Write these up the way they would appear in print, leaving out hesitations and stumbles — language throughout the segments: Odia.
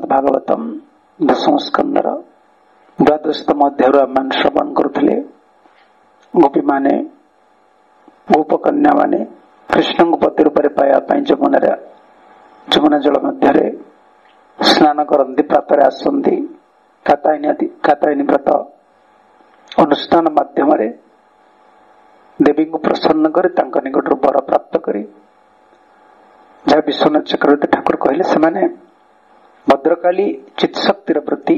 भागवतम दशम स्कंदर द्वादशतम अध्याय आम श्रवण करुले। गोपी माने गोप कन्या माने कृष्ण को पति रूप पाइबापी जमुना जल मध्य स्नान करती प्रातरे आसती कात्यायनी व्रत अनुष्ठान माध्यम देवी को प्रसन्न कर निकट वर प्राप्त करी जहाँ विश्वनाथ चक्रवर्ती ठाकुर कहले से भद्रकाली चित्शक्तिर वृत्ति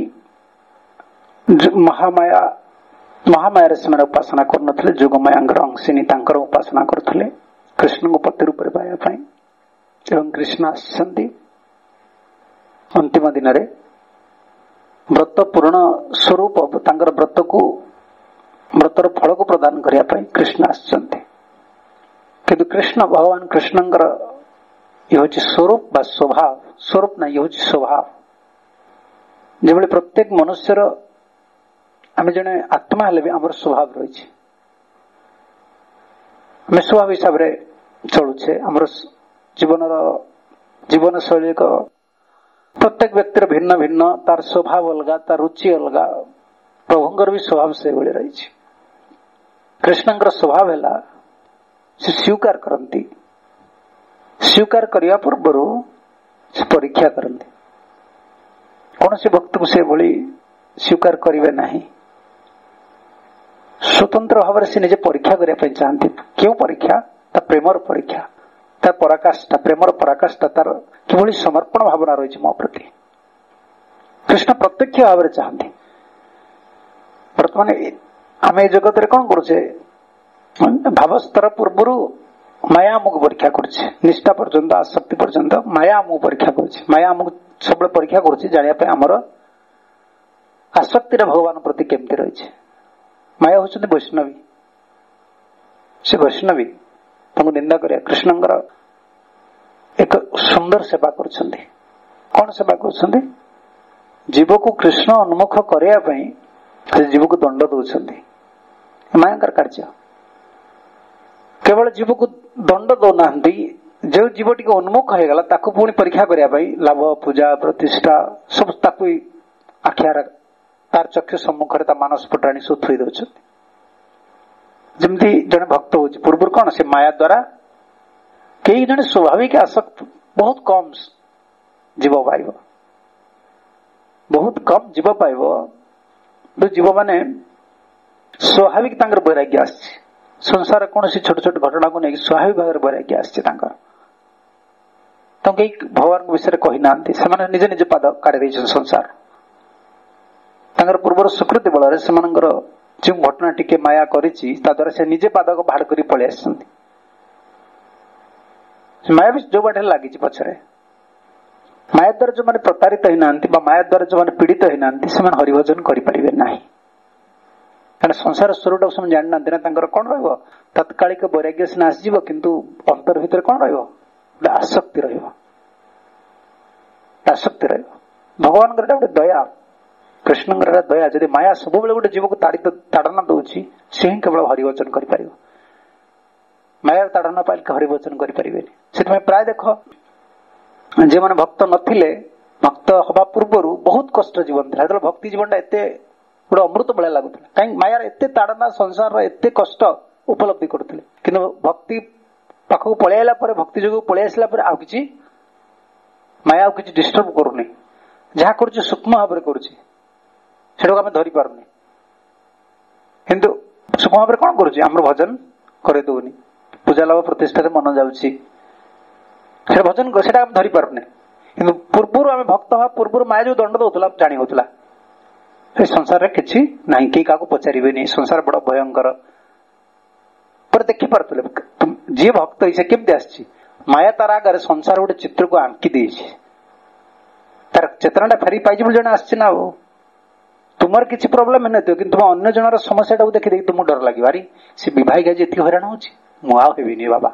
महामाया से उपासना कर जोगमायांकर अंशिनी उपासना करते कृष्ण को पति रूप पाइबापी एवं कृष्ण आसती अंतिम दिन रे व्रत पूर्ण स्वरूप व्रतर फल को प्रदान करने कृष्ण आसते किंतु कृष्ण भगवान कृष्णंकर ये हूँ स्वरूप बा स्वभाव स्वरूप ना ये हूँ स्वभाव जो प्रत्येक मनुष्यर आम जड़े आत्मा हेले भी आम स्वभाव रही आम स्वभाव हिसाब से चलुचे आमर जीवन शैली प्रत्येक व्यक्तिर भिन्न भिन्न तार स्वभाव अलग तार रुचि अलग प्रभुंकर भी स्वभाव से रही कृष्णंकर स्वभाव है से स्वीकार करती स्वीकार करने पूर्व से परीक्षा करते कौन से भक्त को से भली स्वीकार करेंगे नहीं स्वतंत्र भाव से निजे परीक्षा करने चाहती क्यों परीक्षा प्रेमर परीक्षा तार पराकाष्ठा प्रेमर पराकाष्ठा तार कि समर्पण भावना रही मो प्रति कृष्ण प्रत्यक्ष भाव चाहती बर्तमान आम ए जगत रे कौन करुचे भावस्तर पूर्वर माया आमको परीक्षा करुचे निष्ठा पर्यंत आसक्ति पर्यंत माया आमको परीक्षा करुचे माया आमको सब परीक्षा करुचे जानापी आमर आसक्ति भगवान प्रति केमती रही माया होती वैष्णवी से वैष्णवी निंदा कर कृष्णंकर एक सुंदर सेवा कर कौन सेवा कर जीव को कृष्ण उन्मुख करने जीव को दंड दौरान मायांकर कार्य केवल जीव को दंड दौना जो जीव टी उन्मुख होगला पुणी परीक्षा करने लाभ पूजा प्रतिष्ठा सब आखियार तार चक्षु सम्मुख मानस पटाणी सब थोई दौरान जमती जड़े भक्त हो पूर्व कौन से माया द्वारा कई जन स्वाभाविक आसक्त बहुत कम जीव पाइब बहुत कम जीव पाइब जो जीव माने स्वाभाविक वैराग्य आस संसार कौन सी छोट छोट घटना को लेकिन स्वाभाविक भाव वैराग्य आसते कई भगवान विषय कही ना निजे निजे पाद काढ़ी संसार पूर्वर स्वीकृति बल से जो घटना टिके माया करिछि ता द्वारा से निजे पाद को भाड़ करी पळे आसछन्ति माया भी जो बाटे लागि पछरे माया द्वारा जो माने प्रतारित होई नांती बा माया द्वारा जो माने पीड़ित होई नांती से माने हरिभजन करि परिबे नाही कारण संसार स्वरूप सब जान नांती ना तांकर कोन रहबो तत्कालिक वैराग्य से नास जीव किंतु अंतर भीतर कोन रहबो आसक्ति रहबो भगवान कर दया कृष्ण दया जदि माया सब गोटे जीव को ताड़ना दौर से ही केवल हरिवचन कर माया ताड़ना पाइल हरिवचन करें प्राय देख जो मैंने भक्त नथिले भक्त हवा पूर्वर बहुत कष्ट जीवन था भक्ति जीवन एत गोटे अमृत भाया लगुला कहीं मायार एत ताड़ना संसार एत कष्ट उपलब्धि करते कि भक्ति पाखक पलैला भक्ति जो पलि आसला आउ कि माया आउ कि डिस्टर्ब करूनी जहाँ कर सूक्ष्म भाव में करुच्ची आम धरी पारनी किंतु सूक्ष्म भाव कौन करुम भजन करदे पूजा लाभ प्रतिष्ठा मन जाऊँगी भजन से धरी पारने कि पूर्व आम भक्त हाँ पूर्व माया जो दंड दौला जाणी होता संसार किसी ना कई क्या पचारे संसार बड़ भयंकर पर देखी पारे जी भक्त से केमती आसी माया तार आगे संसार गोटे चित्र को आंकी दे तार चेतनाटा फेरी पाई जन आसना तुमर किसी प्रोब्लेम नहीं कि तुम अन्य जनर समस्या देखी देखी तुमको डर लगे अरे सी विवाहिक जी हैरान होनी बाबा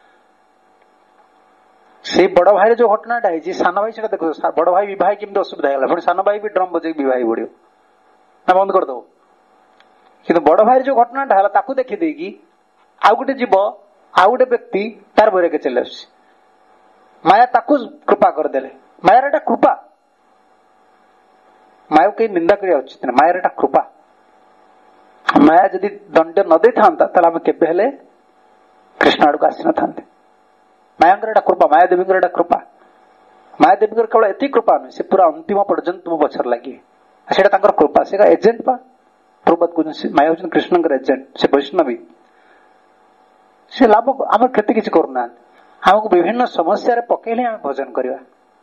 से बड़ भाई जो घटनाटा है सान भाई से देखो बड़ भाई बहुत केमती असुविधा है पुणी सान भाई भी ड्रम बजे बहुत पड़ो ना बंद करदे कि बड़ भाई जो घटनाटा है देखी देगी आउ गोटे जीव आउ गोटे व्यक्ति तार वैराग्य चले आस माया ताकू कृपा करदे मायार एटा कृपा माया कहीं निंदा करिया उचित नहीं। माया कृपा। माया जदि दंड न दे था आम के कृष्ण आड़ को आसी न था। माया कृपा, माया देवी कृपा। माया देवी केवल एति कृपा नुहे, से पूरा अंतिम पर्यंत तुम पछर लगे से कृपा। से एजेंट पा प्रभुपद को माया हूँ कृष्ण एजेंट, से वैष्णवी। से लाभ आम क्षति किसी करूना, आमको विभिन्न समस्या पकड़े आम भजन करवा।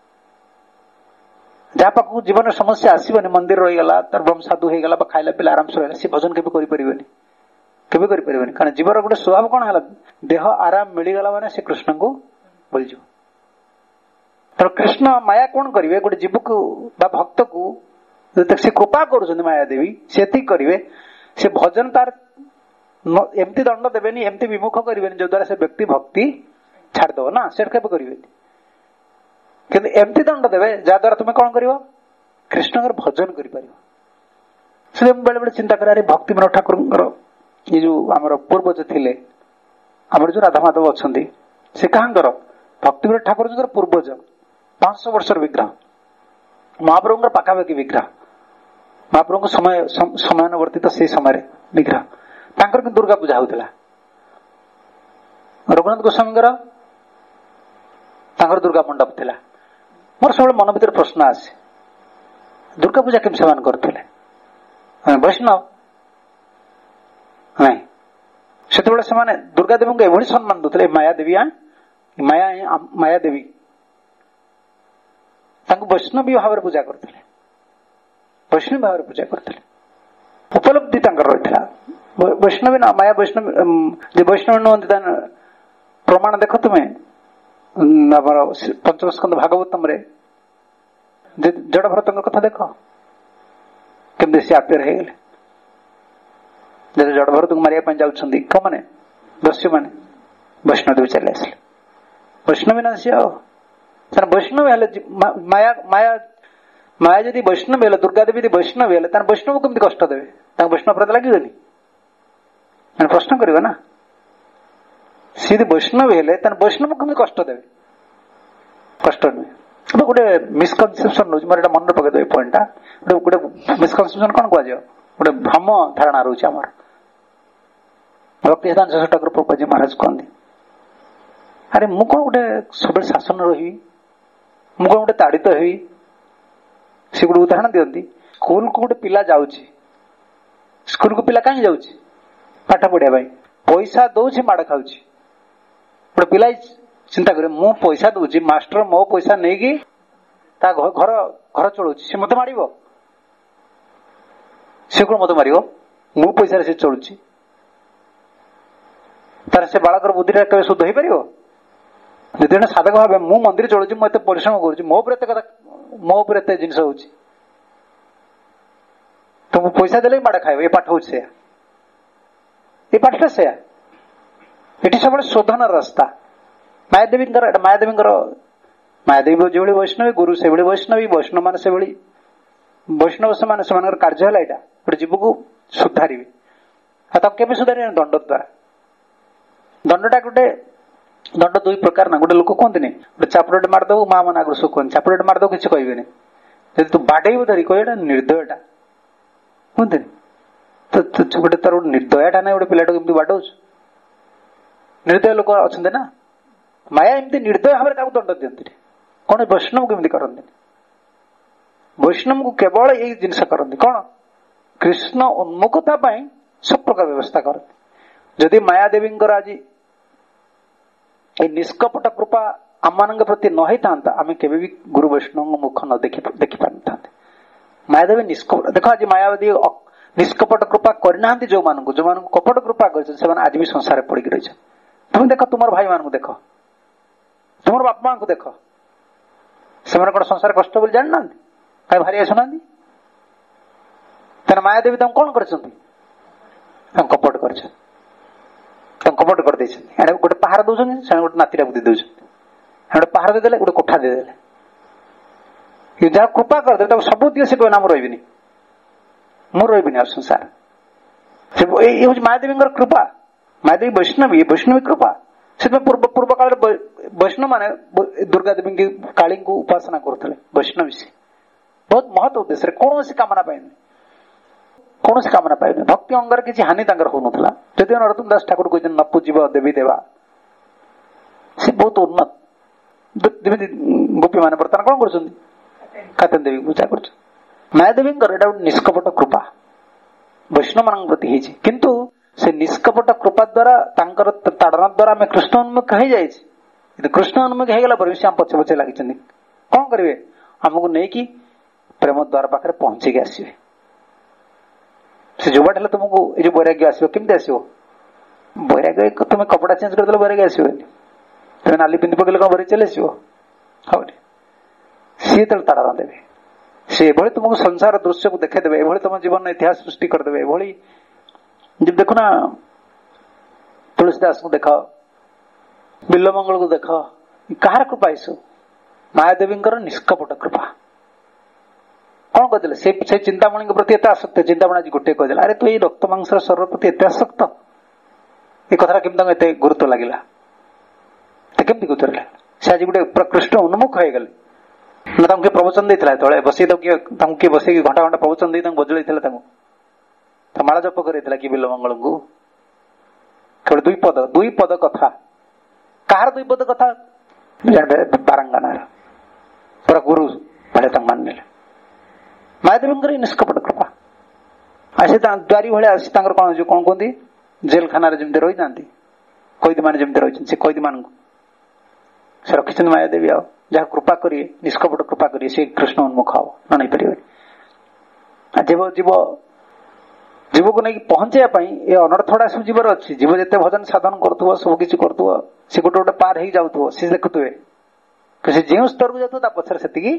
जहाँ पाखु जीवन समस्या आसबनी, मंदिर रहीगला तार ब्रह्म साधु होगा खाइला पिला आराम से रहा, सी भजन केवे करें। कारण जीवन गोटे स्वभाव कौन है, देह आराम मिलगला मैंने से कृष्ण को भूल जाओ। तो कृष्ण माया कौन करेंगे, गोटे जीव को भक्त को से कृपा कर माया देवी से करेंगे। से भजन तार एमती दंड देवेनि, एमती विमुख करेंगे जो द्वारा से व्यक्ति भक्ति छाड़देव ना, से करेंगे। किंतु एमती दंड देवे जहाद्वारा तुम्हें कौन कर कृष्ण भजन कर। बेले बेले चिंता कर भक्ति विनोद ठाकुर ये जो आम पूर्वज थे आम जो राधा माधव अच्छा से कहां भक्ति विनोद ठाकुर जो पूर्वज 500 वर्ष विग्रह, महाप्रभु पाखापाखि विग्रह, महाप्रभु समयानुवर्तित से समय विग्रह तांकर दुर्गा पूजा होता। रघुनाथ गोस्वामी दुर्गा मंडप थिला। मोर सब मन भर प्रश्न आसे, दुर्गा पूजा केम से करते वैष्णव नहीं से दुर्गा देवी को एभली सम्मान दूसरे माया देवी माया देवी वैष्णवी भाव पूजा करते, वैष्णवी भाव पूजा करते। उपलब्धि रही वैष्णवी ना माया वैष्णवी वैष्णवी नुहति प्रमाण देख तुम्हें पंचम स्कंद भागवतम रे जड़ भरत कथा देख केमती सी आप्य रहीगले। जब जड़ भरत को मारिया जाऊँ कौ मैंने दस्यु मैंने वैष्णव देवी चले आसे, वैष्णवी ना सी वैष्णव माया माया माया जदि वैष्णव है, दुर्गा देवी वैष्णव है, वैष्णव कमी कष्ट देवे, वैष्णव प्रत लगे प्रश्न कर ना। सी वैष्णव है वैष्णव कमी कष्ट देवे, कष्ट नुहे। गोटे मिसकनसेप्शन रोज मोर मन पकड़ पॉइंट गोटे मिसकनसेप्शन कौन कह गोटे भ्रम धारणा रोचे आम भक्ति सिद्धांत ठाकुर प्रभुपाद महाराज कहते अरे मु कौन गोटे सब शासन रही, मु कौन गोटे ताड़ित हुई। से गोटे उदाहरण दिखती, स्कूल को गोटे पिला जाऊँगी, स्कूल को पिला कहीं जाऊँगी पाठ पढ़िया पैसा दौर माड़ खाऊ। गोटे पिला चिंता करे मु पैसा दूची, मास्टर मो पैसा नहीं कि घर घर चलू, सी मत मार सी कौन मत मार मु पैसा से चलुची, तार से बालकर बुद्धि केवे शुद्ध हो पार। जब साधक भाव मु मंदिर चलुची, मुझे परिश्रम करुँच, मो मो एत जिन हो तो मु पैसा देले माड़ खाइब। ये पाठ हूँ से ये पाठटा से ये सब शोधन रास्ता। मायादेवी मायादेवी जो वैष्णवी, गुरु से वैष्णवी, वैष्णव मान से वैष्णव से कार्य है यहाँ गोटे जीव को सुधारे। के सुधारे दंड द्वारा। दंडटा गोटे दंड दुई प्रकार ना, गोटे लोक कहते गोटे चापुड़े मारदेव माँ मन आगे सब कहते चापुड़े मारदेव किसी कहबे जब तू बाड़ेब धरी कह निर्दयटा कहते तो गोटे तार गोटे निर्दयटा ना गोटे पिलाटा कमी बाड़ौ निर्दय लोक अच्छा ना। माया एमती निर्दय भाव में दंड दिखती कौन वैष्णव केमी करते, वैष्णव को केवल यही जिनस करते कौन कृष्ण उन्मुखता सब प्रकार व्यवस्था करते। जदि मायादेवी आज निष्कपट कृपा आम मान प्रति न होता आम के गुरु वैष्णव मुख न देखी पार था। मायादेवी निष्कपट देख आज मायावादी निष्कपट कृपा करना जो मान कपट कृपा कर आज भी संसार पड़ी रही। तुम देख तुम भाई मान देख, तुम बापा माँ को देख, से कौन संसार कष्ट बोली जाना कहीं भारी आसुना। मायादेवी तुम कौन कर कपट कर कपट कर गोटे पहाड़ दौरान से गोटे नातीटा बुद्धि दौरान गोटे पहाड़ देदेले गोटे कोठा देदेले जहाँ कृपा करदे सब दिए से कहना मुझे रही आ संसार। ये हूँ मायादेवी कृपा, मायादेवी वैष्णवी, वैष्णवी कृपा। से पूर्व काल वैष्णव माने दुर्गा देवी की काली को उपासना करते वैष्णवी से बहुत महत्व उद्देश्य कौन कामना पाए कौन कामना पाए भक्ति अंगर किसी हानि होना जदि नरोत्तम दास ठाकुर कहते न पूजिब देवी देवा से बहुत उन्नत गोपी मान बर्तमान कौन कर कातन देवी पूजा कर मायादेवी एटा निष्कपट कृपा वैष्णव मान प्रति किंतु से निष्कपट कृपा द्वारा ताड़ना द्वारा आम कृष्ण उन्मुख हो जाए कृष्ण उन्मुख होगला पर से आम पछे पछे लगी कौन करेंगे आमको नहीं कि प्रेम द्वार पाखे पहुंचे आसवे से जो बाट तुमको ये वैराग्य आसो केमती आसो वैराग्य तुम्हें कपड़ा चेंज कर वैराग्य आसो तुम्हें नाली पिंधि पकड़े कौन वैराग्य चले आसो सी तो ताड़ना देवे से तुमको संसार दृश्य को देखेदेवे ये तुम जीवन इतिहास सृष्टि करदे जब देखो ना तुलसीदास को देख बिल्लमंगल को देख कहार कृपा यीशु मायादेवी निष्कपट कृपा कौन कहते से चिंतामणि प्रति एत आसक्त चिंतामणि आज गोटे कहदेला अरे तू ये रक्त मांसर शरीर प्रति एत आसक्त ये कथा केमती एत गुरुत्व लगे केमती गुरुत्व लगे से आज गोटे कृष्ण उन्मुख हो गले ना किए प्रवचन देता तले बसई किए बस घंटा घंटा प्रवचन दे बजल माला जप कर कि बिल्लमंगल को केवल दुई पद कथा कहार दुई पद कथा बारंगानार पूरा गुरु भले मान मायादेवी निष्कपट कृपा आसे द्वारी भाई आसी कौन कौन कहते जेल खाना जमी रही था कैदी मान जमी रही से कैदी मान से रखी मायादेवी आ जहाँ कृपा करिए निष्कपट कृपा करिए से कृष्ण उन्मुख हम न नहीं पारे जीव जीव जीव को नहीं पहुंचाई ये अनर्थड़ा सब जीवर अच्छी जीव जिते भजन साधन करुव सब किसी करुव से गोटे गोटे पार हो जाऊे सी देखुए कि जो स्तर को जाता पचर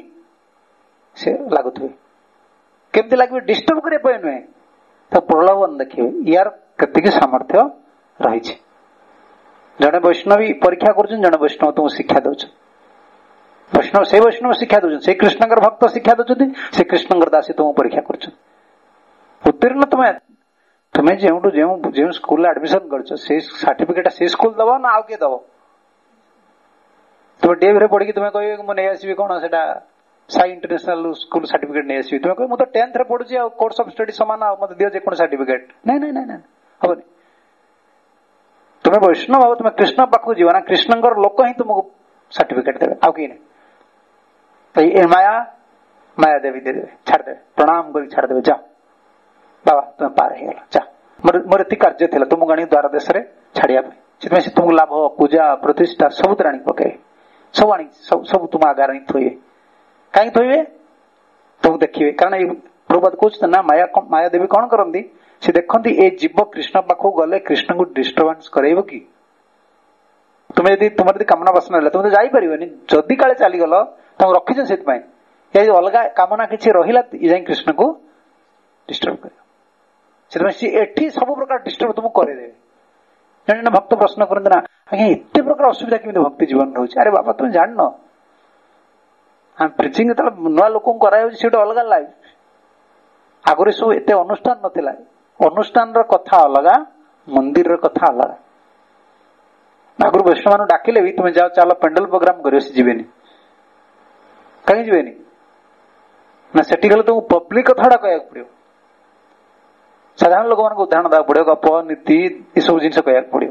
से लगुए केमती लगे डिस्टर्ब करने नुहे तो प्रलोभन देखिए यार कति सामर्थ्य रही जड़े वैष्णवी परीक्षा कर वैष्णव तुम शिक्षा दौर वैष्णव शिक्षा दौर से कृष्ण भक्त शिक्षा दौर से कृष्ण दासी तुम परीक्षा कर उत्तीर्ण तुम्हें जो स्कूल एडमिशन कर सर्टिफिकेट से स्कूल दब ना आउ किए दब तुम डीएवी पढ़ी तुम्हें कह नहीं आसबि कौन से साई इंटरनेशनल स्कूल सर्टिफिकेट नहीं आसबि तुम्हें कह मुझे 10th रे पढ़ुची कोर्स ऑफ स्टडी समान मत दियो जे कोन सर्टिफिकेट नहीं नहीं नहीं हबनी तुम्हें वैष्णव हो तुम्हें कृष्ण पाखु जीव ना कृष्ण लोक ही तुमको सर्टिफिकेट देवे आउ कि नहीं माया माया देवी दे देवे छाड़ देवे प्रणाम कर छाड़ देवे जा बाबा तुम पार हो गला जा मोर एति कार्य थिला तुम गाणी द्वार देश रे छाड़िया पे से तुमको लाभ पूजा प्रतिष्ठा सब राणी पके सब आनी सब तुम आगार ही थोइए कहीं थोइए तुम देखिए कारण प्रभुपाद कहते ना माया देवी कौन करती से देखती ए जीव कृष्ण पाखु गले कृष्ण को डिस्टर्बांस कराइब कि तुम्हें यदि तुम कामना वासना तुम तो जापर जदि काले चलीगल तुम रखी से अलग कामना किसी रहा जाए कृष्ण को डिस्टर्ब कर सब प्रकार डिस्टर्ब तुमको करदे जन भक्त प्रश्न करते ना आज्ञा एत प्रकार असुविधा केमी भक्ति जीवन रोचे अरे बाबा तुम जान प्रिचिंग नुआ लोक से अलग लाइफ आगुरी सब एत अनुष्ठान नाला अनुष्ठान कथा अलग मंदिर कथा अलग आगुरी वैष्णव मान डाकिले भी तुम जाओ चलो पेंडल प्रोग्राम कर जीवेनि कहीं जीवेनि ना सेठी गले तुमको पब्लिक कथा कह पड़ो साधारण लोक मान उदाहरण देवा पड़ो गप नीति ये सब जिन कह पड़ो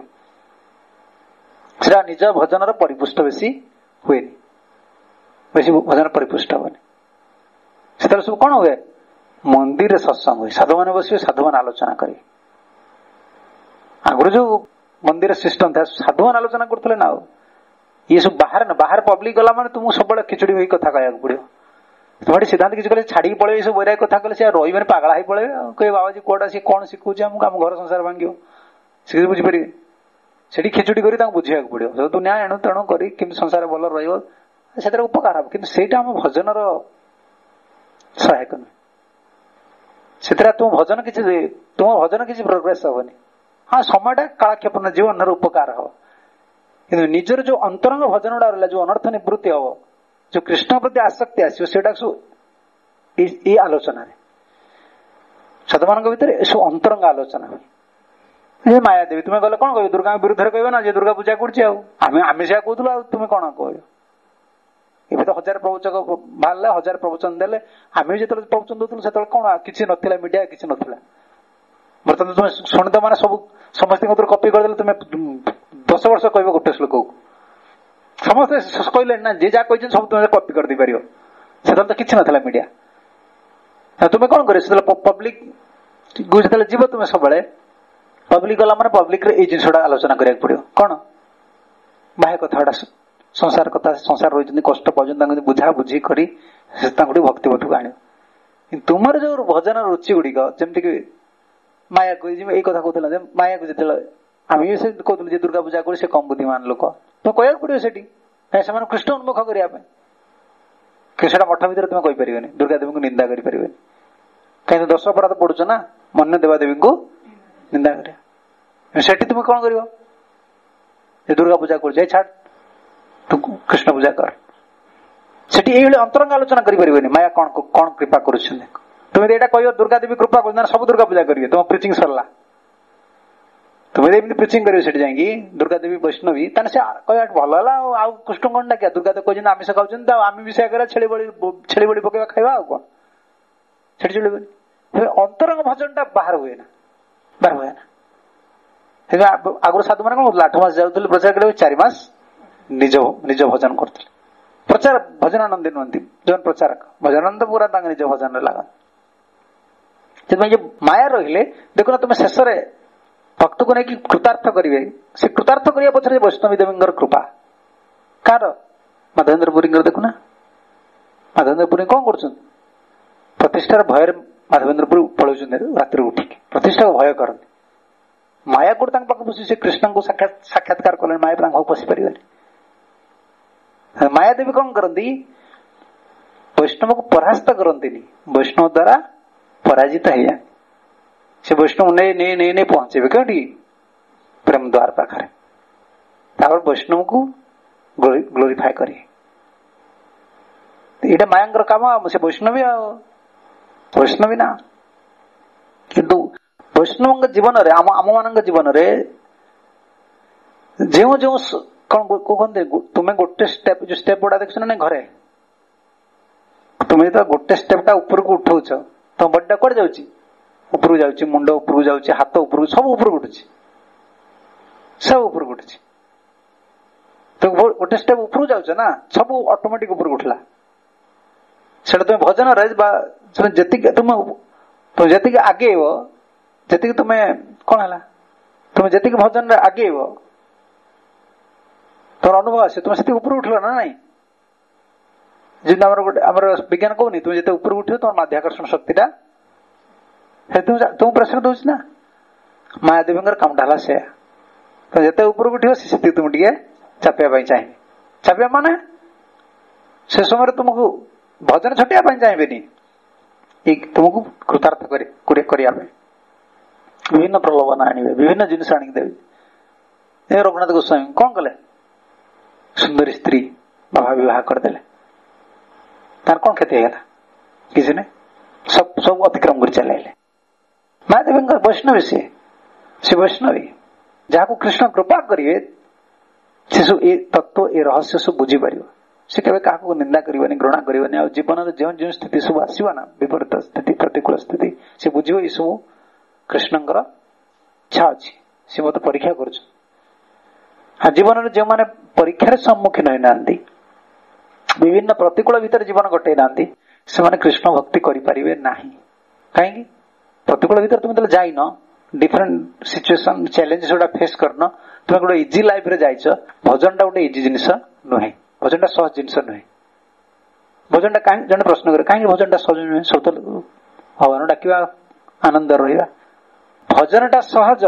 निज भजन परिपुष्ट बेसी हुए बेसी भजन परिपुष्ट हेनी से सब कौन हुए मंदिर सत्संग हुए साधु मैंने बस साधु मान आलोचना करे आगुरी जो मंदिर सिस्टम था साधु मान आलोचना करते ना ये सब बाहर पब्लिक गला मैंने तुमको सब खिचड़ी हुई कथा कह पड़ो तुम्हारे सिद्धांत किसी कहे छाड़ी पड़े सब वैराग कथा कले से रही पागला ही पड़े कहे बाबाजी कौटा सी कौन शिखुचे आमको आम घर संसार भांग से बुझीपर से खिचुड़ी कर बुझा पड़ो तू न्याय एणु तेणु कर संसार भल रही उपकार हम कि आम भजन सहायक नुहे से तुम भजन किसी प्रोग्रेस हेनी हाँ समयटा कालक्षेपण जीवन उपकार हम कि निजर जो अंतरंग भजन गुड़ा रहा जो अनर्थ निवृत्ति हम जो कृष्ण प्रति आसक्ति आसो से आलोचना साधु मान भर सब अंतरंग आलोचना हुए माया देवी तुम्हें गले कौन कह दुर्गा विरुद्ध कह ना दुर्गा पूजा कर तुम्हें से कहूँ तुम्हें कौन कह ଏବେ ତ 1000 ପ୍ରବଚକ ବାହାରିଲେ, 1000 ପ୍ରବଚନ ଦେଲେ। ଆମେ ବି ଯେତେବେଳେ ପ୍ରବଚନ ଦଉଥିଲୁ ସେତେବେଳେ କଣ କିଛି ନଥିଲା, ମିଡିଆ କିଛି ନଥିଲା। ବର୍ତ୍ତମାନ ତୁମେ ଶୁଣିଦ ମାନେ ସବୁ ସମସ୍ତଙ୍କ କପି କରିଦେଲେ। ତୁମେ 10 ବର୍ଷ କହିବ ଗୋଟେ ଶ୍ଲୋକକୁ, ସମସ୍ତେ କହିଲେଣି ନା, ଯିଏ ଯାହା କହିଛନ୍ତି ସବୁ ତୁମେ କପି କରିଦେଇ ପାରିବ। ସେତେବେଳେ ତ କିଛି ନଥିଲା ମିଡିଆ। ତୁମେ କଣ କରିବ ସେତେବେଳେ? ପବ୍ଲିକ ଯେତେବେଳେ ଯିବ ତୁମେ ସବୁବେଳେ ପବ୍ଲିକ ଗଲା ମାନେ ପବ୍ଲିକରେ ଏଇ ଜିନିଷଟା ଆଲୋଚନା କରିବାକୁ ପଡିବ। କଣ ବାହ୍ୟ କଥାଟା, ସଂସାର କଥା, ସଂସାର ରହିଛନ୍ତି, କଷ୍ଟ ପାଉଛନ୍ତି, ତାଙ୍କୁ ବୁଝା ବୁଝି କରି ତାଙ୍କୁ ଟିକେ ଭକ୍ତି ପଥକୁ ଆଣିବ। ତୁମର ଯୋଉ ଭଜନ ରୁଚି ଗୁଡିକ, ଯେମିତିକି ମାୟାକୁ, ଏଇ କଥା କହୁଥିଲା ଯେ ମାୟାକୁ ଯେତେବେଳେ ଆମେ ବି ସେ କହୁଥିଲୁ ଯେ ଦୁର୍ଗା ପୂଜା କରୁ ସେ କମ ବୁଦ୍ଧିମାନ ଲୋକ, ତ କହିବାକୁ ପଡିବ ସେଠି, ସେମାନେ କୃଷ୍ଣ ଉନ୍ମୁଖ କରିବା ପାଇଁ। କିନ୍ତୁ ସେଟା ମଠ ଭିତରେ ତୁମେ କହିପାରିବନି, ଦୁର୍ଗା ଦେବୀଙ୍କୁ ନିନ୍ଦା କରିପାରିବନି। କାହିଁକି 10 ଅପରାଧ ପଡୁଛ ନା, ମନ୍ୟ ଦେବା ଦେବୀଙ୍କୁ ନିନ୍ଦା କରିବା। ସେଠି ତୁମେ କଣ କରିବ? ଯେ ଦୁର୍ଗା ପୂଜା କରୁଛ, ଛାଡ, ତୁ କୃଷ୍ଣ ପୂଜା କର। ସେଠି ଏଇଭଳି ଅନ୍ତରଙ୍ଗ ଆଲୋଚନା କରିପାରିବନି। ମାୟା କଣ କଣ କୃପା କରୁଛନ୍ତି। ତୁମେ ଏଇଟା କହିବ ଦୁର୍ଗା ଦେବୀ କୃପା କରୁଛନ୍ତି, ସବୁ ଦୁର୍ଗା ପୂଜା କରିବେ, ତମ ପ୍ରିଚିଂ ସରିଲା। ତୁମେ ଏମିତି ପ୍ରିଚିଂ କରିବ ସେଠି ଯାଇକି ଦୁର୍ଗା ଦେବୀ ବୈଷ୍ଣବୀ, ତାହେଲେ ସେ କହିବା ଭଲ ହେଲା। ଆଉ କୃଷ୍ଣ କଣ ଡାକିବା? ଦୁର୍ଗା ତ କହିଛନ୍ତି ଆମିଷ ଖାଉଛନ୍ତି, ଆଉ ଆମେ ବି ସେୟା କରିବା, ଛେଳି ବଳି ପକେଇବା ଖାଇବା, ଆଉ କଣ ସେଠି ଚଳିବନି। ଅନ୍ତରଙ୍ଗ ଭଜନ ଟା ବାହାର ହୁଏ ନା, ବାହାର ହୁଏ ନା। ଆଗରୁ ସାଧୁ ମାନେ କଣ କରୁଥିଲେ? 8 ମାସ ଯାଉଥିଲେ ପ୍ରଚାର କରିବାକୁ, 4 ମାସ ନିଜ ଭଜନ କରୁଥିଲେ। ପ୍ରଚାର ଭଜନାନନ୍ଦୀ ନୁହନ୍ତି ଯୋଉମାନେ ପ୍ରଚାରକ, ଭଜନାନନ୍ଦ ପୁରା ତାଙ୍କ ନିଜ ଭଜନରେ ଲାଗନ୍ତି। ସେଥିପାଇଁ ଯୋଉ ମାୟା ରହିଲେ, ଦେଖୁନ ତୁମେ ଶେଷରେ ଭକ୍ତକୁ ନେଇକି କୃତାର୍ଥ କରିବେ। ସେ କୃତାର୍ଥ କରିବା ପଛରେ ବୈଷ୍ଣବୀ ଦେବୀଙ୍କର କୃପା। କାହାର? ମାଧବେନ୍ଦ୍ର ପୁରୀଙ୍କର। ଦେଖୁନା ମାଧବେନ୍ଦ୍ର ପୁରୀ କଣ କରୁଛନ୍ତି? ପ୍ରତିଷ୍ଠାର ଭୟରେ ମାଧବେନ୍ଦ୍ର ପୁରୀ ପଳଉଛନ୍ତି ରାତିରେ ଉଠିକି, ପ୍ରତିଷ୍ଠାକୁ ଭୟ କରନ୍ତି। ମାୟା କୋଉଠି ତାଙ୍କ ପାଖକୁ ପଶି, ସେ କୃଷ୍ଣଙ୍କୁ ସାକ୍ଷାତକାର କଲେଣି, ମାୟା ତାଙ୍କ ପାଖକୁ ପଶି ପାରିବେନି। ମାୟା ଦେବୀ କଣ କରନ୍ତି? ବୈଷ୍ଣବକୁ ପରାସ୍ତ କରନ୍ତିନି, ବୈଷ୍ଣବ ଦ୍ଵାରା ପରାଜିତ ହେଇଯାନ୍ତି। ସେ ବୈଷ୍ଣବ ନେଇ ପହଞ୍ଚେଇବେ କେଉଁଠି? ପ୍ରେମ ଦ୍ୱାର ପାଖରେ। ତାପରେ ବୈଷ୍ଣବକୁ ଗ୍ଲୋରିଫାଏ କରିବେ। ଏଇଟା ମାୟାଙ୍କର କାମ। ସେ ବୈଷ୍ଣବୀ, ଆଉ ବୈଷ୍ଣବୀ ନା। କିନ୍ତୁ ବୈଷ୍ଣବଙ୍କ ଜୀବନରେ, ଆମ ମାନଙ୍କ ଜୀବନରେ ଯେଉଁ କଣ କୁହନ୍ତି, ତୁମେ ଗୋଟେ ଷ୍ଟେପ ଗୁଡା ଦେଖୁଛ ନା ଘରେ, ତୁମେ ଯେତେବେଳେ ଗୋଟେ ଷ୍ଟେପ ଟା ଉପରକୁ ଉଠଉଛ, ତମ ବଡି ଟା କୁଆଡେ ଯାଉଛି? ଉପରକୁ ଯାଉଛି, ମୁଣ୍ଡ ଉପରକୁ ଯାଉଛି, ହାତ ଉପରକୁ, ସବୁ ଉପରକୁ ଉଠୁଛି, ସବୁ ଉପରକୁ ଉଠୁଛି। ତ ଗୋଟେ ଷ୍ଟେପ ଉପରକୁ ଯାଉଛ ନା, ସବୁ ଅଟୋମେଟିକ ଉପରକୁ ଉଠିଲା। ସେଟା ତୁମେ ଭଜନରେ ବା ଯେତିକି ଆଗେଇବ, ଯେତିକି ତୁମେ କଣ ହେଲା, ତୁମେ ଯେତିକି ଭଜନରେ ଆଗେଇବ, ତମର ଅନୁଭବ ଆସେ, ତୁମେ ସେତିକି ଉପରକୁ ଉଠିଲ ନା ନାଇଁ? ଯେମିତି ଆମର ବିଜ୍ଞାନ କହୁନି, ତୁମେ ଯେତେ ଉପରକୁ ଉଠିବ ତମର ମାଧ୍ୟାକର୍ଷଣ ଶକ୍ତି ଟା ତୁମକୁ ପ୍ରେସର ଦଉଛି ନା। ମାୟାଦେବୀଙ୍କର କାମଟା ହେଲା ସେୟା। ତ ଯେତେ ଉପରକୁ ଉଠିବ ସେତିକି ତୁମକୁ ଟିକେ ଚାପିବା ପାଇଁ ଚାହିଁବେ। ଚାପିବା ମାନେ ସେ ସମୟରେ ତୁମକୁ ଭଜନ ଛଟିବା ପାଇଁ ଚାହିଁବେନି, ତୁମକୁ କୃତାର୍ଥ କରିବା ପାଇଁ ବିଭିନ୍ନ ପ୍ରଲୋଭନ ଆଣିବେ, ବିଭିନ୍ନ ଜିନିଷ ଆଣିକି ଦେବେ। ରଘୁନାଥ ଗୋସ୍ୱାମୀ କଣ କଲେ? ସୁନ୍ଦରୀ ସ୍ତ୍ରୀ ବାବା ବିବାହ କରିଦେଲେ, ତାର କଣ କ୍ଷତି ହେଇଗଲା? କିଛି ନାହିଁ, ସବୁ ଅତିକ୍ରମ କରି ଚାଲିଲେ। ମାୟାଦେବୀଙ୍କ ବୈଷ୍ଣବୀ, ସେ ବୈଷ୍ଣବୀ, ଯାହାକୁ କୃଷ୍ଣ କୃପା କରିବେ, ସେ ସବୁ ଏ ତତ୍ଵ, ଏ ରହସ୍ୟ ସବୁ ବୁଝିପାରିବ। ସେ କେବେ କାହାକୁ ନିନ୍ଦା କରିବନି, ଘୃଣା କରିବନି। ଆଉ ଜୀବନରେ ଯେଉଁ ସ୍ଥିତି ସବୁ ଆସିବ ନା, ବିପରୀତ ସ୍ଥିତି, ପ୍ରତିକୂଳ ସ୍ଥିତି, ସେ ବୁଝିବ ଏ ସବୁ କୃଷ୍ଣଙ୍କର ଇଚ୍ଛା ଅଛି, ସେ ମତେ ପରୀକ୍ଷା କରୁଛନ୍ତି। ଜୀବନରେ ଯେଉଁମାନେ ପରୀକ୍ଷାର ସମ୍ମୁଖୀନ ହୋଇନାହାନ୍ତି, ବିଭିନ୍ନ ପ୍ରତିକୂଳ ଭିତରେ ଜୀବନ କଟେଇ ନାହାନ୍ତି, ସେମାନେ କୃଷ୍ଣ ଭକ୍ତି କରିପାରିବେ ନାହିଁ। କାହିଁକି? ପ୍ରତିକୂଳ ଭିତରେ ତୁମେ ଯେତେବେଳେ ଯାଇନ, ଡିଫରେଣ୍ଟ ସିଚୁଏସନ, ଚ୍ୟାଲେଞ୍ଜ ଗୁଡା ଫେସ୍ କରିନ, ତୁମେ ଗୋଟେ ଇଜି ଲାଇଫ ରେ ଯାଇଛ। ଭଜନଟା ଗୋଟେ ଇଜି ଜିନିଷ ନୁହେଁ, ଭଜନଟା ସହଜ ଜିନିଷ ନୁହେଁ। ଭଜନଟା କାହିଁକି, ଜଣେ ପ୍ରଶ୍ନ କରେ, କାହିଁକି ଭଜନଟା ସହଜ ନୁହେଁ? ସବୁ ଭଗବାନ ଡାକିବା, ଆନନ୍ଦ ରହିବା, ଭଜନଟା ସହଜ,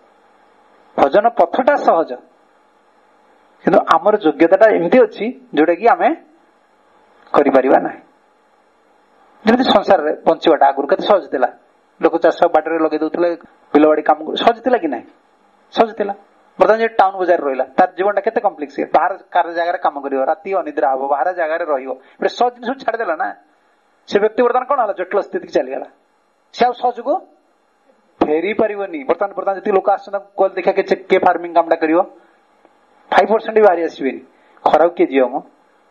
ଭଜନ ପଥଟା ସହଜ, କିନ୍ତୁ ଆମର ଯୋଗ୍ୟତାଟା ଏମିତି ଅଛି ଯୋଉଟା କି ଆମେ କରିପାରିବା ନାହିଁ। ଯେମିତି ସଂସାରରେ ବଞ୍ଚିବାଟା ଆଗରୁ କେତେ ସହଜ ଥିଲା, ଲୋକ ଚାଷ ବାଟରେ ଲଗେଇ ଦଉଥିଲେ, ବିଲବାଡି କାମ ସହଜ ଥିଲା କି ନାହିଁ? ସହଜ ଥିଲା। ବର୍ତ୍ତମାନ ଯେ ଟାଉନ ବଜାର ରହିଲା, ତାର ଜୀବନଟା କେତେ କମ୍ପ୍ଲେକ୍ସ। ବାହାର କାର ଜାଗାରେ କାମ କରିବ, ରାତି ଅନିଦ୍ରା ହବ, ବାହାର ଜାଗାରେ ରହିବ, ଗୋଟେ ସହଜ ଜିନିଷ ଛାଡିଦେଲା ନା, ସେ ବ୍ୟକ୍ତି ବର୍ତ୍ତମାନ କଣ ହେଲା? ଜଟିଳ ସ୍ଥିତିକି ଚାଲିଗଲା। ସେ ଆଉ ସହଜକୁ ଫେରି ପାରିବନି। ବର୍ତ୍ତମାନ ଯେତିକି ଲୋକ ଆସୁଛନ୍ତି, କହିଲେ ଦେଖିବା କିଏ ଫାର୍ମିଂ କାମଟା କରିବ, 5% ବି ବାହାରି ଆସିବେନି। ଖରାକୁ କିଏ ଯିବ ମ?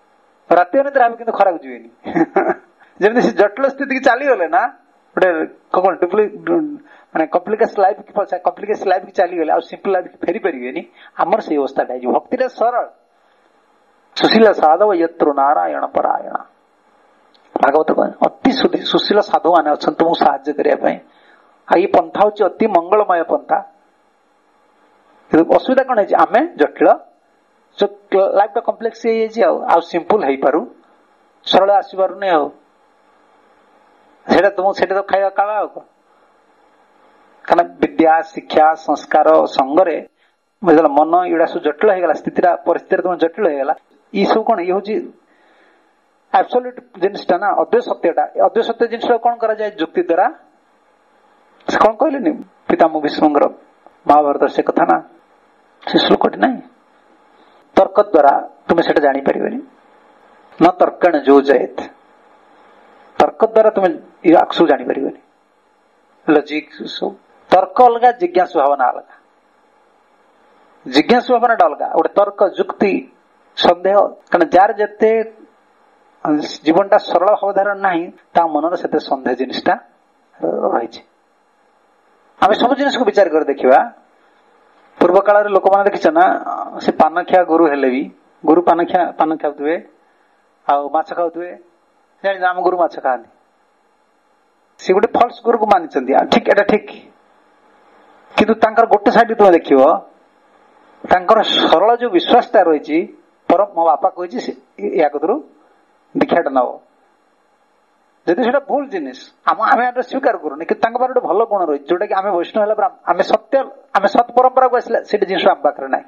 ରାତି ଅନିଦ୍ରା ହେବେ କିନ୍ତୁ ଖରାକୁ ଯିବେନି। ଯେମିତି ସେ ଜଟିଳ ସ୍ଥିତିକି ଚାଲିଗଲେ ନା, ଗୋଟେ ମାନେ କମ୍ପ୍ଲିକେସ୍ ଲାଇଫ୍ କି ଚାଲିଗଲେ ଆଉ ସିମ୍ପଲ ଲାଇଫ୍ କି ଫେରି ପାରିବେନି। ଆମର ସେଇ ଅବସ୍ଥାଟା ହେଇଯିବ। ଭକ୍ତିଟା ସରଳ। ସୁଶୀଳ ସାଧବ ୟତ୍ର ନାରାୟଣ ପରାୟଣ। ଭାଗବତ ଅତି ସୁଶୀଳ ସାଧୁ ମାନେ ଅଛନ୍ତି ତୁମକୁ ସାହାଯ୍ୟ କରିବା ପାଇଁ। ଆଉ ଏଇ ପନ୍ଥା ହଉଛି ଅତି ମଙ୍ଗଳମୟ ପନ୍ଥା। କିନ୍ତୁ ଅସୁବିଧା କଣ ହେଇଛି, ଆମେ ଜଟିଳ, ଲାଇଫ ଟା କମ୍ପ୍ଲେକ୍ସ ହେଇଯାଇଛି, ଆଉ ସିମ୍ପଲ ହେଇପାରୁ, ସରଳ ଆସିପାରୁନି। ଆଉ ସେଇଟା ତ ଖାଇବା କାଳ ଆଉ କଣ। କାରଣ ବିଦ୍ୟା ଶିକ୍ଷା ସଂସ୍କାର ସଙ୍ଗରେ ମନ ଏଗୁଡା ସବୁ ଜଟିଳ ହେଇଗଲା, ସ୍ଥିତିଟା ପରିସ୍ଥିତିରେ ତମେ ଜଟିଳ ହେଇଗଲା। ଇଏ ସବୁ କଣ, ଇଏ ହଉଛି ଆବସଲ୍ୟୁଟ ଜିନିଷଟା ନା, ଅଦ୍ୱୈତ ସତ୍ୟଟା। ଅଦ୍ୱୈତ ସତ୍ୟ ଜିନିଷଟା କଣ କରାଯାଏ, ଯୁକ୍ତି ଦ୍ଵାରା। ସେ କଣ କହିଲେନି ପିତାମହ ଭୀଷ୍ମଙ୍କର ମହାଭାରତ ସେ କଥା ନା, ସେ ଶ୍ଲୋକଟି ନାହିଁ। ତର୍କ ଦ୍ଵାରା ତୁମେ ସେଟା ଜାଣିପାରିବନି। ନ ତର୍କଣ ଯୋଜୟେତ୍, ତର୍କ ଦ୍ଵାରା ତୁମେ ସବୁ ଜାଣିପାରିବନି। ଲଜିକ ସବୁ ତର୍କ ଅଲଗା, ଜିଜ୍ଞାସୁ ଭାବନା ଅଲଗା। ଜିଜ୍ଞାସୁ ଭାବନାଟା ଅଲଗା, ଗୋଟେ ତର୍କ ଯୁକ୍ତି ସନ୍ଦେହ। କାରଣ ଯାର ଯେତେ ଜୀବନଟା ସରଳ ଭାବଧାରା ନାହିଁ, ତା ମନରେ ସେତେ ସନ୍ଦେହ ଜିନିଷଟା ରହିଛି। ଆମେ ସବୁ ଜିନିଷକୁ ବିଚାର କରି ଦେଖିବା। ପୂର୍ବ କାଳରେ ଲୋକମାନେ ଦେଖିଛ ନା, ସେ ପାନଖିଆ ଗୁରୁ ହେଲେ ବି, ଗୁରୁ ପାନ ଖାଉଥିବେ ଆଉ ମାଛ ଖାଉଥିବେ। ଜାଣିଛ ଆମ ଗୁରୁ ମାଛ ଖାଆନ୍ତି, ସେ ଗୋଟେ ଫଲ୍ସ ଗୁରୁକୁ ମାନିଛନ୍ତି। ଠିକ, ଏଟା ଠିକ। କିନ୍ତୁ ତାଙ୍କର ଗୋଟେ ସାଇଡ ତୁମେ ଦେଖିବ, ତାଙ୍କର ସରଳ ଯୋଉ ବିଶ୍ୱାସଟା ରହିଛି, ମୋ ବାପା କହିଛି ୟା କତରୁ ଦୀକ୍ଷାଟା ନବ। ଯଦି ସେଟା ଭୁଲ ଜିନିଷ, ଆମେ ସ୍ୱୀକାର କରୁନି, କିନ୍ତୁ ତାଙ୍କ ପାଖରେ ଗୋଟେ ଭଲ ଗୁଣ ରହିଛି, ଯୋଉଟା କି ଆମେ ବୈଷ୍ଣବ ହେଲା ପରେ ଆମେ ସତ୍ ପରମ୍ପରାକୁ ଆସିଲା, ସେଇଟା ଜିନିଷ ଆମ ପାଖରେ ନାହିଁ।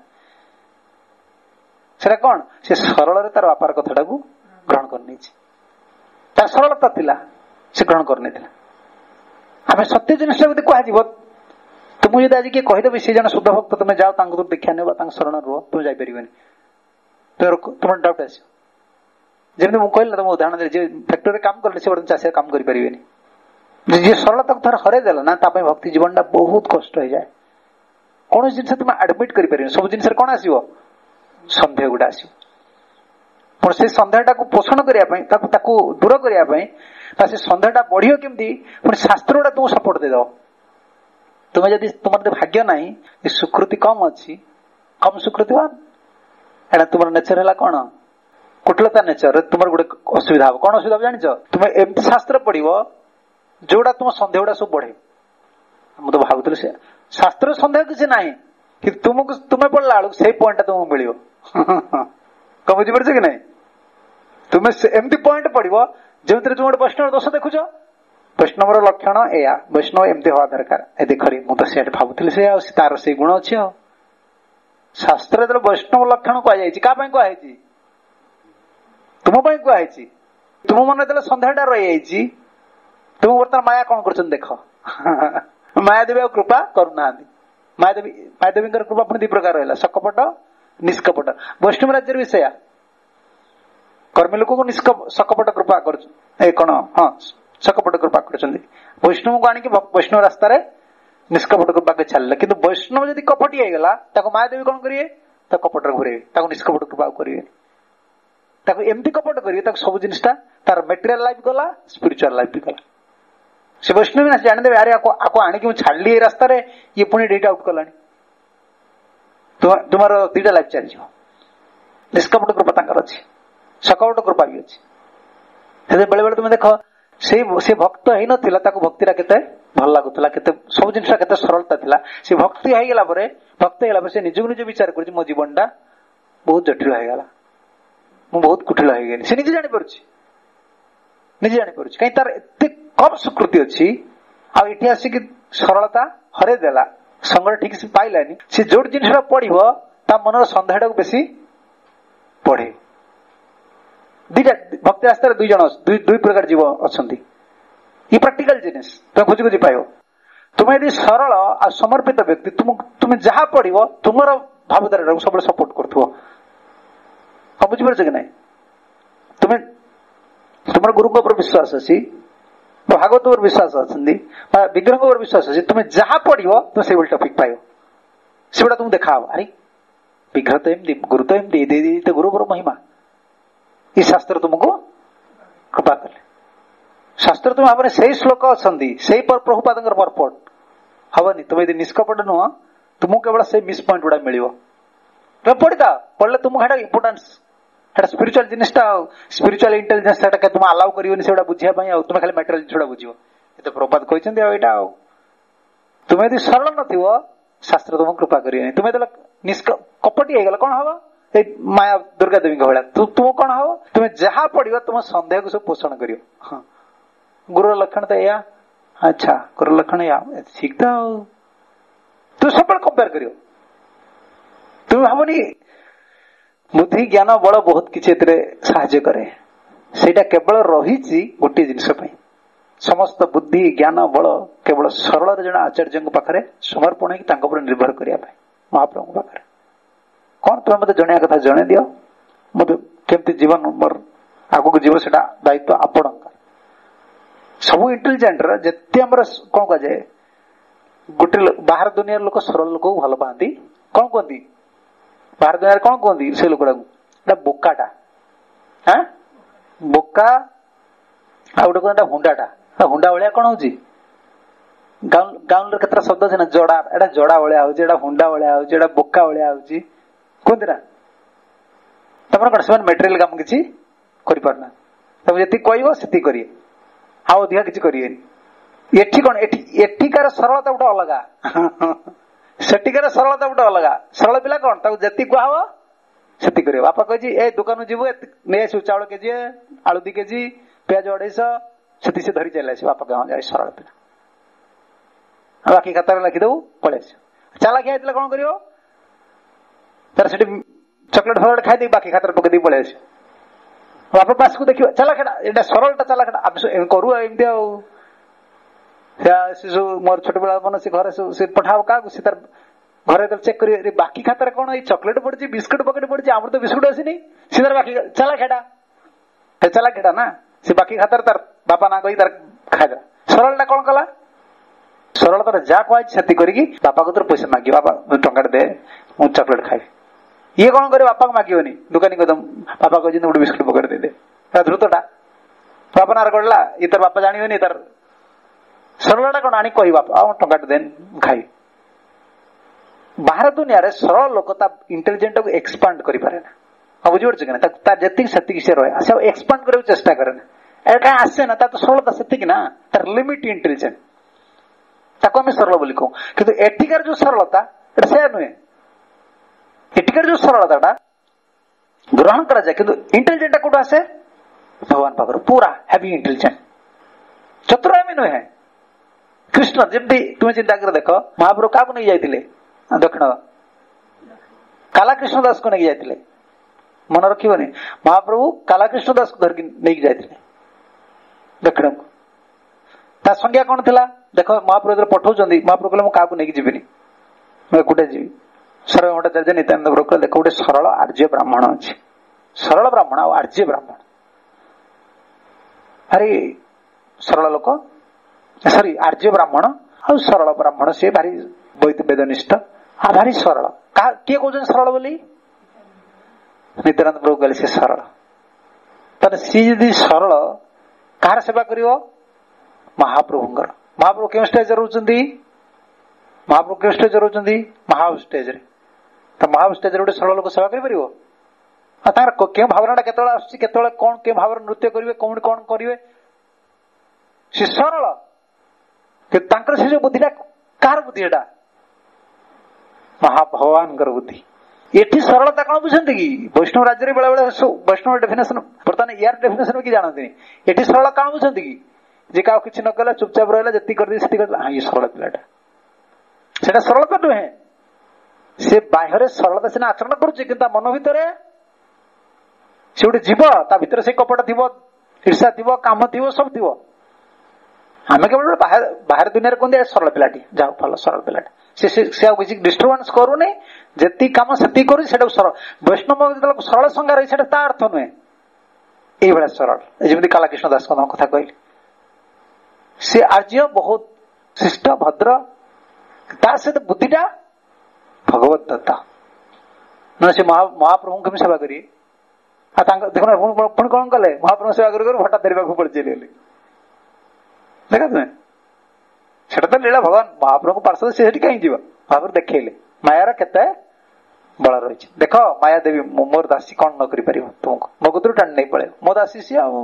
ସେଟା କଣ, ସେ ସରଳରେ ତାର ବାପାର କଥାଟାକୁ ଗ୍ରହଣ କରିନେଇଛି। ତାର ସରଳତା ଥିଲା, ସେ ଗ୍ରହଣ କରିନେଇଥିଲା। ଆମେ ସତ୍ୟ ଜିନିଷଟା ଯଦି କୁହାଯିବ, ତୁମକୁ ଯଦି ଆଜି କିଏ କହିଦେବି ସେ ଜଣେ ଶୁଦ୍ଧ ଭକ୍ତ, ତମେ ଯାଅ ତାଙ୍କୁ ଦୀକ୍ଷା ନେବ, ତାଙ୍କ ଶରଣ ରୁହ, ତୁମେ ଯାଇପାରିବନି। ତୁମର ଡାଉଟ ଆସିବ। ଯେମିତି ମୁଁ କହିଲି ତମ ଉଦାହରଣ ଦେଲି, ଯେ ଫ୍ୟାକ୍ଟରୀରେ କାମ କଲେ ସେ ଗୋଟେ ଚାଷୀରେ କାମ କରିପାରିବେନି। ଯିଏ ସରଳତାକୁ ଥରେ ହରେଇ ଦେଲା ନା, ତା ପାଇଁ ଭକ୍ତି ଜୀବନଟା ବହୁତ କଷ୍ଟ ହେଇଯାଏ। କୌଣସି ଜିନିଷ ତୁମେ ଆଡମିଟ କରିପାରିବନି। ସବୁ ଜିନିଷରେ କଣ ଆସିବ, ସନ୍ଦେହ ଗୁଡା ଆସିବ। ପୁଣି ସେ ସନ୍ଦେହଟାକୁ ପୋଷଣ କରିବା ପାଇଁ, ତାକୁ ଦୂର କରିବା ପାଇଁ, ବା ସେ ସନ୍ଦେହଟା ବଢିବ କେମିତି, ପୁଣି ଶାସ୍ତ୍ର ଗୁଡା ତୁମକୁ ସପୋର୍ଟ ଦେଇଦବ। ତୁମେ ଯଦି ତୁମର ଭାଗ୍ୟ ନାହିଁ, ସୁକୃତି କମ ଅଛି, କମ ସୁକୃତିବାନ, ଏଇଟା ତୁମର ନେଚର ହେଲା କଣ, କୁଟିଳତା ନେଚର। ତୁମର ଗୋଟେ ଅସୁବିଧା ହବ। କଣ ଅସୁବିଧା ହବ ଜାଣିଛ, ତୁମେ ଏମିତି ଶାସ୍ତ୍ର ପଢିବ ଯୋଉଟା ତୁମ ସନ୍ଦେହ ଗୁଡା ସବୁ ବଢେ। ମୁଁ ତ ଭାବୁଥିଲି ସେ ଶାସ୍ତ୍ର ସନ୍ଦେହ କିଛି ନାହିଁ, କିନ୍ତୁ ତୁମେ ପଢିଲା ବେଳକୁ ସେଇ ପଏଣ୍ଟଟା ତୁମକୁ ମିଳିବ। କଣ ବୁଝିପାରୁଛ କି ନାଇଁ? ତୁମେ ଏମିତି ପଏଣ୍ଟ ପଢିବ ଯେଉଁଥିରେ ତୁମେ ଗୋଟେ ବୈଷ୍ଣବ ଦୋଷ ଦେଖୁଛ, ବୈଷ୍ଣବର ଲକ୍ଷଣ ଏୟା, ବୈଷ୍ଣବ ଏମିତି ହବା ଦରକାର। ଦେଖରେ ମୁଁ ତ ସେଇଟା ଭାବୁଥିଲି, ସେ ଆଉ ତାର ସେଇ ଗୁଣ ଅଛି। ଆଉ ଶାସ୍ତ୍ରରେ ଯେତେବେଳେ ବୈଷ୍ଣବ ଲକ୍ଷଣ କୁହାଯାଇଛି, କାହା ପାଇଁ କୁହାଯାଇଛି, ତୁମ ପାଇଁ କୁହାଯାଇଛି। ତୁମ ମନରେ ଯେତେବେଳେ ସନ୍ଦେହଟା ରହିଯାଇଛି, ତୁମ ବର୍ତ୍ତମାନ ମାୟା କଣ କରୁଛନ୍ତି ଦେଖ। ମାୟାଦେବୀ ଆଉ କୃପା କରୁନାହାନ୍ତି। ମାୟାଦେବୀଙ୍କର କୃପା ପୁଣି ଦି ପ୍ରକାର ରହିଲା, ସକପଟ ନିଷ୍କପଟ। ବୈଷ୍ଣବ ରାଜ୍ୟରେ ବି ସେୟା, କର୍ମୀ ଲୋକକୁ ସକପଟ କୃପା କରୁଛନ୍ତି, ସକପଟ କୃପା କରୁଛନ୍ତି। ବୈଷ୍ଣବକୁ ଆଣିକି ବୈଷ୍ଣବ ରାସ୍ତାରେ ନିଷ୍କପଟ କୃପାକୁ ଛାଡ଼ିଲେ। କିନ୍ତୁ ବୈଷ୍ଣବ ଯଦି କପଟି ହେଇଗଲା, ତାକୁ ମାୟାଦେବୀ କଣ କରିବେ, ତାକୁ କପଟରେ ଘୁରେଇବେ, ତାକୁ ନିଷ୍କପଟ କୃପା କରିବେ। ତାକୁ ଏମିତି କପଟ କରିବେ, ତାକୁ ସବୁ ଜିନିଷଟା ତାର ମେଟେରିଆଲ ଲାଇଫ ଗଲା, ସ୍ପିରିଚୁଆଲ ଲାଇଫ ବି ଗଲା। ସେ ବୈଷ୍ଣବୀ ନା, ସେ ଜାଣିଦେବେ ଆରେ ଆକୁ ଆଣିକି ମୁଁ ଛାଡିଲି ଏ ରାସ୍ତାରେ, ଇଏ ପୁଣି ଡିଟ୍ ଆଉଟ୍ କଲାଣି। ତୁମର ଦିଟା ଲାଇଫ ଚାଲିଯିବ। ନିଷ୍କପଟ କୃପା ତାଙ୍କର ଅଛି, ସକପଟ କୃପା ବି ଅଛି। ବେଳେ ବେଳେ ତୁମେ ଦେଖ, ସେ ଭକ୍ତ ହେଇନଥିଲା, ତାକୁ ଭକ୍ତିଟା କେତେ ଭଲ ଲାଗୁଥିଲା, କେତେ ସବୁ ଜିନିଷ କେତେ ସରଳତା ଥିଲା। ସେ ଭକ୍ତ ହେଇଗଲା ପରେ ସେ ନିଜକୁ ନିଜେ ବିଚାର କରୁଛି, ମୋ ଜୀବନଟା ବହୁତ ଜଟିଳ ହେଇଗଲା, ମୁଁ ବହୁତ କୁଟିଳ ହେଇଗଲି। ସେ ନିଜେ ଜାଣିପାରୁଛି, କାହିଁକି ତାର ଏତେ କମ ସ୍ୱୀକୃତି ଅଛି। ଆଉ ଏଠି ଆସିକି ସରଳତା ହରେଇ ଦେଲା, ସଙ୍ଗରେ ଠିକ ସେ ପାଇଲାନି। ସେ ଯୋଉଠି ଜିନିଷଟା ପଢିବ, ତା ମନର ସନ୍ଦେହଟାକୁ ବେଶୀ ପଢେ। ଦିଟା ଭକ୍ତି ରାସ୍ତାରେ ଦୁଇ ପ୍ରକାର ଜୀବ ଅଛନ୍ତି। ଇ ପ୍ରାକ୍ଟିକାଲ ଜିନିଷ ତମେ ଖୋଜି ପାଇବ। ତୁମେ ଯଦି ସରଳ ଆଉ ସମର୍ପିତ ବ୍ୟକ୍ତି, ତୁମେ ଯାହା ପଢିବ ତୁମର ଭାବଧାରାକୁ ସବୁବେଳେ ସପୋର୍ଟ କରୁଥିବ। ହଁ, ବୁଝିପାରୁଛ କି ନାଇଁ? ତୁମର ଗୁରୁଙ୍କ ଉପରେ ବିଶ୍ୱାସ ଅଛି, ଭାଗବତ ଉପରେ ବିଶ୍ୱାସ ଅଛନ୍ତି, ବା ବିଗ୍ରହଙ୍କ ଉପରେ ବିଶ୍ୱାସ ଅଛି, ତୁମେ ଯାହା ପଢିବ ତୁମେ ସେଇଭଳି ଟପିକ ପାଇବ। ସେଗୁଡା ତୁମକୁ ଦେଖାହବ, ଆରେ ବିଗ୍ରହ ତ ଏମିତି, ଗୁରୁ ତ ଏମିତି, ଗୁରୁ ଉପର ମହିମା, ये शास्त्र तुमको कृपा कले शास्त्र तुम भाव से श्लोक अच्छा से प्रभुपाद पर्पट हवनी तुम यदि निष्कपट नुह तुमको केवल से मिस पॉइंट गुड़ा मिल तुम पढ़ी था पढ़ले तुमको इम्पोर्टान्स स्पिरिचुअल जिनिसटा स्पिरिचुअल इंटेलिजेंस तुम अलाउ कर बुझाई तुम खाली मेटेरियल जिनिस बुझ ये प्रभुपाद कहते यहाँ तुम यदि सरल न शास्त्र तुमको कृपा कर तुम कपटी हो कौन हम माया दुर्गा देवी भाया तुम कौन हम तुम्हें जहाँ पढ़ तुम सन्देह को सब पोषण कर गुरु लक्षण तो या अच्छा गुरु लक्षण या ठीक तो तुम सब कंपेयर कर तुम भावनी बुद्धि ज्ञान बल बहुत किसी साहाय्य करे सेटा केवल रही गोटे जिनस समस्त बुद्धि ज्ञान बल केवल सरल जन आचार्य पाखे समर्पण हो निर्भर करने महाप्रभु पाखे कौन तुम मत जन कथा जन दियो मत केमती जीवन मोर आग को जीव से दायित्व आपण सब इंटेलिजेंट जिते आम कौन कह जाए गोटे बाहर दुनिया लोक सरल लोक भल पाती कौन कहती बाहर दुनिया कौन कहती से लोक बोकाटा हाँ बोका आ गोटे कहता हुंडाटा हुंडा भाया कौन हूँ गाउन केतटा शब्द अच्छे ना जड़ा एटा जड़ा भाया हो हुंडा भाया हो बोका भाया हो कहते ना तुम कौन से मेटेरियल काम किसी करना तुम जी कह से करेंगे आउ अधिका किसी करेंगे एठी कौन एठिकार सरलता गोटे अलग सेठिकार सरलता गोटे अलग सरल पिला कौन जी कह से कर बापा कही ए दुकान जीव नहीं आसू चाउल केजी आलू 2 केजी प्याज 250 से धरी चल आस बापा कह सरल पिला बाकी खाता लिखिदेव पलि आस चालाकिया कौन कर तार से चॉकलेट फॉकलेट खाई बाकी खातर पकड़ पलि आस बापा पास को देखिए चला खेड़ा सरलटा चला खेड़ा करू मोर छोट बेला मन से घर से पठाओ क्या सी तार घर चेक कर बाकी खातर कौन ये चॉकलेट पड़ी बिस्कुट पकेट पड़ी आम तो बिस्कुट आसनी सी तार बाकी चला खेड़ा चला खेड़ा ना से बाकी खातर तार बापा ना कही तार खाई सरलटा कौन कला सरल तार जहाँ कह से करके बापा को पैसा मागे बापा टंका दे मु चॉकलेट खाई ये कौन करे बापा को मागोनी दुकानी कदम बापा कह गोटे बिस्कुट पकड़ दे ध्रुतटा बापा ना कड़ा ये तार बापा जानी तार सरलटा कौन आनी कही बापा टंका दे खाई बाहर दुनिया रे सरल लोक इंटेलिजेंट को एक्सपांड कर पारे ना बुझे ना जी से रहे से एक्सपांड कर चेष्टा करे ना कहीं आसे ना तो सरलता से ना तार लिमिट इंटेलिजेंट ताको आम सरल बोली कहूँ कि एठिकार जो सरलता से नुहे एठिकार जो सरलता ग्रहण करा जाए कि इंटेलिजेंट कौट आसे भगवान पाखर पूरा हैवी इंटेलिजेंट चतुरामी नुहे कृष्ण जमी तुम चिंता कर देख महाप्रभु क्या नहीं जाते दक्षिण कालाकृष्ण दास को नहीं जाते मन रखनी महाप्रभु कालाकृष्ण दास को धरिक नहीं जाते दक्षिण को ता संज्ञा कौन थी देख महाप्रभु पठाऊँ महाप्रभु कहले क्या नहीं जीविनी मैं एकुटे जीवी सरल भट्टाचार्य नित्यानंद प्रभु कहले देख गोटे सरल आर्य ब्राह्मण अच्छे सरल ब्राह्मण आर्य ब्राह्मण भारी सरल लोक सॉरी आर्य ब्राह्मण आ सरल ब्राह्मण सी भारी वेदनिष्ठ आ भारी सरल किए कौन सरल बोली नित्यानंद प्रभु कहले से सरल तार सी यदि सरल कहार सेवा कर महाप्रभुंर महाप्रभु क्यों स्टेज रोचंदी महाप्रभु क्यों स्टेज रोचंदी महाव स्टेज रे तो महाव स्टेज रे गोटे सरल लोक सेवा करि परिबो तार क्यों भावनाटा केतळे आसुची केतळे कोन के भावर नृत्य करिवे कोन कोन करिवे से सरल कि तांकर से जो बुद्धिटा कार बुद्धि एटा महाभगवानकर बुद्धि एठी सरलता कौन बुझंती कि वैष्णव राज्य रे बेले बेले वैष्णव डेफिनेशन बर्तमान यार डेफिनेशन कि जानती एठी सरल कौन बुझंती कि जे का किछि न कला चुपचाप रहला जति कर दी सेति कर हां ये सरल पिलाटा सेटा सरलता नुहे से बाहर सरलता से आचरण करुचे किंतु मन भितर से गोटे जीव ता भितर से कपट थिबो ईर्षा थिबो काम थिबो सब थिबो आम केवल बाहर दुनिया कहते सरल पिलाटी जाओ भल सरल पिलाटी से किसी डिस्टर्बांस करूनी जी कम से कर सरल वैष्णव जो सरल संज्ञा रही है अर्थ नुहे ये सरल जमी कालाकृष्ण दास कथा कहली से आर्य बहुत शिष्ट भद्र तार सहित बुद्धिटा भगवत दत्ता न से महाप्रभु केमी सेवा करिए ଦେଖୁନ ପୁଣି କଣ କଲେ, ମହାପ୍ରଭୁ ସେବା କରୁ କରୁ ଭଟ୍ଟା ଧରିବାକୁ ପଡିଚିଲେ ଦେଖ ତୁମେ। ସେଟା ତ ଲୀଳା, ଭଗବାନ ମହାପ୍ରଭୁଙ୍କ ପାର୍ଶ୍ୱ ସେ ସେଠି କାହିଁ ଯିବ, ମହାପ୍ରଭୁ ଦେଖେଇଲେ ମାୟାର କେତେ ବଳ ରହିଛି। ଦେଖ ମାୟା ଦେବୀ ମୋର ଦାସୀ କଣ ନ କରିପାରିବ ତୁମକୁ, ମୋ କତିରୁ ଟାଣି ନେଇ ପଳେଇବ, ମୋ ଦାସୀ ସିଏ ଆଉ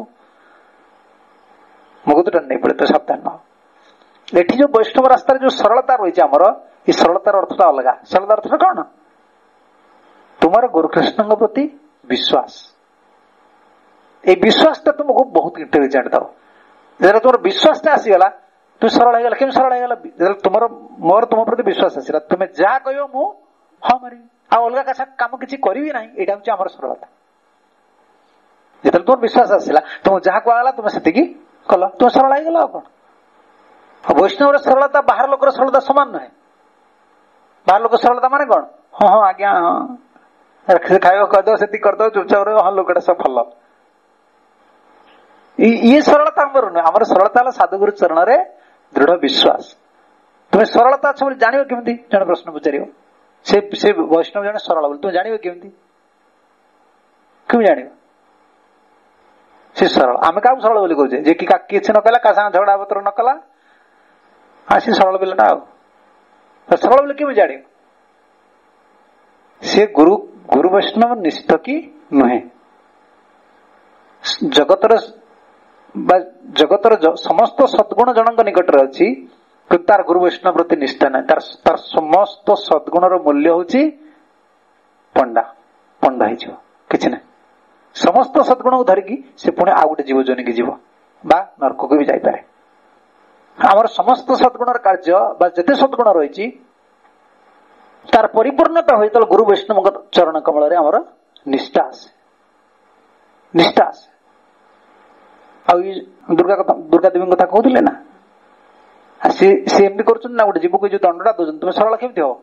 ମୋ କତିରୁ ଟାଣି ନେଇ ପଳେଇବ, ତ ସାବଧାନ ନ। ଏଠି ଯୋଉ ବୈଷ୍ଣବ ରାସ୍ତାରେ ଯୋଉ ସରଳତା ରହିଛି ଆମର, ଏଇ ସରଳତାର ଅର୍ଥଟା ଅଲଗା। ସରଳତାର ଅର୍ଥଟା କଣ? ତୁମର ଗୁରୁକୃଷ୍ଣଙ୍କ ପ୍ରତି ବିଶ୍ୱାସ। ଏଇ ବିଶ୍ୱାସଟା ତୁମକୁ ବହୁତ ଇଣ୍ଟେଲିଜେଣ୍ଟ ଦବ। ଯେତେବେଳେ ତୁମର ବିଶ୍ୱାସଟା ଆସିଗଲା, ତୁମେ ସରଳ ହେଇଗଲା। କେମିତି ସରଳ ହେଇଗଲା? ଯେତେବେଳେ ମୋର ତୁମ ପ୍ରତି ବିଶ୍ୱାସ ଆସିଲା, ତୁମେ ଯାହା କହିବ ମୁଁ ହଁ ମାରିବି, ଆଉ ଅଲଗା କାମ କିଛି କରିବି ନାହିଁ। ଏଇଟା ହଉଛି ଆମର ସରଳତା। ଯେତେବେଳେ ତୁମର ବିଶ୍ୱାସ ଆସିଲା, ତୁମକୁ ଯାହା କୁହାଗଲା ତୁମେ ସେତିକି କଲ, ତୁମେ ସରଳ ହେଇଗଲା। ଆଉ କଣ? ବୈଷ୍ଣବର ସରଳତା ବାହାର ଲୋକର ସରଳତା ସମାନ ନୁହେଁ। ବାହାର ଲୋକ ସରଳତା ମାନେ କଣ? ହଁ ହଁ ଆଜ୍ଞା, ହଁ ଖାଇବା କରିଦବ, ସେତିକି କରିଦବ, ଚୁପଚାପ ରହିବ, ହଁ ଲୋକଟା ସବୁ ଭଲ। ଇଏ ସରଳତା ଆମର ନୁହେଁ। ଆମର ସରଳତା ହେଲା ସାଧୁଗୁରୁ ଚରଣରେ ଦୃଢ ବିଶ୍ୱାସ। ତୁମେ ସରଳତା ଅଛ ବୋଲି ଜାଣିବ କେମିତି? ଜଣେ ପ୍ରଶ୍ନ ପଚାରିବ, ସେ ବୈଷ୍ଣବ ଜଣେ ସରଳ ବୋଲି ତୁମେ ଜାଣିବ କେମିତି? କେମିତି ଜାଣିବ ସେ ସରଳ? ଆମେ କାହାକୁ ସରଳ ବୋଲି କହୁଛେ? ଯେ କି କିଛି ନ କଲା, କାହା ସାଙ୍ଗେ ଝଗଡା ପତ୍ର ନ କଲା, ସେ ସରଳ ପିଲାଟା। ଆଉ ସରଳ ବୋଲି କେମିତି ଜାଣିବ? ସେ ଗୁରୁ ବୈଷ୍ଣବ ନିଷ୍ଠ କି ନୁହେଁ। ଜଗତର ସମସ୍ତ ସଦ୍ଗୁଣ ଜଣଙ୍କ ନିକଟରେ ଅଛି, କିନ୍ତୁ ତାର ଗୁରୁ ବୈଷ୍ଣବ ପ୍ରତି ନିଷ୍ଠା ନାହିଁ। ତାର ସମସ୍ତ ସଦ୍ଗୁଣର ମୂଲ୍ୟ ହଉଛି ପଣ୍ଡା ହେଇଯିବ, କିଛି ନାହିଁ। ସମସ୍ତ ସଦ୍ଗୁଣକୁ ଧରିକି ସେ ପୁଣି ଆଉ ଗୋଟେ ଜୀବ ଯୋନିକି ଯିବ, ବା ନରକକୁ ବି ଯାଇପାରେ। ଆମର ସମସ୍ତ ସଦ୍ଗୁଣର କାର୍ଯ୍ୟ ବା ଯେତେ ସଦ୍ଗୁଣ ରହିଛି, ତାର ପରିପୂର୍ଣ୍ଣତା ହୁଏ ଯେତେବେଳେ ଗୁରୁ ବୈଷ୍ଣବଙ୍କ ଚରଣ କମଳରେ ଆମର ନିଷ୍ଠା ଆସେ। ଆଉ ଦୁର୍ଗା ଦେବୀଙ୍କ କଥା କହୁଥିଲେ ନା, ସେ ଏମିତି କରୁଛନ୍ତି ନା, ଗୋଟେ ଜୀବକୁ ଯୋଉ ଦଣ୍ଡଟା ଦଉଛନ୍ତି, ତୁମେ ସରଳ କେମିତି ହବ?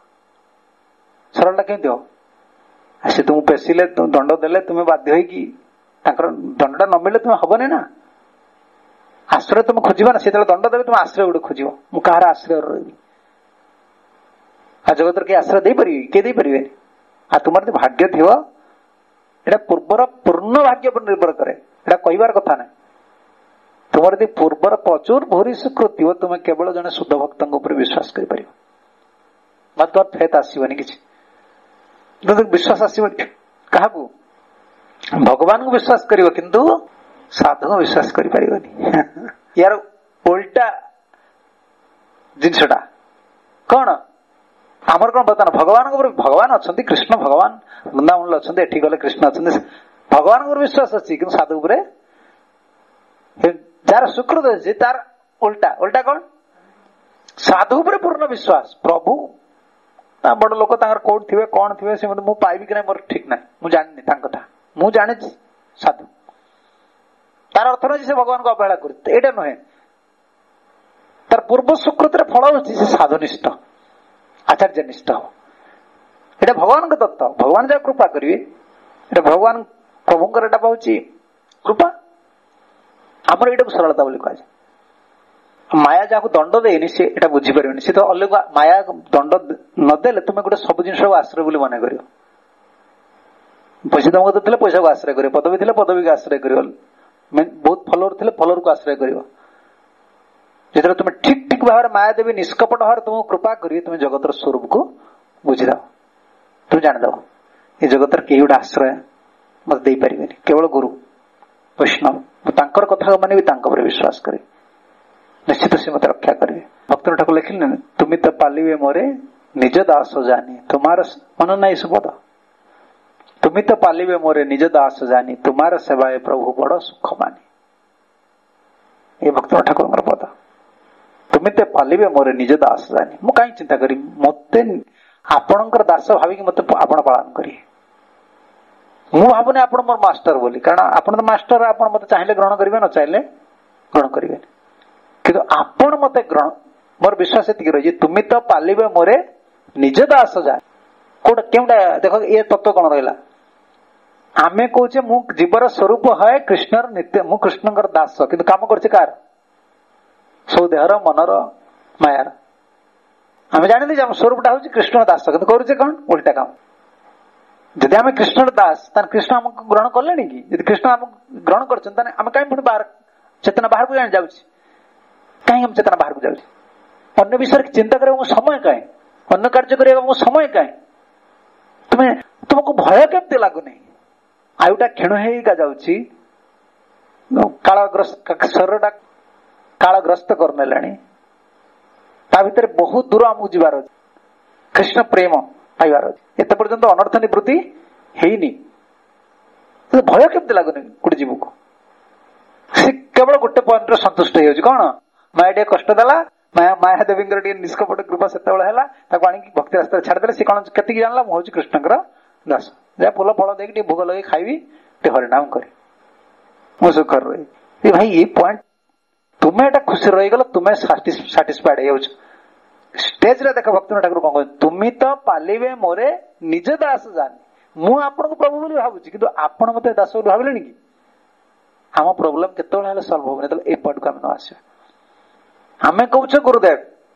ସରଳଟା କେମିତି ହବ? ସେ ତୁମକୁ ପେଶିଲେ, ଦଣ୍ଡ ଦେଲେ, ତୁମେ ବାଧ୍ୟ ହେଇକି ତାଙ୍କର ଦଣ୍ଡଟା ନ ମିଳିଲେ ତୁମେ ହବନି ନା। ଆଶ୍ରୟ ତୁମେ ଖୋଜିବ ନା। ସେତେବେଳେ ଦଣ୍ଡ ଦେବେ, ତୁମେ ଆଶ୍ରୟ ଗୋଟେ ଖୋଜିବ, ମୁଁ କାହାର ଆଶ୍ରୟ ରହିବି। ଆଉ ଜଗତର କିଏ ଆଶ୍ରୟ ଦେଇପାରିବେ? କିଏ ଦେଇପାରିବେନି। ଆଉ ତୁମର ଯଦି ଭାଗ୍ୟ ଥିବ, ଏଇଟା ପୂର୍ବର ପୂର୍ଣ୍ଣ ଭାଗ୍ୟ ଉପରେ ନିର୍ଭର କରେ, ଏଇଟା କହିବାର କଥା ନାହିଁ। ତୁମର ଯଦି ପୂର୍ବର ପ୍ରଚୁର ଭୂରି ସୁକୃତି ଥିବ, ତୁମେ କେବଳ ଜଣେ ଶୁଦ୍ଧ ଭକ୍ତଙ୍କ ଉପରେ ବିଶ୍ୱାସ କରିପାରିବ, ବା ତୁମର ଫେଥ ଆସିବନି କିଛି। ବିଶ୍ୱାସ ଆସିବନି କାହାକୁ? ଭଗବାନଙ୍କୁ ବିଶ୍ୱାସ କରିବ, କିନ୍ତୁ ସାଧୁଙ୍କୁ ବିଶ୍ୱାସ କରିପାରିବନି। ୟାର ଓଲଟା ଜିନିଷଟା କଣ? ଆମର କଣ ବର୍ତ୍ତମାନ ଭଗବାନଙ୍କ ଉପରେ, ଭଗବାନ ଅଛନ୍ତି, କୃଷ୍ଣ ଭଗବାନ ବୃନ୍ଦାବନରେ ଅଛନ୍ତି, ଏଠି ଗଲେ କୃଷ୍ଣ ଅଛନ୍ତି, ଭଗବାନଙ୍କ ଉପରେ ବିଶ୍ୱାସ ଅଛି, କିନ୍ତୁ ସାଧୁ ଉପରେ ଯାହାର ସୁକୃତ ଅଛି ତାର ଓଲଟା କଣ? ସାଧୁ ଉପରେ ପୂର୍ଣ୍ଣ ବିଶ୍ୱାସ। ପ୍ରଭୁ ବଡ ଲୋକ, ତାଙ୍କର କୋଉଠି ଥିବେ, କଣ ଥିବେ, ସେ ମୁଁ ପାଇବି କି ନାହିଁ ମୋର ଠିକ ନାହିଁ, ମୁଁ ଜାଣିନି ତାଙ୍କ କଥା, ମୁଁ ଜାଣିଛି ସାଧୁ। ତାର ଅର୍ଥ ନୁହେଁ ସେ ଭଗବାନଙ୍କୁ ଅବହେଳା କରୁଛି, ଏଇଟା ନୁହେଁ। ତାର ପୂର୍ବ ସୁକୃତିର ଫଳ ହଉଛି ସେ ସାଧୁନିଷ୍ଠ, ଆଚାର୍ଯ୍ୟନିଷ୍ଠ ହବ। ଏଇଟା ଭଗବାନଙ୍କ ଦତ୍ତ, ଭଗବାନ ଯାହା କୃପା କରିବେ, ଏଇଟା ଭଗବାନ ପ୍ରଭୁଙ୍କର ଏଇଟା ପାଉଛି କୃପା। ଆମର ଏଇଟାକୁ ସରଳତା ବୋଲି କୁହାଯାଏ। ମାୟା ଯାହାକୁ ଦଣ୍ଡ ଦେଇନି ସେ ଏଟା ବୁଝିପାରିବନି। ସେ ତ ଅଲଗା, ମାୟା ଦଣ୍ଡ ନଦେଲେ ତୁମେ ଗୋଟେ ସବୁ ଜିନିଷକୁ ଆଶ୍ରୟ ବୋଲି ମନେ କରିବ। ପଇସା ତମକୁ ଥିଲେ ପଇସାକୁ ଆଶ୍ରୟ କରିବ, ପଦବୀ ଥିଲେ ପଦବୀକୁ ଆଶ୍ରୟ କରିବ, ବହୁତ ଫଲୋଅର ଥିଲେ ଫଲୋଅରକୁ ଆଶ୍ରୟ କରିବ। ଯେତେବେଳେ ତୁମେ ଠିକ ଭାବରେ ମାୟା ଦେବୀ ନିଷ୍କପଟ ଭାବରେ ତୁମକୁ କୃପା କରିବେ, ତୁମେ ଜଗତର ସ୍ୱରୂପକୁ ବୁଝିଦବ, ତୁମେ ଜାଣିଦବ ଏ ଜଗତର କେହି ଗୋଟେ ଆଶ୍ରୟ ମତେ ଦେଇପାରିବେନି, କେବଳ ଗୁରୁ ବୈଷ୍ଣବ। ମୁଁ ତାଙ୍କର କଥା ମାନିବି, ତାଙ୍କ ଉପରେ ବିଶ୍ୱାସ କରିବି, ନିଶ୍ଚିତ ସେ ମତେ ରକ୍ଷା କରିବେ। ଭକ୍ତ ଠାକୁର ଲେଖିଲେ, ତୁମି ତ ପାଲିବେ ମୋରେ ନିଜ ଦାସ ଜାନି ତୁମାର ମନ ନାହିଁ ସୁପଦ। ତୁମି ତ ପାଲିବେ ମୋରେ ନିଜ ଦାସ ଜାନି ତୁମାର ସେବାଏ ପ୍ରଭୁ ବଡ ସୁଖ ମାନି। ଏ ଭକ୍ତ ଠାକୁରଙ୍କର ପଦ। ତୁମି ତ ପାଲିବେ ମୋରେ ନିଜ ଦାସ ଜାନି। ମୁଁ କାହିଁ ଚିନ୍ତା କରିବି, ମତେ ଆପଣଙ୍କର ଦାସ ଭାବିକି ମତେ ଆପଣ ପାଳନ କରିବେ। ମୁଁ ଭାବୁନି ଆପଣ ମୋର ମାଷ୍ଟର ବୋଲି, କାରଣ ଆପଣ ତ ମାଷ୍ଟର, ଆପଣ ମତେ ଚାହିଁଲେ ଗ୍ରହଣ କରିବେ, ନ ଚାହିଁଲେ ଗ୍ରହଣ କରିବେନି। କିନ୍ତୁ ଆପଣ ମତେ ଗ୍ରହଣ, ମୋର ବିଶ୍ୱାସ ଏତିକି ରହିଛି, ତୁମି ତ ପାଲିବେ ମୋରେ ନିଜ ଦାସ ଯା। କୋଉଟା କେଉଁଟା ଦେଖ, ଏ ତତ୍ଵ କଣ ରହିଲା? ଆମେ କହୁଛେ ମୁଁ ଜୀବର ସ୍ୱରୂପ ହଏ କୃଷ୍ଣର ନିତ୍ୟ, ମୁଁ କୃଷ୍ଣଙ୍କର ଦାସ, କିନ୍ତୁ କାମ କରୁଛି କାହାର? ସବୁ ଦେହର, ମନର, ମାୟାର। ଆମେ ଜାଣିଲେ ଯେ ଆମ ସ୍ୱରୂପଟା ହଉଛି କୃଷ୍ଣ ଦାସ, କିନ୍ତୁ କରୁଛେ କଣ? ଓଲଟା କାମ। ଯଦି ଆମେ କୃଷ୍ଣର ଦାସ ତାହେଲେ କୃଷ୍ଣ ଆମକୁ ଗ୍ରହଣ କଲେଣି କି? ଯଦି କୃଷ୍ଣ ଆମକୁ ଗ୍ରହଣ କରିଛନ୍ତି ତାହେଲେ ଆମେ କାହିଁ ପୁଣି ବାହାର ଚେତନା ବାହାରକୁ ଜାଣି ଯାଉଛି? କାହିଁ ଆମେ ଚେତନା ବାହାରକୁ ଯାଉଛି? ଅନ୍ୟ ବିଷୟରେ ଚିନ୍ତା କରିବାକୁ ସମୟ କାହିଁ? ଅନ୍ୟ କାର୍ଯ୍ୟ କରିବାକୁ ସମୟ କାହିଁ? ତୁମକୁ ଭୟ କେମିତି ଲାଗୁନି? ଆୟୁଟା କ୍ଷୀଣ ହେଇକା ଯାଉଛି, ଶରୀରଟା କାଳଗ୍ରସ୍ତ କରିନେଲାଣି, ତା ଭିତରେ ବହୁତ ଦୂର ଆମକୁ ଯିବାର ଅଛି, କୃଷ୍ଣ ପ୍ରେମ ପାଇବାର ଅଛି। ଏତେ ପର୍ଯ୍ୟନ୍ତ ଅନର୍ଥ ନିବୃତ୍ତି ହେଇନି, ଭୟ କେମିତି ଲାଗୁନି ଗୋଟେ ଜୀବକୁ? ସେ କେବଳ ଗୋଟେ ପଏଣ୍ଟରେ ସନ୍ତୁଷ୍ଟ ହେଇଯାଉଛି, କଣ? ମାୟା ଟିକେ କଷ୍ଟ ଦେଲା, ମାୟା ଦେବୀଙ୍କର ଟିକେ ନିଷ୍କପଟ କୃପା ସେତେବେଳେ ହେଲା, ତାକୁ ଆଣିକି ଭକ୍ତି ରାସ୍ତାରେ ଛାଡିଦେଲେ। ସେ କଣ କେତିକି ଜାଣିଲା, ମୁଁ ହଉଛି କୃଷ୍ଣଙ୍କର ଦାସ, ଯାହା ଫୁଲ ଫଳ ଦେଇକି ଟିକେ ଭୋଗ ଲଗେଇ ଖାଇବି, ଟିକେ ହରିନାମ କରି ମୁଁ ସୁଖରେ ରହିବି। ଭାଇ ଏଇ ପଏଣ୍ଟ, ତୁମେ ଏଟା ଖୁସି ରହିଗଲ, ତୁମେ ସାଟିସ୍ଫାଏଡ ହେଇଯାଉଛ। ଷ୍ଟେଜରେ ଦେଖ ଭକ୍ତିନାଥ ଠାକୁର କଣ କହୁଛନ୍ତି, ତୁମି ତ ପାଲିବେ ମୋରେ ନିଜ ଦାସ ଜାଣି। ମୁଁ ଆପଣଙ୍କୁ ପ୍ରଭୁ ବୋଲି ଭାବୁଛି, କିନ୍ତୁ ଆପଣ ମତେ ଦାସ ବୋଲି ଭାବିଲେଣି କି? ଆମ ପ୍ରୋବ୍ଲେମ କେତେବେଳେ ହେଲେ ସଲ୍ଭ ହବନି ଯେତେବେଳେ ଏଇ ପଏଣ୍ଟକୁ ଆମେ ନ ଆସିବା। ଆମେ କହୁଛେ ଗୁରୁଦେବ,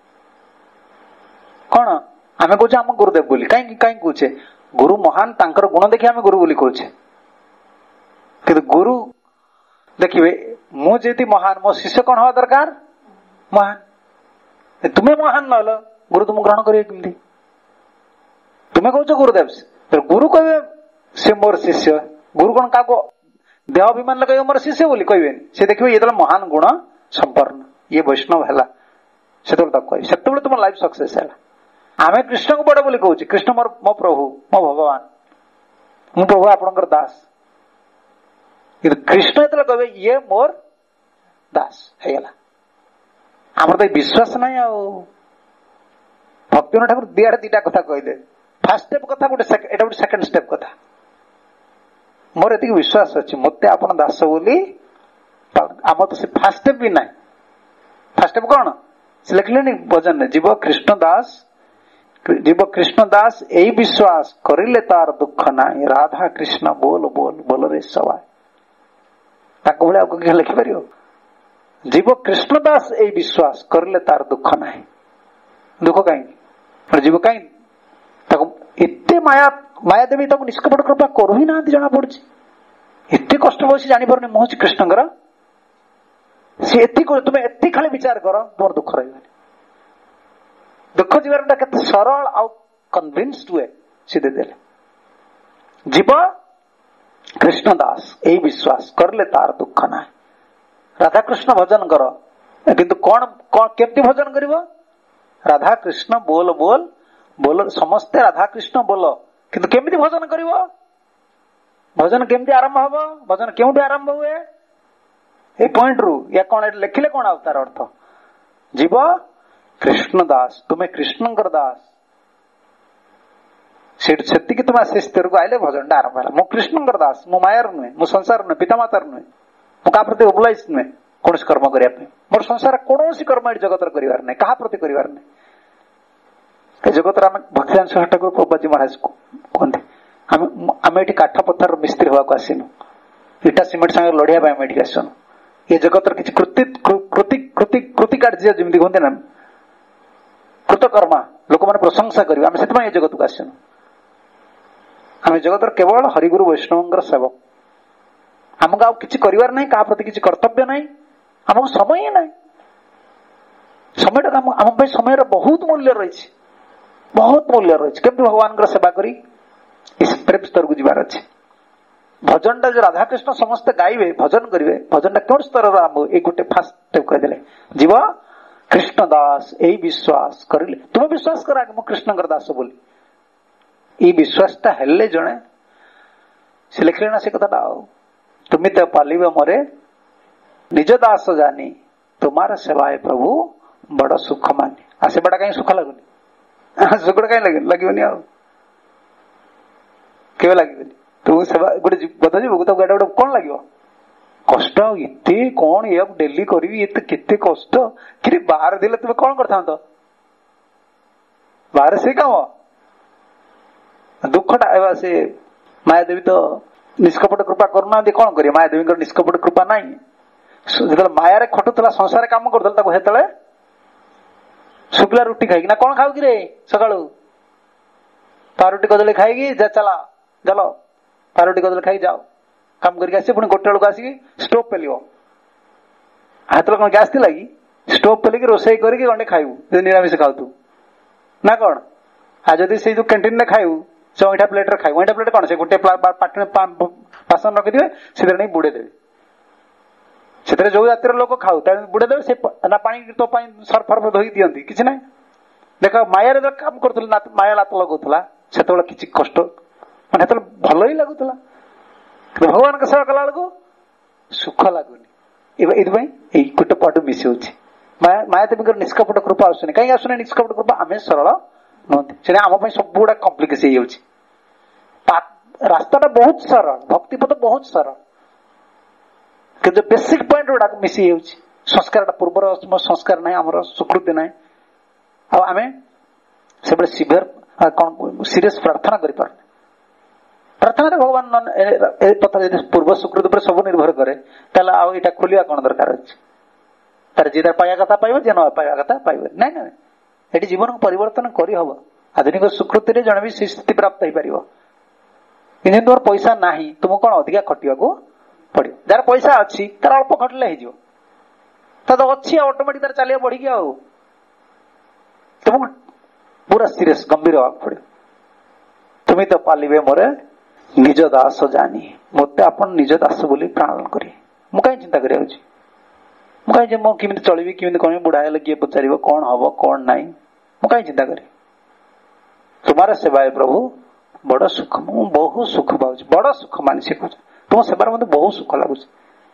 କଣ ଆମେ କହୁଛେ ଆମ ଗୁରୁଦେବ ବୋଲି? କାହିଁକି କହୁଛେ? ଗୁରୁ ମହାନ, ତାଙ୍କର ଗୁଣ ଦେଖି ଆମେ ଗୁରୁ ବୋଲି କହୁଛେ। କିନ୍ତୁ ଗୁରୁ ଦେଖିବେ, ମୁଁ ଯେମିତି ମହାନ, ମୋ ଶିଷ୍ୟ କଣ ହବା ଦରକାର? ମହାନ। ତୁମେ ମହାନ ନହେଲ, ଗୁରୁ ତୁମକୁ ଗ୍ରହଣ କରିବେ କେମିତି? ତୁମେ କହୁଛ ଗୁରୁଦେବ, ଗୁରୁ କହିବେ ସେ ମୋର ଶିଷ୍ୟ। ଗୁରୁ କଣ କାହାକୁ ଦେହ ଅଭିମାନ କହିବେ ମୋର ଶିଷ୍ୟ ବୋଲି? କହିବେନି। ସେ ଦେଖିବେ ଯେତେବେଳେ ମହାନ ଗୁଣ ସମ୍ପନ୍ନ, ଇଏ ବୈଷ୍ଣବ ହେଲା, ସେତେବେଳେ ତାକୁ କହିବେ, ସେତେବେଳେ ତୁମ ଲାଇଫ ସକ୍ସେସ ହେଲା। ଆମେ କୃଷ୍ଣଙ୍କୁ ବଡ ବୋଲି କହୁଛେ, କୃଷ୍ଣ ମୋ ପ୍ରଭୁ, ମୋ ଭଗବାନ, ମୁଁ ପ୍ରଭୁ ଆପଣଙ୍କର ଦାସ। କିନ୍ତୁ କୃଷ୍ଣ ଯେତେବେଳେ କହିବେ ଇଏ ମୋର ଦାସ, ହେଇଗଲା। ଆମର ତ ବିଶ୍ୱାସ ନାହିଁ ଆଉ। ଭକ୍ତିନାଥ ଠାକୁର ଦିଆଡେ ଦିଟା କଥା କହିଲେ। ଫାର୍ଷ୍ଟ ଷ୍ଟେପ କଥା ଗୋଟେ, ଏଟା ଗୋଟେ ସେକେଣ୍ଡ ଷ୍ଟେପ କଥା। ମୋର ଏତିକି ବିଶ୍ୱାସ ଅଛି, ମତେ ଆପଣ ଦାସ ବୋଲି, ଆମର ତ ସେ ଫାର୍ଷ୍ଟ ଷ୍ଟେପ ବି ନାହିଁ। ଫାର୍ଷ୍ଟ ଷ୍ଟେପ କଣ? ସେ ଲେଖିଲେନି ଭଜନରେ, ଜୀବ କୃଷ୍ଣ ଦାସ ଏଇ ବିଶ୍ୱାସ କରିଲେ ତାର ଦୁଃଖ ନାହିଁ, ରାଧା କୃଷ୍ଣ ବୋଲ ବୋଲ ବୋଲରେ ସବାଇ। ତାଙ୍କ ଭଳି ଆଉ କିଏ ଲେଖିପାରିବ? ଜୀବ କୃଷ୍ଣ ଦାସ ଏଇ ବିଶ୍ୱାସ କରିଲେ ତାର ଦୁଃଖ ନାହିଁ। ଦୁଃଖ କାହିଁକି? ଜୀବ କାହିଁକି ତାକୁ ଏତେ ମାୟା ଦେବୀ ତାକୁ ନିଷ୍କପଟ କୃପା କରୁ ହିଁ ନାହାନ୍ତି, ଜଣା ପଡୁଛି। ଏତେ କଷ୍ଟ ବସି ଜାଣିପାରୁନି ମୁଁ ହଉଛି କୃଷ୍ଣଙ୍କର। ସେ ଏତିକି, ତୁମେ ଏତିକି ଖାଲି ବିଚାର କର, ମୋର ଦୁଃଖ ରହିବନି। ଦୁଃଖ ଯିବାରଟା କେତେ ସରଳ ଆଉ କନଭିନ୍ସଡ ହୁଏ, ସେ ଦେଇଦେଲେ। ଜୀବ କୃଷ୍ଣ ଦାସ ଏଇ ବିଶ୍ୱାସ କରିଲେ ତାର ଦୁଃଖ ନାହିଁ। ରାଧାକୃଷ୍ଣ ଭଜନ କର, କିନ୍ତୁ କଣ କେମିତି ଭଜନ କରିବ? ରାଧାକୃଷ୍ଣ ବୋଲ ବୋଲ ବୋଲ, ସମସ୍ତେ ରାଧାକୃଷ୍ଣ ବୋଲ, କିନ୍ତୁ କେମିତି ଭଜନ କରିବ? ଭଜନ କେମିତି ଆରମ୍ଭ ହବ? ଭଜନ କେଉଁଠୁ ଆରମ୍ଭ ହୁଏ? ଏଇ ପଏଣ୍ଟରୁ। ୟା କଣ ଲେଖିଲେ କଣ ଆଉ ତାର ଅର୍ଥ? ଜୀବ କୃଷ୍ଣ ଦାସ, ତୁମେ କୃଷ୍ଣଙ୍କର ଦାସ। ସେତିକି ତୁମେ ସେ ସ୍ଥିରକୁ ଆଇଲେ ଭଜନଟା ଆରମ୍ଭ ହେଲା। ମୁଁ କୃଷ୍ଣଙ୍କର ଦାସ, ମୁଁ ମାୟାର ନୁହେଁ, ମୁଁ ସଂସାର ନୁହେଁ, ପିତାମାତାର ନୁହେଁ, ମୁଁ କାହା ପ୍ରତି ଓବଲାଇଜ ନୁହେଁ କୌଣସି କର୍ମ କରିବା ପାଇଁ। ମୋର ସଂସାର କୌଣସି କର୍ମ ଏଠି ଜଗତରେ କରିବାର ନାହିଁ, କାହା ପ୍ରତି କରିବାର ନାହିଁ। ଏ ଜଗତରେ ଆମେ ଭକ୍ତିଦାନ ଠାକୁର ପ୍ରଭୁଜୀ ମହାରାଜ କୁହନ୍ତି, ଆମେ ଏଠି କାଠ ପଥର ମିସ୍ତ୍ରୀ ହବାକୁ ଆସିନୁ, ଇଟା ସିମେଣ୍ଟ ସାଙ୍ଗରେ ଲଢିବା ପାଇଁ ଆମେ ଏଠିକି ଆସିନୁ। ଏ ଜଗତର କିଛି କୃତି କାର୍ଯ୍ୟ ଯେମିତି କୁହନ୍ତି ନା, କୃତକର୍ମା, ଲୋକମାନେ ପ୍ରଶଂସା କରିବେ, ଆମେ ସେଥିପାଇଁ ଏ ଜଗତକୁ ଆସିନୁ। ଆମେ ଜଗତର କେବଳ ହରିଗୁରୁ ବୈଷ୍ଣବଙ୍କର ସେବକ। ଆମକୁ ଆଉ କିଛି କରିବାର ନାହିଁ, କାହା ପ୍ରତି କିଛି କର୍ତ୍ତବ୍ୟ ନାହିଁ, ଆମକୁ ସମୟ ହିଁ ନାହିଁ। ସମୟଟା ଆମ ପାଇଁ ସମୟର ବହୁତ ମୂଲ୍ୟ ରହିଛି, ବହୁତ ମୂଲ୍ୟ ରହିଛି। କେମିତି ଭଗବାନଙ୍କର ସେବା କରି ପ୍ରେମ ସ୍ତରକୁ ଯିବାର ଅଛି। ଭଜନଟା ଯୋଉ ରାଧାକୃଷ୍ଣ ସମସ୍ତେ ଗାଇବେ, ଭଜନ କରିବେ, ଭଜନଟା କେଉଁ ସ୍ତରର ଆରମ୍ଭ? ଏଇ ଗୋଟେ ଫାର୍ଷ୍ଟ ଷ୍ଟେପ କହିଦେଲେ, ଜୀବ କୃଷ୍ଣ ଦାସ ଏଇ ବିଶ୍ୱାସ କରିଲେ। ତୁମେ ବିଶ୍ୱାସ କର ଆଗ ମୁଁ କୃଷ୍ଣଙ୍କର ଦାସ ବୋଲି। ଏଇ ବିଶ୍ୱାସଟା ହେଲେ ଜଣେ, ସେ ଲେଖିଲେ ନା ସେ କଥାଟା, ଆଉ ତୁମି ତ ପାଲିବ ମୋରେ ନିଜ ଦାସ ଜାନି, ତୁମାର ସେବାଏ ପ୍ରଭୁ ବଡ ସୁଖ ମାନି। ଆଉ ସେବାଟା କାହିଁ ସୁଖ ଲାଗୁନି? ସୁଖଟା କାହିଁ ଲାଗିବନି? ଆଉ କେବେ ଲାଗିବନି? ତୁ ସେବା ଗୋଟେ ଗଧ ଯିବୁ, ତାକୁ ଗୋଟେ କଣ ଲାଗିବ? କଷ୍ଟ। ଏତେ କଣ ଏହାକୁ ଡେଲି କରିବି, ଏତେ କେତେ କଷ୍ଟ। କିନ୍ତୁ ବାହାରେ ଥିଲେ ତୁମେ କଣ କରିଥାନ୍ତ? ବାହାରେ ସେ କାମ, ଦୁଃଖଟା ଏବେ ସେ ମାୟାଦେବୀ ତ ନିଷ୍କପଟ କୃପା କରୁନାହାନ୍ତି, କଣ କରିବେ? ମାୟାଦେବୀଙ୍କର ନିଷ୍କପଟ କୃପା ନାହିଁ। ଯେତେବେଳେ ମାୟାରେ ଖଟୁଥିଲା, ସଂସାରରେ କାମ କରୁଥିଲା, ତାକୁ ସେତେବେଳେ ଶୁଖିଲା ରୁଟି ଖାଇକି, ନା କଣ ଖାଉ କି ରେ ସକାଳୁ? ପାରୁଟି କଦଳୀ ଖାଇକି ଯା ଚାଲା ଚାଲ ପାରୁଟି କଦଳୀ ଖାଇ ଯାଅ, କାମ କରିକି ଆସିବେ, ପୁଣି ଗୋଟେ ବେଳକୁ ଆସିକି ଷ୍ଟୋଭ ପେଲିବ। ହାତରେ କଣ ଗ୍ୟାସ୍ ଥିଲା କି? ଷ୍ଟୋଭ ପେଲିକି ରୋଷେଇ କରିକି ଗଣ୍ଡେ ଖାଇବୁ ଯଦି ନିରାମିଷ ଖାଉଥିବୁ ନା କଣ। ଆଉ ଯଦି ସେଇ ଯୋଉ କ୍ୟାଣ୍ଟିନରେ ଖାଇବୁ, ସେ ଅଇଁଠା ପ୍ଲେଟରେ ଖାଇବୁ। ଅଇଁଠା ପ୍ଲେଟ କଣ, ସେ ଗୋଟେ ବାସନ ରଖିଥିବେ, ସେଥିରେ ନେଇ ବୁଡେଇ ଦେବେ। ସେଥିରେ ଯୋଉ ଜାତିର ଲୋକ ଖାଉ ତା ବୁଡେଇ ଦେବେ। ସେ ନା ପାଣି ତ ପାଇଁ ସର୍ଫ ଧୋଇ ଦିଅନ୍ତି, କିଛି ନାହିଁ। ଦେଖ ମାୟାରେ ଯେତେବେଳେ କାମ କରୁଥିଲେ, ମାୟା ଲାତ ଲଗାଉଥିଲା, ସେତେବେଳେ କିଛି କଷ୍ଟ ମାନେ ସେତେବେଳେ ଭଲ ହିଁ ଲାଗୁଥିଲା। କିନ୍ତୁ ଭଗବାନଙ୍କ ସେବା କଲା ବେଳକୁ ସୁଖ ଲାଗୁନି। ଏଇଥିପାଇଁ ଏଇ ଗୋଟେ ପଟ ମିଶି ହଉଛି। ମାୟା ଦେବୀଙ୍କର ନିଷ୍କପଟ କୃପା ଆସୁନି। କାହିଁକି ଆସୁନି ନିଷ୍କପଟ କୃପା? ଆମେ ସରଳ ନୁହନ୍ତି। ସେଟା ଆମ ପାଇଁ ସବୁ ଗୁଡା କମ୍ପ୍ଲିକେସ ହେଇଯାଉଛି। ରାସ୍ତାଟା ବହୁତ ସରଳ, ଭକ୍ତିପଥ ବହୁତ ସରଳ, କିନ୍ତୁ ବେସିକ ପଏଣ୍ଟ ଗୁଡାକ ମିଶି ଯାଉଛି। ସଂସ୍କାରଟା ପୂର୍ବର ସଂସ୍କାର ନାହିଁ, ଆମର ସ୍ୱୀକୃତି ନାହିଁ। ଆଉ ଆମେ ସେବେଳେ ସିଭିୟର କଣ ସିରିୟସ ପ୍ରାର୍ଥନା କରିପାରୁନି। ପ୍ରାର୍ଥନାରେ ଭଗବାନ ଏ କଥା ଯଦି ପୂର୍ବ ସ୍ୱୀକୃତି ଉପରେ ସବୁ ନିର୍ଭର କରେ, ତାହେଲେ ଆଉ ଏଇଟା ଖୋଲିବା କଣ ଦରକାର ଅଛି? ତାର ଯିଏ ପାଇବା କଥା ପାଇବ, ଯିଏ ନ ପାଇବା କଥା ପାଇବନି। ନାଇଁ ନାଇଁ, ଏଠି ଜୀବନକୁ ପରିବର୍ତ୍ତନ କରିହବ। ଆଧୁନିକ ସ୍ୱୀକୃତିରେ ଜଣେ ବି ସେ ସ୍ଥିତି ପ୍ରାପ୍ତ ହେଇପାରିବ। କିନ୍ତୁ ତୁମର ପଇସା ନାହିଁ, ତୁମକୁ କଣ ଅଧିକା ଖଟିବାକୁ ପଡିବ। ଯାହାର ପଇସା ଅଛି ତାର ଅଳ୍ପ ଖଟିଲେ ହେଇଯିବ। ତାର ଅଛି ଅଟୋମେଟିକ ତାର ଚାଲିବ ବଢିକି। ଆଉ ତୁମକୁ ପୁରା ସିରିୟସ ଗମ୍ଭୀର ହବାକୁ ପଡିବ। ତୁମେ ତ ପାଲିବେ ମୋରେ ନିଜ ଦାସ ଜାନି, ମତେ ଆପଣ ନିଜ ଦାସ ବୋଲି ପ୍ରାଣ କରି। ମୁଁ କାହିଁ ଚିନ୍ତା କରିବାକୁ? ମୁଁ କାହିଁ ମୁଁ କେମିତି ଚଳିବି, କେମିତି କଣ ବୁଢା ହେଲେ କିଏ ପଚାରିବ କଣ ହବ କଣ ନାହିଁ, ମୁଁ କାହିଁ ଚିନ୍ତା କରିବି? ତୁମାର ସେବାଏ ପ୍ରଭୁ ବଡ ସୁଖ, ମୁଁ ବହୁ ସୁଖ ପାଉଛି, ବଡ ସୁଖ ମାନେ ଶିଖୁଛ। ତୁମ ସେବାରେ ମତେ ବହୁତ ସୁଖ ଲାଗୁଛି,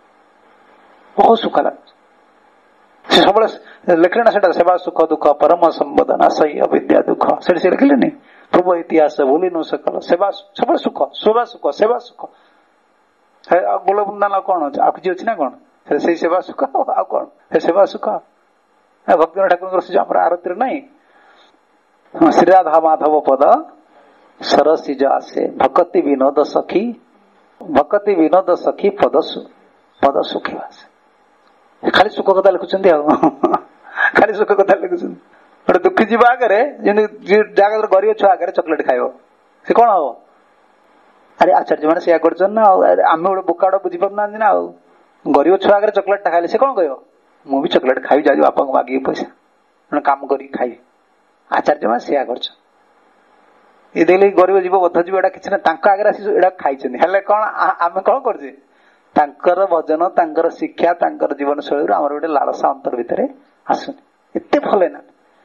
ବହୁତ ସୁଖ ଲାଗୁଛି। ସେ ସବୁବେଳେ ଲେଖିଲେ ନା ସେଟା, ସେବା ସୁଖ ଦୁଃଖ ପରମ ସମ୍ବୋଧନା ସହି ଅବିଦ୍ୟା ଦୁଃଖ। ସେଠି ସେ ଲେଖିଲେନି, ପୂର୍ବ ଇତିହାସ ଭୁଲି ନ ସକଲ ସେବା, ସବୁବେଳେ ସୁଖ, ସେବା ସୁଖ, ସେବା ସୁଖ। ଆଉ ଗୋଲ ବୃନ୍ଦାନ କଣ ଅଛି? ଆଉ କିଛି ଅଛି ନା କଣ? ସେଇ ସେବା ସୁଖ, ଆଉ କଣ ସେ ସେବା ସୁଖ? ଭକ୍ତିନାଥ ଠାକୁରଙ୍କର ସେ ଆମର ଆରତିରେ ନାହିଁ, ଶ୍ରୀରାଧା ମାଧବ ପଦ ସରସିଜ ଆସେ, ଭକତି ବିନୋଦ ସଖୀ, ଭକତି ବିନୋଦ ସଖୀ ପଦ ସୁଖୀ ଆସେ। ଖାଲି ସୁଖ କଥା ଲେଖୁଛନ୍ତି, ଆଉ ଖାଲି ସୁଖ କଥା ଲେଖୁଛନ୍ତି। ଗୋଟେ ଦୁଃଖୀ ଯିବା ଆଗରେ, ଯେମିତି ଜାଗାରେ ଗରିବ ଛୁଆ ଆଗରେ ଚକୋଲେଟ ଖାଇବ, ସେ କଣ ହବ? ଆରେ ଆଚାର୍ଯ୍ୟ ମାନେ ସେଇଆ କରୁଛନ୍ତି ନା। ଆଉ ଆମେ ଗୋଟେ ବୋକାଡ ବୁଝିପାରୁନାହାନ୍ତି ନା। ଆଉ ଗରିବ ଛୁଆ ଆଗରେ ଚକୋଲେଟ ଟା ଖାଇଲେ ସେ କଣ କହିବ? ମୁଁ ବି ଚକୋଲେଟ ଖାଇବି, ଯାଉଛି ବାପାଙ୍କୁ ମାଗିବି ପଇସା, କାମ କରିକି ଖାଇବି। ଆଚାର୍ଯ୍ୟ ମାନେ ସେଇଆ କରୁଛ। ଏ ଦେଲେ ଗରିବ ଯିବ, ବଦ୍ଧ ଯିବ, ଏଟା କିଛି ନା, ତାଙ୍କ ଆଗରେ ଆସି ଏଟା ଖାଇଛନ୍ତି। ହେଲେ କଣ ଆମେ କଣ କରୁଛେ? ତାଙ୍କର ଭଜନ, ତାଙ୍କର ଶିକ୍ଷା, ତାଙ୍କର ଜୀବନ ଶୈଳୀରୁ ଆମର ଗୋଟେ ଲାଳସା ଅନ୍ତର ଭିତରେ ଆସୁନି। ଏତେ ଭଲ ନା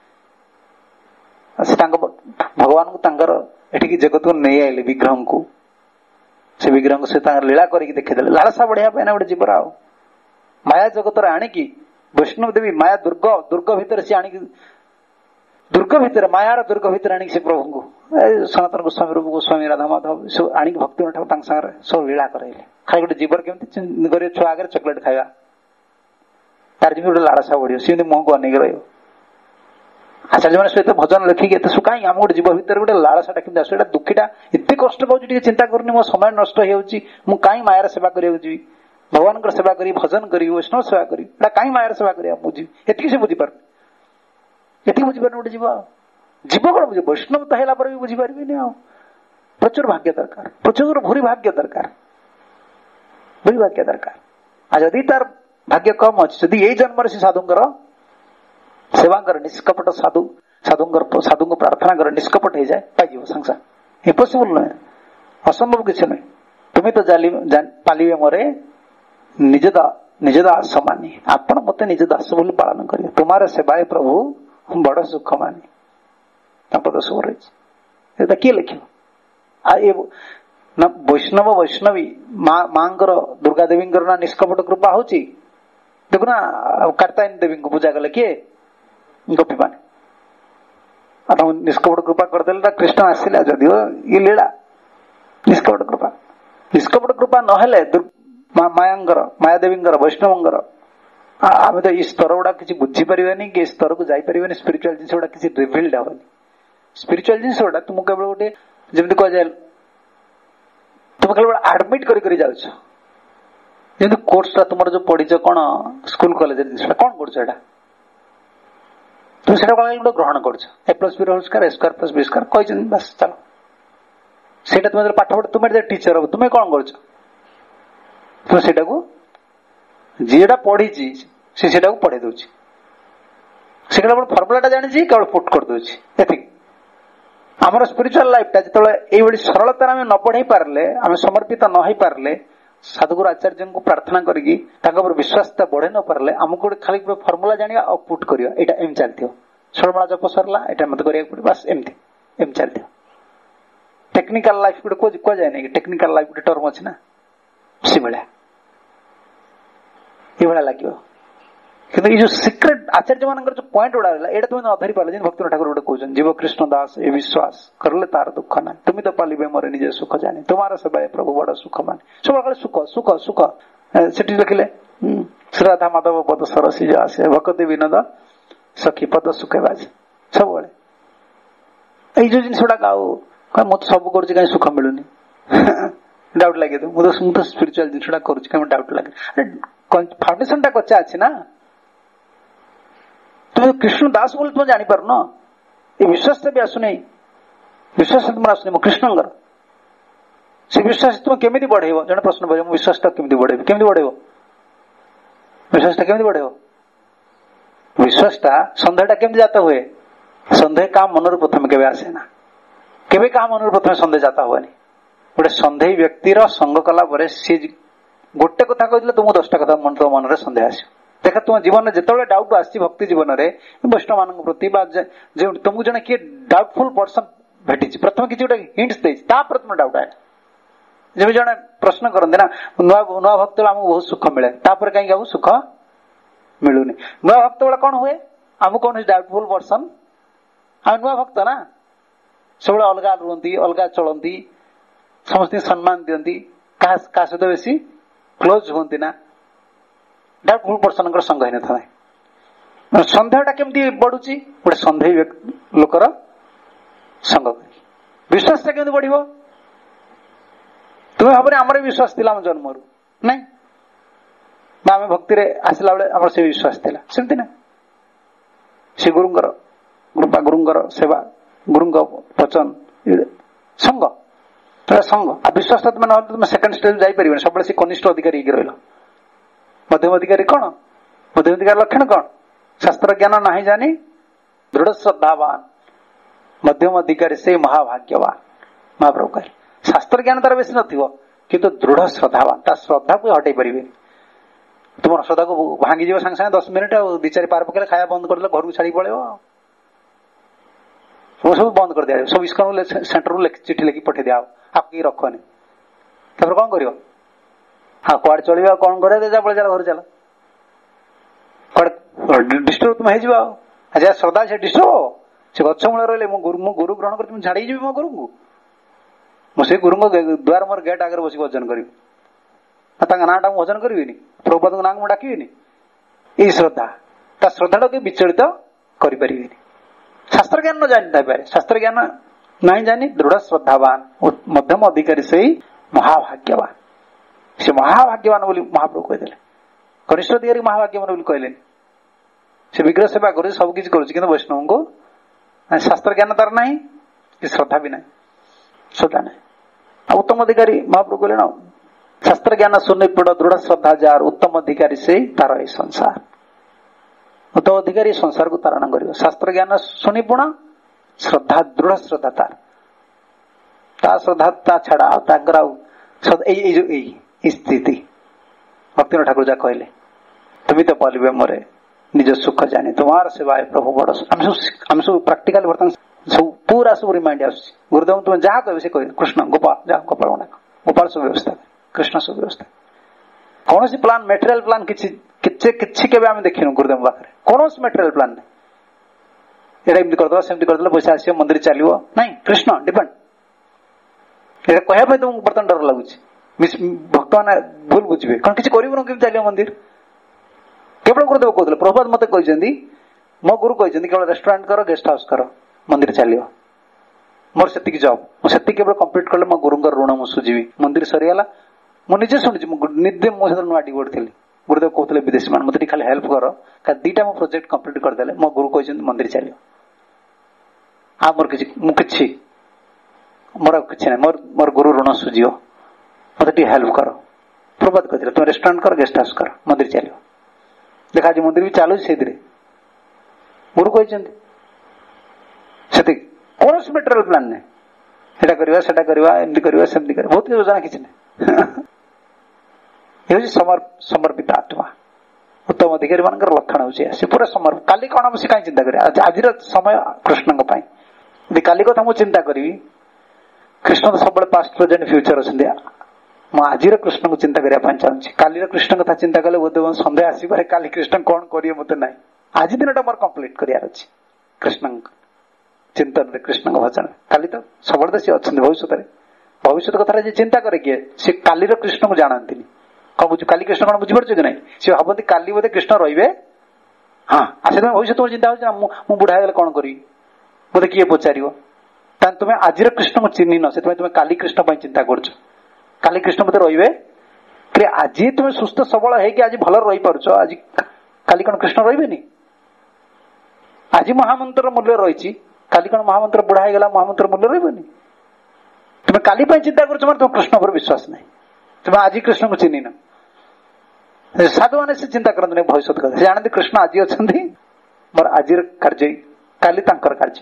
ସେ ତାଙ୍କ ଭଗବାନଙ୍କୁ ତାଙ୍କର ଏଠିକି ଜଗତକୁ ନେଇ ଆଇଲେ, ବିଗ୍ରହଙ୍କୁ। ସେ ବିଗ୍ରହଙ୍କୁ ସେ ତାଙ୍କର ଲୀଳା କରିକି ଦେଖେଇଦେଲେ, ଲାଳସା ବଢିବା ପାଇଁ ନା ଗୋଟେ ଜୀବର। ଆଉ ମାୟା ଜଗତରେ ଆଣିକି ବୈଷ୍ଣବ ଦେବୀ ମାୟା ଦୁର୍ଗ ଭିତରେ ସେ ଆଣିକି, ଦୁର୍ଗ ଭିତରେ, ମାୟାର ଦୁର୍ଗ ଭିତରେ ଆଣିକି ସେ ପ୍ରଭୁଙ୍କୁ, ସନାତନ ଗୋସ୍ୱାମୀ, ରୂପ ଗୋସ୍ୱାମୀ, ରାଧା ମାଧବ ସବୁ ଆଣିକି ଭକ୍ତି ଠାକୁର ତାଙ୍କ ସାଙ୍ଗରେ ସବୁ ଲୀଳା କରାଇଲେ। ଖାଲି ଗୋଟେ ଜୀବର କେମିତି ଗରିବ ଛୁଆ ଆଗରେ ଚକୋଲେଟ ଖାଇବା, ତାର ଯେମିତି ଗୋଟେ ଲାଳସା ବଢିବ, ସେମିତି ମୁହଁକୁ ଅନେଇକି ରହିବ। ଆଚାର୍ଯ୍ୟ ମାନେ ସହିତ ଭଜନ ଲେଖିକି ଏତେ ସୁଖାଇଁ ଆମ ଗୋଟେ ଜୀବ ଭିତରେ ଗୋଟେ ଲାଳସାଟା କେମିତି ଆସିବ? ଏଟା ଦୁଃଖୀଟା ଏତେ କଷ୍ଟ ପାଉଛି, ଟିକେ ଚିନ୍ତା କରୁନି, ମୋ ସମୟ ନଷ୍ଟ ହେଇଯାଉଛି, ମୁଁ କାହିଁ ମାୟାର ସେବା କରିବାକୁ ଯିବି? ଭଗବାନଙ୍କର ସେବା କରିବି, ଭଜନ କରିବି, ବୈଷ୍ଣବ ସେବା କରିବି, ଏଟା କାହିଁ ମାୟାର ସେବା କରିବା ମୁଁ ଯିବି? ଏତିକି ସେ ବୁଝିପାରୁନି, ଏତିକି ବୁଝିପାରୁନି ଗୋଟେ ଜୀବ। ଜୀବ କଣ ବୁଝିବ? ବୈଷ୍ଣବ ତ ହେଲା ପରେ ବି ବୁଝିପାରିବିନି। ଆଉ ପ୍ରଚୁର ଭାଗ୍ୟ ଦରକାର, ପ୍ରଚୁର ଭୂରି ଭାଗ୍ୟ ଦରକାର, ଭୂରି ଭାଗ୍ୟ ଦରକାର। ଆଉ ଯଦି ତାର ଭାଗ୍ୟ କମ ଅଛି, ଯଦି ଏଇ ଜନ୍ମରେ ସେ ସାଧୁଙ୍କର ସେବା କରେ, ନିଷ୍କପଟ ସାଧୁଙ୍କୁ ପ୍ରାର୍ଥନା କରେ, ନିଷ୍କପଟ ହେଇଯାଏ, ପାଇଯିବ ସାଙ୍ଗେ ସାଙ୍ଗେ। ଇମ୍ପସିବଲ ନୁହେଁ, ଅସମ୍ଭବ କିଛି ନୁହେଁ। ତୁମେ ତ ପାଲିବେ ମୋରେ ନିଜ ଦାସ ମାନି, ଆପଣ ମତେ ନିଜ ଦାସ ବୋଲି ପାଳନ କରିବେ। ତୁମାର ସେବାଏ ପ୍ରଭୁ ବଡ ସୁଖ ମାନି। ତାଙ୍କ ଦଶ ରହିଛି, ଏଟା କିଏ ଲେଖିବ? ଆଉ ଏ ବୈଷ୍ଣବ ବୈଷ୍ଣବୀ ମାଙ୍କର, ଦୁର୍ଗା ଦେବୀଙ୍କର ନା ନିଷ୍କପଟ କୃପା ହଉଛି। ଦେଖୁନା କାର୍ତ୍ତାୟନୀ ଦେବୀଙ୍କୁ ପୂଜା କଲେ କିଏ? ଗୋପୀ ମାନେ। ଆଉ ନିଷ୍କପଟ କୃପା କରିଦେଲେ ନା, କୃଷ୍ଣ ଆସିଲା, ଯଦିଓ ଇଏ ଲୀଳା। ନିଷ୍କପଟ କୃପା, ନିଷ୍କପଟ କୃପା ନହେଲେ ମାୟାଙ୍କର, ମାୟାଦେବୀଙ୍କର, ବୈଷ୍ଣବଙ୍କର, ଆମେ ତ ଏଇ ସ୍ତର ଗୁଡା କିଛି ବୁଝିପାରିବାନି, କି ଏ ସ୍ତରକୁ ଯାଇପାରିବାନି। ସ୍ପିରିଚୁଆଲ ଜିନିଷ ଗୁଡା କିଛି ରିଭିଲ୍ଡ ହବନି। ସ୍ପିରିଚୁଆଲ ଜିନିଷ ଗୁଡା ତୁମକୁ କେବଳ ଗୋଟେ, ଯେମିତି କୁହାଯାଏ, ତୁମେ କେବଳ ଆଡମିଟ କରି ଯାଉଛ। ଯେମିତି କୋର୍ସଟା ତୁମର ଯୋଉ ପଢିଛ, କଣ ସ୍କୁଲ କଲେଜରେ ଜିନିଷଟା କଣ କରୁଛ? ଏଟା তুমি সেটা ଗୋଟେ ଗ୍ରହଣ କରୁଛ। A+B² A² + B² କହିଛନ୍ତି, ବାସ୍ ଚାଲ। ସେଇଟା ତୁମେ ପାଠ ପଢ, ତୁମେ ଟିଚର ହବ, ତୁମେ କଣ କରୁଛ? ତୁମେ ସେଇଟାକୁ ଯିଏଟା ପଢିଛି ସେ ସେଇଟାକୁ ପଢେଇ ଦଉଛି। ସେ କେବଳ ଫର୍ମୁଲାଟା ଜାଣିଛି, କେବଳ ପୁଟ୍ କରିଦଉଛି, ଏତିକି। ଆମର ସ୍ପିରିଚୁଆଲ ଲାଇଫଟା ଯେତେବେଳେ ଏଇଭଳି ସରଳତାରେ ଆମେ ନ ବଢେଇ ପାରିଲେ, ଆମେ ସମର୍ପିତ ନ ହେଇ ପାରିଲେ, ସାଧୁଗୁରୁ ଆଚାର୍ଯ୍ୟଙ୍କୁ ପ୍ରାର୍ଥନା କରିକି ତାଙ୍କ ଉପରେ ବିଶ୍ୱାସତା ବଢେଇ ନ ପାରିଲେ, ଆମକୁ ଗୋଟେ ଖାଲି ଫର୍ମୁଲା ଜାଣିବା ଆଉ ପୁଟ୍ କରିବା, ଏଇଟା ଏମିତି ଚାଲିଥିବ। ଷୋଳମାଳା ଜପ ସରିଲା, ଏଇଟା ମତେ କରିବାକୁ ପଡିବ, ବାସ୍ ଏମିତି ଚାଲିଥିବ। ଟେକ୍ନିକାଲ ଲାଇଫ ଗୋଟେ କୁହାଯାଏନି କି, ଟେକ୍ନିକାଲ ଲାଇଫ ଗୋଟେ ଟର୍ମ ଅଛି ନା, ସେଭଳିଆ ଏଇଭଳିଆ ଲାଗିବ। କିନ୍ତୁ ଏଇ ଯୋଉ ସିକ୍ରେଟ ଆଚାର୍ଯ୍ୟ ମାନଙ୍କର ଯୋଉ ପଏଣ୍ଟ ଗୁଡା ରହିଲା, ଏଇଟା ତୁମେ ନ ଧରି ପାରିଲେ, ଯେମିତି ଭକ୍ତିନାଥ ଠାକୁର ଗୋଟେ କହୁଛନ୍ତି, ଜୀବ କୃଷ୍ଣ ଦାସ ଏ ବିଶ୍ୱାସ କରିଲେ ତାର ଦୁଃଖ ନାହିଁ, ତୁମି ତ ପାଲିବେ ମୋରେ ନିଜେ ସୁଖ ଜାଣି, ତୁମାର ସେବାଏ ପ୍ରଭୁ ବଡ ସୁଖ ମାନେ। ସବୁବେଳେ ସୁଖ ସୁଖ ସୁଖ। ସେଠି ଦେଖିଲେ ଶ୍ରୀରାଧା ମାଧବ ପଦ ସରସି ଆସେ, ଭକତି ବିନୋଦ ସଖୀ ପଦ ସୁଖେ ବାଜେ। ସବୁବେଳେ ଏଇ ଯୋଉ ଜିନିଷ ଗୁଡାକ, ଆଉ ମୁଁ ତ ସବୁ କରୁଛି କାହିଁ ସୁଖ ମିଳୁନି, ଡାଉଟ ଲାଗେ। ମୁଁ ତ ସ୍ପିରିଚୁଆଲ ଜିନିଷଟା କରୁଛି କାହିଁ ଡାଉଟ ଲାଗେ। ଫାଉଣ୍ଡେସନ ଟା କଚ୍ଚା ଅଛି ନା। ତୁମେ କୃଷ୍ଣ ଦାସ ବୋଲି ତୁମେ ଜାଣିପାରୁନ, ଏ ବିଶ୍ୱାସ ବି ଆସୁନି, ବିଶ୍ୱାସ ତୁମର ଆସୁନି ମୁଁ କୃଷ୍ଣଙ୍କର। ସେ ବିଶ୍ୱାସ ତୁମେ କେମିତି ବଢେଇବ? ଜଣେ ପ୍ରଶ୍ନ ପଚାରିବ, ମୁଁ ବିଶ୍ୱାସଟା କେମିତି ବଢେଇବି? କେମିତି ବଢେଇବ ବିଶ୍ୱାସଟା? କେମିତି ବଢେଇବ ବିଶ୍ୱାସଟା? ସନ୍ଦେହଟା କେମିତି ଜାତ ହୁଏ? ସନ୍ଦେହ କାହା ମନରୁ ପ୍ରଥମେ କେବେ ଆସେ ନା, କେବେ କାହା ମନରୁ ପ୍ରଥମେ ସନ୍ଦେହ ଜାତ ହୁଏନି। ଗୋଟେ ସନ୍ଦେହୀ ବ୍ୟକ୍ତିର ସଙ୍ଗ କଲା ପରେ ସିଏ ଗୋଟେ କଥା କହିଥିଲେ ତୁମକୁ 10ଟା କଥା ତମ ମନରେ ସନ୍ଦେହ ଆସିବ। ଦେଖ, ତୁମ ଜୀବନରେ ଯେତେବେଳେ ଡାଉଟ ଆସିଛି ଭକ୍ତି ଜୀବନରେ, ବୈଷ୍ଣବ ମାନଙ୍କ ପ୍ରତି ବା ତୁମକୁ ଜଣେ କିଏ ଡାଉଟଫୁଲ ପର୍ସନ ଭେଟିଛି, ପ୍ରଥମେ କିଛି ଗୋଟେ ହିଣ୍ଟସ ଦେଇଛି, ତାପରେ ତୁମ ଡାଉଟ ଆଏ। ଯେମିତି ଜଣେ ପ୍ରଶ୍ନ କରନ୍ତି ନା, ନୂଆ ଭକ୍ତ ବେଳେ ଆମକୁ ବହୁତ ସୁଖ ମିଳେ, ତାପରେ କାହିଁକି ଆମକୁ ସୁଖ ମିଳୁନି? ନୂଆ ଭକ୍ତ ବେଳେ କଣ ହୁଏ? ଆମକୁ କୌଣସି ଡାଉଟଫୁଲ ପର୍ସନ, ଆମେ ନୂଆ ଭକ୍ତ ନା, ସବୁବେଳେ ଅଲଗା ରୁହନ୍ତି, ଅଲଗା ଚଳନ୍ତି, ସମସ୍ତଙ୍କୁ ସମ୍ମାନ ଦିଅନ୍ତି, କାହା ସହିତ ବେଶୀ କ୍ଲୋଜ ହୁଅନ୍ତି ନା, ଡାଉଟଫୁଲ ପର୍ସନଙ୍କର ସଙ୍ଗ ହେଇନଥାଏ। ସନ୍ଦେହଟା କେମିତି ବଢୁଛି? ଗୋଟେ ସନ୍ଦେହୀ ଲୋକର ସଙ୍ଗ କରି। ବିଶ୍ୱାସଟା କେମିତି ବଢିବ? ତୁମେ ଭାବରେ ଆମର ବିଶ୍ୱାସ ଥିଲା ଆମ ଜନ୍ମରୁ ନାଇଁ, ବା ଆମେ ଭକ୍ତିରେ ଆସିଲା ବେଳେ ଆମର ସେ ବିଶ୍ୱାସ ଥିଲା, ସେମିତି ନା। ସେ ଗୁରୁଙ୍କର କୃପା, ଗୁରୁଙ୍କର ସେବା, ଗୁରୁଙ୍କ ବଚନ, ସଙ୍ଗ ସଙ୍ଗ। ଆଉ ବିଶ୍ୱାସ ତୁମେ ନହେଲେ ତୁମେ ସେକେଣ୍ଡ ଷ୍ଟେଜ ଯାଇପାରିବନି। ସବୁବେଳେ ସେ କନିଷ୍ଠ ଅଧିକାରୀ ହେଇକି ରହିଲ। ମଧ୍ୟମ ଅଧିକାରୀ କଣ? ମଧ୍ୟମ ଅଧିକାରୀ ଲକ୍ଷଣ କଣ? ଶାସ୍ତ୍ର ଜ୍ଞାନ ନାହିଁ ଜାଣି ଦୃଢ ଶ୍ରଦ୍ଧାବାନ, ମଧ୍ୟମ ଅଧିକାରୀ ସେ ମହାଭାଗ୍ୟବାନ। ମହାପ୍ରଭୁ କହିଲେ ଶାସ୍ତ୍ର ଜ୍ଞାନ ତାର ବେଶୀ ନଥିବ, କିନ୍ତୁ ଦୃଢ ଶ୍ରଦ୍ଧାବାନ, ତା ଶ୍ରଦ୍ଧାକୁ ହଟେଇ ପାରିବେନି। ତୁମର ଶ୍ରଦ୍ଧାକୁ ଭାଙ୍ଗିଯିବ ସାଙ୍ଗେ ସାଙ୍ଗେ 10 ମିନିଟ୍, ଆଉ 2-4 ପାର ପକେଇଲେ ଖାଇବା ବନ୍ଦ କରିଦେଲେ ଘରକୁ ଛାଡିକି ପଳେଇବ। ସବୁ ବନ୍ଦ କରିଦିଆ, ସବୁ ଇସ୍କନ ସେଣ୍ଟରରୁ ଚିଠି ଲେଖି ପଠେଇ ଦିଆ, ଆଉ କେହି ରଖନି। ତାପରେ କଣ କରିବ? ହଁ, କୁଆଡେ ଚଳିବ, ଆଉ କଣ କରିବା? ଚାଲ ଘରୁ ଚାଲ, କୁଆଡେ ଡିଷ୍ଟର୍ବ ତୁମେ ହେଇଯିବ। ଆଉ ଆଚ୍ଛା, ଶ୍ରଦ୍ଧା ସେ ଡିଷ୍ଟର୍ବ ହବ? ସେ ଗଛ ମୂଳେ ରହିଲେ ମୁଁ ଗୁରୁ ଗ୍ରହଣ କରି ମୁଁ ଛାଡିକି ଯିବି ମୋ ଗୁରୁଙ୍କୁ? ମୁଁ ସେଇ ଗୁରୁଙ୍କ ଦୁଆର ମୋର ଗେଟ୍ ଆଗରେ ବସି ଭଜନ କରିବି, ତାଙ୍କ ନାଁଟା ମୁଁ ଭଜନ କରିବିନି? ପ୍ରଭୁପାଦଙ୍କ ନାଁ ମୁଁ ଡାକିବିନି? ଏଇ ଶ୍ରଦ୍ଧା, ତା ଶ୍ରଦ୍ଧାଟାକୁ କେହି ବିଚଳିତ କରିପାରିବେନି। ଶାସ୍ତ୍ର ଜ୍ଞାନ ନ ଜାଣି ଥାଇପାରେ, ଶାସ୍ତ୍ର ଜ୍ଞାନ ନାହିଁ ଜାଣି ଦୃଢ ଶ୍ରଦ୍ଧାବାନ, ମଧ୍ୟମ ଅଧିକାରୀ ସେଇ ମହାଭାଗ୍ୟବାନ। ସେ ମହାଭାଗ୍ୟବାନ ବୋଲି ମହାପ୍ରଭୁ କହିଦେଲେ। କନିଷ୍ଠ ଅଧିକାରୀ ମହାଭାଗ୍ୟବାନ ବୋଲି କହିଲେନି। ସେ ବିଗ୍ରହ ସେବା କରୁଛି, ସବୁ କିଛି କରୁଛି, କିନ୍ତୁ ବୈଷ୍ଣବଙ୍କୁ ଶାସ୍ତ୍ର ଜ୍ଞାନ ତାର ନାହିଁ, କି ଶ୍ରଦ୍ଧା ବି ନାହିଁ, ଶ୍ରଦ୍ଧା ନାହିଁ। ଆଉ ଉତ୍ତମ ଅଧିକାରୀ ମହାପ୍ରଭୁ କହିଲେ ନା, ଶାସ୍ତ୍ର ଜ୍ଞାନ ସୁନିପୁଣ ଦୃଢ ଶ୍ରଦ୍ଧା ଯାର, ଉତ୍ତମ ଅଧିକାରୀ ସେଇ ତାର ଏଇ ସଂସାର। ଉତ୍ତମ ଅଧିକାରୀ ସଂସାରକୁ ତାରଣ କରିବ। ଶାସ୍ତ୍ର ଜ୍ଞାନ ସୁନିପୁଣ, ଶ୍ରଦ୍ଧା ଦୃଢ ଶ୍ରଦ୍ଧା ତାର, ତା ଶ୍ରଦ୍ଧା ତା ଛଡା ଆଉ ତାଙ୍କର ଆଉ ଏଇ ସ୍ଥିତି ଭକ୍ତିନାଥ ଠାକୁର ଯାହା କହିଲେ, ତୁମି ତ ପାଲିବେ ମୋରେ ନିଜ ସୁଖ ଜାଣି, ତୁମାର ସେବା ପ୍ରଭୁ ବଡ। ଆମେ ସବୁ ପ୍ରାକ୍ଟିକାଲ ବର୍ତ୍ତମାନ ସବୁ ପୁରା ସବୁ ରିମାଇଣ୍ଡ ଆସୁଛି। ଗୁରୁଦେବ ତୁମେ ଯାହା କହିବେ ସେ କହିବେ, କୃଷ୍ଣ ଗୋପାଳ, ଯାହା ଗୋପାଳ ଡାକ, ଗୋପାଳ ସବୁ ବ୍ୟବସ୍ଥା, କୃଷ୍ଣ ସବୁ ବ୍ୟବସ୍ଥା। କୌଣସି ପ୍ଲାନ୍, ମେଟେରିଆଲ ପ୍ଲାନ୍ କିଛି କେବେ ଆମେ ଦେଖିନୁ ଗୁରୁଦେବ ପାଖରେ। କୌଣସି ମେଟେରିଆଲ ପ୍ଲାନ୍ ନାହିଁ, ଏଇଟା ଏମିତି କରିଦେବା, ସେମିତି କରିଦେଲେ ପଇସା ଆସିବ, ମନ୍ଦିର ଚାଲିବ, ନାଇଁ। କୃଷ୍ଣ ଡିପେଣ୍ଡ। ଏଇଟା କହିବା ପାଇଁ ତମକୁ ବର୍ତ୍ତମାନ ଡର ଲାଗୁଛି, ଭକ୍ତମାନେ ଭୁଲ ବୁଝିବେ, କଣ କିଛି କରିବୁନ କେମିତି ଚାଲିବ ମନ୍ଦିର? କେବଳ ଗୁରୁଦେବ କହୁଥିଲେ, ପ୍ରଭୁପାଦ ମତେ କହିଛନ୍ତି, ମୋ ଗୁରୁ କହିଛନ୍ତି, କେବଳ ରେଷ୍ଟୁରାଣ୍ଟ କର, ଗେଷ୍ଟ ହାଉସ କର, ମନ୍ଦିର ଚାଲିବ। ମୋର ସେତିକି ଜବ୍, ମୁଁ ସେତିକି କେବଳ କମ୍ପ୍ଲିଟ୍ କଲେ ମୋ ଗୁରୁଙ୍କର ଋଣ ମୁଁ ସୁଝିବି। ମନ୍ଦିର ସରିଗଲା, ମୁଁ ନିଜେ ଶୁଣିଛି, ମୁଁ ନିଜେ ମୋ ସହିତ ନୂଆ ଡିଭୋଟ ଥିଲି। ଗୁରୁଦେବ କହୁଥିଲେ ବିଦେଶୀ ମାନେ, ମତେ ଟିକେ ଖାଲି ହେଲ୍ପ କର, 2ଟା ମୋ ପ୍ରୋଜେକ୍ଟ କମ୍ପ୍ଲିଟ୍ କରିଦେଲେ ମୋ ଗୁରୁ କହିଛନ୍ତି ମନ୍ଦିର ଚାଲିବ। ଆଉ ମୋର କିଛି, ମୁଁ କିଛି मोर किसी ना मोर गुरु ऋण सुझियो मत टे हेल्प कर प्रभात कहते तुम रेस्टोरेंट कर गेस्ट हाउस कर मंदिर चलो देखा आज मंदिर भी चलू से गुरु कहते कौन मेटेरियल प्लान नहीं एटा करवा सेटा करवा एमती करवा सेमती करवा बहुत योजना किसी नहीं ये समर्पित आत्मा उत्तम अधिकारी मान लक्षण हो पूरा समर्पित काली कौन से कहीं चिंता करें आज समय कृष्ण यदि काली कथा मुझे चिंता करी कृष्ण तो सब पास्ट प्रेजेंट फ्यूचर अच्छा आज कृष्ण को चिंता करने चाहूँगी काली कृष्ण कथा चिंता कले बोध सन्देह आसपे काली कृष्ण कौन करेंगे मत ना आज दिन मोर कम्प्लीट करार अच्छे कृष्ण चिंतन कृष्ण भजन काली तो सब सी अच्छा भविष्य कथा चिंता करे किए सी काली कृष्ण को जानती कौन बुझ काली कृष्ण कौन बुझीपार कि ना सी भावती काली बोधे कृष्ण रे हाँ आसे तुम भविष्य तुम चिंता हो बुढ़ा गले कौन करी मत किए पचार तुम्हें आज कृष्ण को चिन्ह न से तुम्हें काली कृष्ण चिंता कर काली कृष्ण मत रे आज तुम्हें सुस्थ सबल है आज भल रही पार आज काली कौन कृष्ण रे आज महामंत्र मूल्य रही काली कौन महामंत्र बुढ़ा हो गला महामंत्र मूल्य रही तुम्हें काली चिंता कर तुम कृष्ण पर विश्वास नहीं तुम्हें आज कृष्ण को चिन्ह न साधु मैंने से चिंता करते भविष्य कथा से जानते कृष्ण आज अच्छा मोर आज कार्य काली कार्य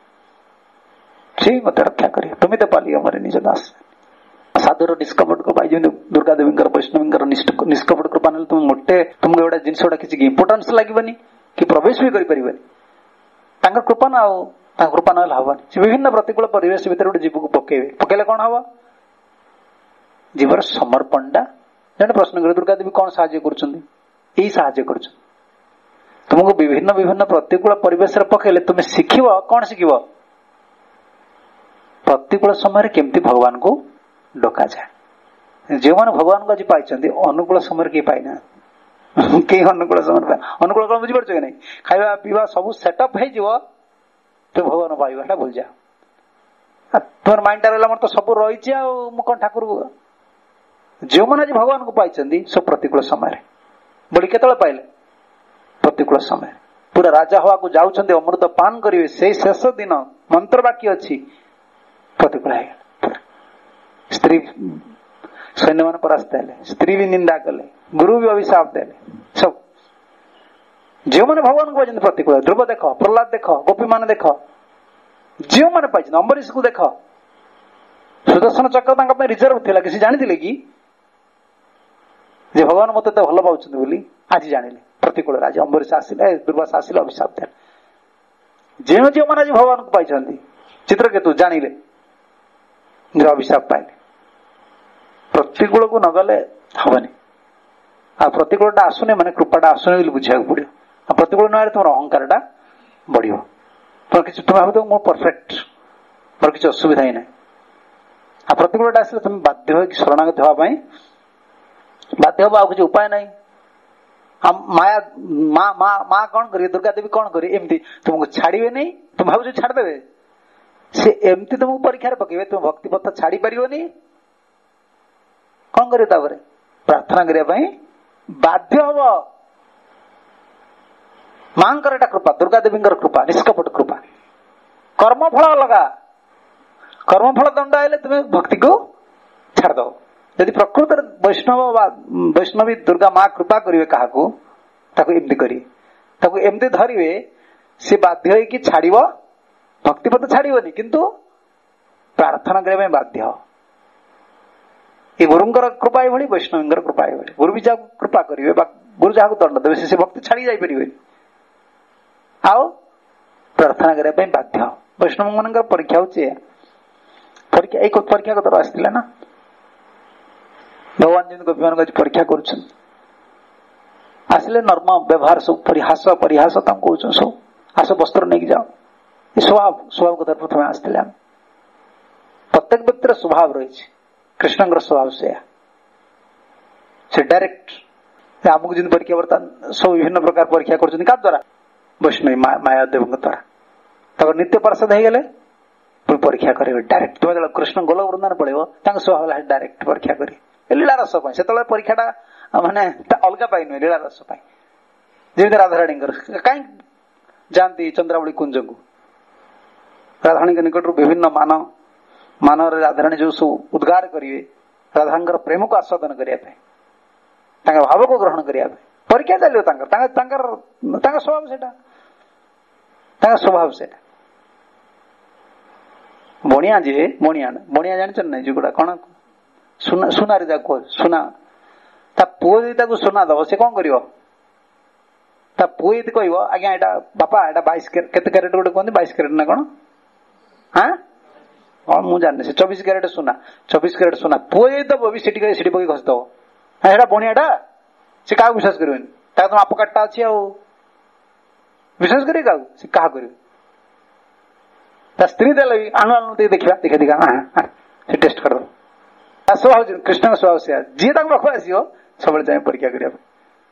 से मत रक्षा करे तुम्हें तो पाली हमारे निज दास साधुर निष्कपट कृपा दुर्गा देवी वैष्णवी निष्कपट कृपा ना तुम मोटे तुमको गोटे जिन किसी इंपोर्टान्स लगे कि प्रवेश भी करें कृपा ना कृपा ना हवानी विभिन्न प्रतिकूल परिवेश भितर गोटे जीव को पकेले कौन हम जीवर समर्पणटा जन प्रश्न कर दुर्गा देवी कौन साहाय्य कर तुमको विभिन्न विभिन्न प्रतिकूल परिवेश पकेले तुम्हें शिख कौन शिख प्रतिकूल समय केमती भगवान को डका जाए जो मैंने भगवान को आज पाई अनुकूल समय किए पाईना कई अनुकूल समय अनुकूल कौन बुझीपार कि नहीं खाଇବା पीवा सब सेटअप हो तो भगवान पाइबा भूल जा तुम माइंड रहा मोर तो सब रही कौन ठाकुर जो मैंने आज भगवान को पाई सब प्रतिकूल समय बोली केतले पाइले प्रतिकूल समय पूरा राजा हवा को जाऊँ अमृत पान करेंगे से शेष दिन मंत्र बाकी अच्छी प्रतिकूल है स्त्री सैन्य मान परास्त है स्त्री भी निंदा कले गुरु भी अभिशाप देले सब जो मैंने भगवान को पाई प्रतिकूल ध्रुव देख प्रहलाद देख गोपी मान देख जो मैंने पाई अम्बरीश को देख सुदर्शन चक्र रिजर्व थी किसी जानी कि भगवान मत भल पाँच आज जानिले प्रतिकूल आज अम्बरीश आसिले दुर्वासा आसिले अभिशाप देले जो जो मैंने आज भगवान को पाई चित्रकेतु जानिले अभिशाप पाइले प्रतिकूल को नगले हबनी आ प्रतिकूल आसुनी माने कृपाटा आसुनी बुझा पड़ो आ प्रतिकूल न तुम अहंकार बढ़ तुम कि तुम भाव मोर परफेक्ट मोर किसी असुविधा ही ना आ प्रतिकूल आसे तुम बाध्य हो शरणागत होगापी बाध्य हम किसी उपाय ना माया माँ कौन करेंगे दुर्गा देवी कौन करेंगे एमती तुमको छाड़े नहीं तुम भाव छाड़देवे से एमती तुमको परीक्षा पकेबे तुम भक्ति पथ छाड़ी पारिबनी कौन करे प्रार्थना करने बाध्य हम मां कृपा दुर्गा देवी कृपा निष्कपट कृपा कर्मफल अलग कर्मफल दंड आए तुम्हें भक्ति को छाड़ दो यदि प्रकृत वैष्णवी दुर्गा माँ कृपा करेंगे क्या एमती करेंगे एमती धरवे सी बाध्य हो छाड़ भक्तिपथ छाड़नी किंतु प्रार्थना करने बाध्य ये गुरुंकर कृपा ये वैष्णवी कृपा ये गुरु भी जहाँ कृपा करेंगे गुरु जहाँ दंड देवे से भक्ति छाड़ी जापर आओ प्रार्थना करने बाध्य वैष्णव मान परीक्षा हो परीक्षा एक परीक्षा कतर आसला ना भगवान जी गोपी मान परीक्षा करसिले नर्म व्यवहार सब परिहास परिहास कहते सब आस वस्त्र नहीं जाओ ये स्वभाव स्वभाव कथा प्रथम आसते प्रत्येक व्यक्तिर स्वभाव रही कृष्ण स्वभाव से डायरेक्ट आमको जिन परीक्षा बर्तमान सब विभिन्न प्रकार परीक्षा कर द्वारा वैष्णवी माया देव द्वारा नित्य पार्षद हो गले परीक्षा करेंगे डायरेक्ट तुम जो कृष्ण गोल वृंदावन पड़ो स्वभाव डायरेक्ट परीक्षा करेंगे लीला रस से परीक्षाटा माने अलग पाई नुहे लीला रस जमी राधाराणी कहीं जाती चंद्रावली कुंज को राधाराणी निकट विभिन्न मान ମାନବରେ ରାଧାରାଣୀ ଯୋଉ ସବୁ ଉଦ୍ଗାର କରିବେ ରାଧାଙ୍କର ପ୍ରେମକୁ ଆସ୍ୱାଦନ କରିବା ପାଇଁ, ତାଙ୍କର ଭାବକୁ ଗ୍ରହଣ କରିବା ପାଇଁ ପରୀକ୍ଷା ଚାଲିବ ତାଙ୍କର ତାଙ୍କ ସ୍ୱଭାବ ସେଇଟା, ତାଙ୍କ ସ୍ୱଭାବ ସେଇଟା। ବଣିଆ ଯିଏ ବଣିଆ ଜାଣିଛନ୍ତି ନାଇଁ, ଯୋଉଗୁଡା କଣ ସୁନାରେ ଯାକୁ କୁହ, ସୁନା, ତା ପୁଅ ଯଦି ତାକୁ ସୁନା ଦବ ସେ କଣ କରିବ? ତା ପୁଅ ଯଦି କହିବ ଆଜ୍ଞା ଏଇଟା ବାପା ଏଇଟା 22 କେତେ କ୍ୟାରେଟ ଗୋଟେ କୁହନ୍ତି, 22 କ୍ୟାରେଟ ନା କଣ? ମୁଁ ଜାଣିନି, ସେ 24 କ୍ୟାରେଟ ସୁନା, 24 କ୍ୟାରେଟ ସୁନା ପୁଅ ଯଦି ଦବ ବି ସେଠି ପକେଇ ଘଷି ଦବ, ସେଇଟା ବଣିଆଟା, ସେ କାହାକୁ ବିଶ୍ୱାସ କରିବେନି। ତାର ତ ମାପ କାଟଟା ଅଛି, ଆଉ ବିଶ୍ୱାସ କରିବେ କାହାକୁ? ସେ କାହା କରିବେ? ତା ସ୍ତ୍ରୀ ଦେଲେ ବି ଆଣୁ ଦେଖିବା ସେ ଟେଷ୍ଟ କରିଦବ। ତା ସ୍ୱଭାବ କୃଷ୍ଣଙ୍କ ସ୍ୱଭାବ ସେୟା, ଯିଏ ତାଙ୍କ ପାଖକୁ ଆସିବ ସବୁବେଳେ ଚାହିଁ ପରୀକ୍ଷା କରିବା ପାଇଁ,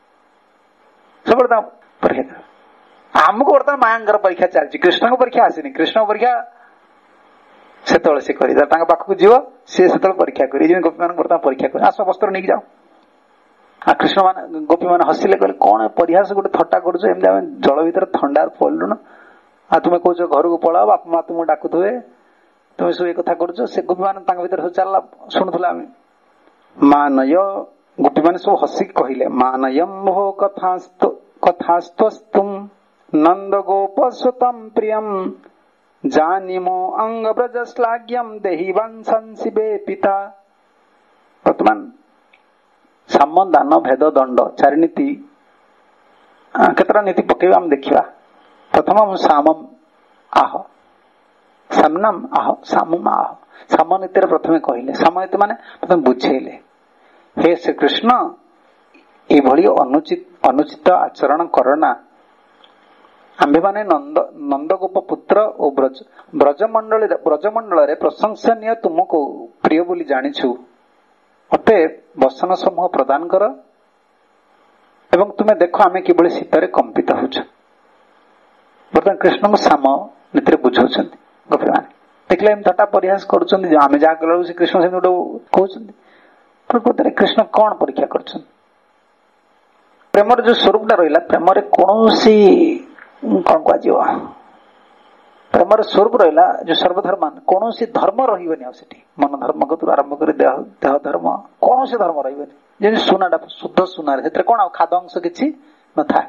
ସବୁବେଳେ ତାଙ୍କ ପରୀକ୍ଷା କରିବା। ଆମକୁ ବର୍ତ୍ତମାନ ମାୟାଙ୍କର ପରୀକ୍ଷା ଚାଲିଛି, କୃଷ୍ଣଙ୍କ ପରୀକ୍ଷା ଆସିନି। କୃଷ୍ଣଙ୍କ ପରୀକ୍ଷା ସେତେବେଳେ ସେ କରି ତାଙ୍କ ପାଖକୁ ଯିବ, ସେ ସେତେବେଳେ ପରୀକ୍ଷା କରି, ଯେମିତି ଗୋପୀମାନଙ୍କୁ ବର୍ତ୍ତମାନ ପରୀକ୍ଷା କରି ଆସ ବସ୍ତ୍ର ନେଇକି ଯାଅ। ଆଉ କୃଷ୍ଣ ମାନେ ଗୋପୀ ମାନେ ହସିଲେ, କହିଲେ କଣ ପରିହାସ ଗୋଟେ ଥଟ୍ଟା କରୁଛ, ଏମିତି ଆମେ ଜଳ ଭିତରେ ଥଣ୍ଡାରେ ପଡ଼ିଲୁଣୁ, ଆଉ ତୁମେ କହୁଛ ଘରକୁ ପଳାଅ, ବାପା ମା ତୁମକୁ ଡାକୁଥିବେ, ତୁମେ ସବୁ ଏ କଥା କରୁଛ। ସେ ଗୋପୀ ମାନେ ତାଙ୍କ ଭିତରେ ସବୁ ଚାଲିଲା, ଶୁଣୁଥିଲା ଆମେ। ମାନୟ ଗୋପୀ ମାନେ ସବୁ ହସିକି କହିଲେ, ମାନୟମ୍ ଭୋ କଥାସ୍ତୁମ୍ ନନ୍ଦ ଗୋପ ସୁତମ୍ ପ୍ରିୟମ୍ ଜାନିମୋ ଅଙ୍ଗ ବ୍ରଜ ଶ୍ଲାଘ୍ୟମ୍ ଦେହି ବଂଶଂସିବେ ପିତା। ବର୍ତ୍ତମାନ ସାମ ଦାନ ଭେଦ ଦଣ୍ଡ 4 ନୀତି, କେତେଟା ନୀତି ପକେଇବା ଆମେ ଦେଖିବା। ପ୍ରଥମ ସାମମ୍ ଆହ, ସାମ୍ନାମ ଆହ, ସାମମ୍ ଆହ। ସାମ ନୀତିରେ ପ୍ରଥମେ କହିଲେ, ସାମ ନୀତି ମାନେ ପ୍ରଥମେ ବୁଝେଇଲେ, ହେ ଶ୍ରୀକୃଷ୍ଣ ଏଭଳି ଅନୁଚିତ ଆଚରଣ କରନା। ଆମ୍ଭେମାନେ ନନ୍ଦଗୋପ ପୁତ୍ର ଓ ବ୍ରଜମଣ୍ଡଳରେ ପ୍ରଶଂସନୀୟ ତୁମକୁ ପ୍ରିୟ ବୋଲି ଜାଣିଛୁ। ଅତଏବ ବସନ ସମୂହ ପ୍ରଦାନ କର ଏବଂ ତୁମେ ଦେଖ ଆମେ କିଭଳି ଶୀତରେ କମ୍ପିତ ହଉଛୁ। ବର୍ତ୍ତମାନ କୃଷ୍ଣଙ୍କୁ ସାମ ନୀତିରେ ବୁଝାଉଛନ୍ତି ଗୋପୀମାନେ। ଦେଖିଲେ ଏମିତି ଥଟ୍ଟା ପରିହାସ କରୁଛନ୍ତି, ଆମେ ଯାହା କଲା ବେଳକୁ ସେ କୃଷ୍ଣ ସେମିତି ଗୋଟେ କହୁଛନ୍ତି। ପ୍ରକୃତରେ କୃଷ୍ଣ କଣ ପରୀକ୍ଷା କରୁଛନ୍ତି? ପ୍ରେମର ଯୋଉ ସ୍ୱରୂପଟା ରହିଲା, ପ୍ରେମରେ କୌଣସି କଣ କୁହାଯିବ, ପ୍ରେମର ସ୍ୱରୂପ ରହିଲା ଯୋଉ ସର୍ବଧର୍ମାନ, କୌଣସି ଧର୍ମ ରହିବନି ଆଉ ସେଠି। ମନ ଧର୍ମ କତୁରୁ ଆରମ୍ଭ କରି ଦେହ ଧର୍ମ, କୌଣସି ଧର୍ମ ରହିବନି। ଯେମିତି ସୁନାଟା ଶୁଦ୍ଧ ସୁନାରେ, ସେଥିରେ କଣ ଆଉ ଖାଦ ଅଂଶ କିଛି ନଥାଏ।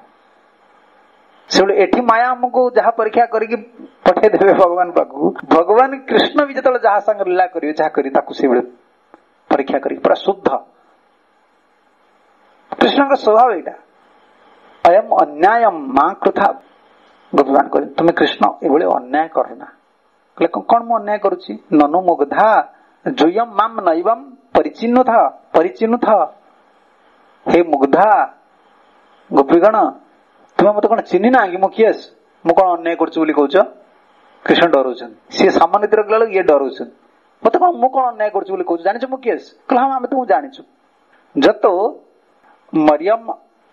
ସେଭଳି ଏଠି ମାୟା ଆମକୁ ଯାହା ପରୀକ୍ଷା କରିକି ପଠେଇଦେବେ ଭଗବାନ ପାଖକୁ, ଭଗବାନ କୃଷ୍ଣ ବି ଯେତେବେଳେ ଯାହା ସାଙ୍ଗେ ଲୀଳା କରିବେ, ଯାହା କରିବେ ତାକୁ ସେଇଭଳି ପରୀକ୍ଷା କରିକି ପୁରା ଶୁଦ୍ଧ। କୃଷ୍ଣଙ୍କ ସ୍ୱଭାବ ଏଇଟା, ଅୟମ ଅନ୍ୟାୟମ ମା କୃଥା। ଗୋପୀମାନ କହିଲେ ତୁମେ କୃଷ୍ଣ ଏଭଳି ଅନ୍ୟାୟ କରନା। କହିଲେ କଣ ମୁଁ ଅନ୍ୟାୟ କରୁଛି? ନନୁ ମୁଗ୍ଧା ଜୁୟମ ମାମ ନୈବମ୍ ପରିଚିନୁଥ। ହେ ମୁଗ୍ଧା ଗୋପୀଗଣ, ତୁମେ ମତେ କଣ ଚିହ୍ନି ନା କି? ମୁଁ କିଏ? ମୁଁ କଣ ଅନ୍ୟାୟ କରୁଛି ବୋଲି କହୁଛ? କୃଷ୍ଣ ଡରଉଛନ୍ତି। ସିଏ ସାମନିଧିରେ ଗଲା ବେଳକୁ ଇଏ ଡରଉଛନ୍ତି। ମତେ କଣ, ମୁଁ କଣ ଅନ୍ୟାୟ କରୁଛି ବୋଲି କହୁଛୁ? ଜାଣିଛୁ ମୁଁ କିଏ? କହିଲେ ହଁ ଆମେ ତୁମକୁ ଜାଣିଛୁ। ଯତ ମରିୟମ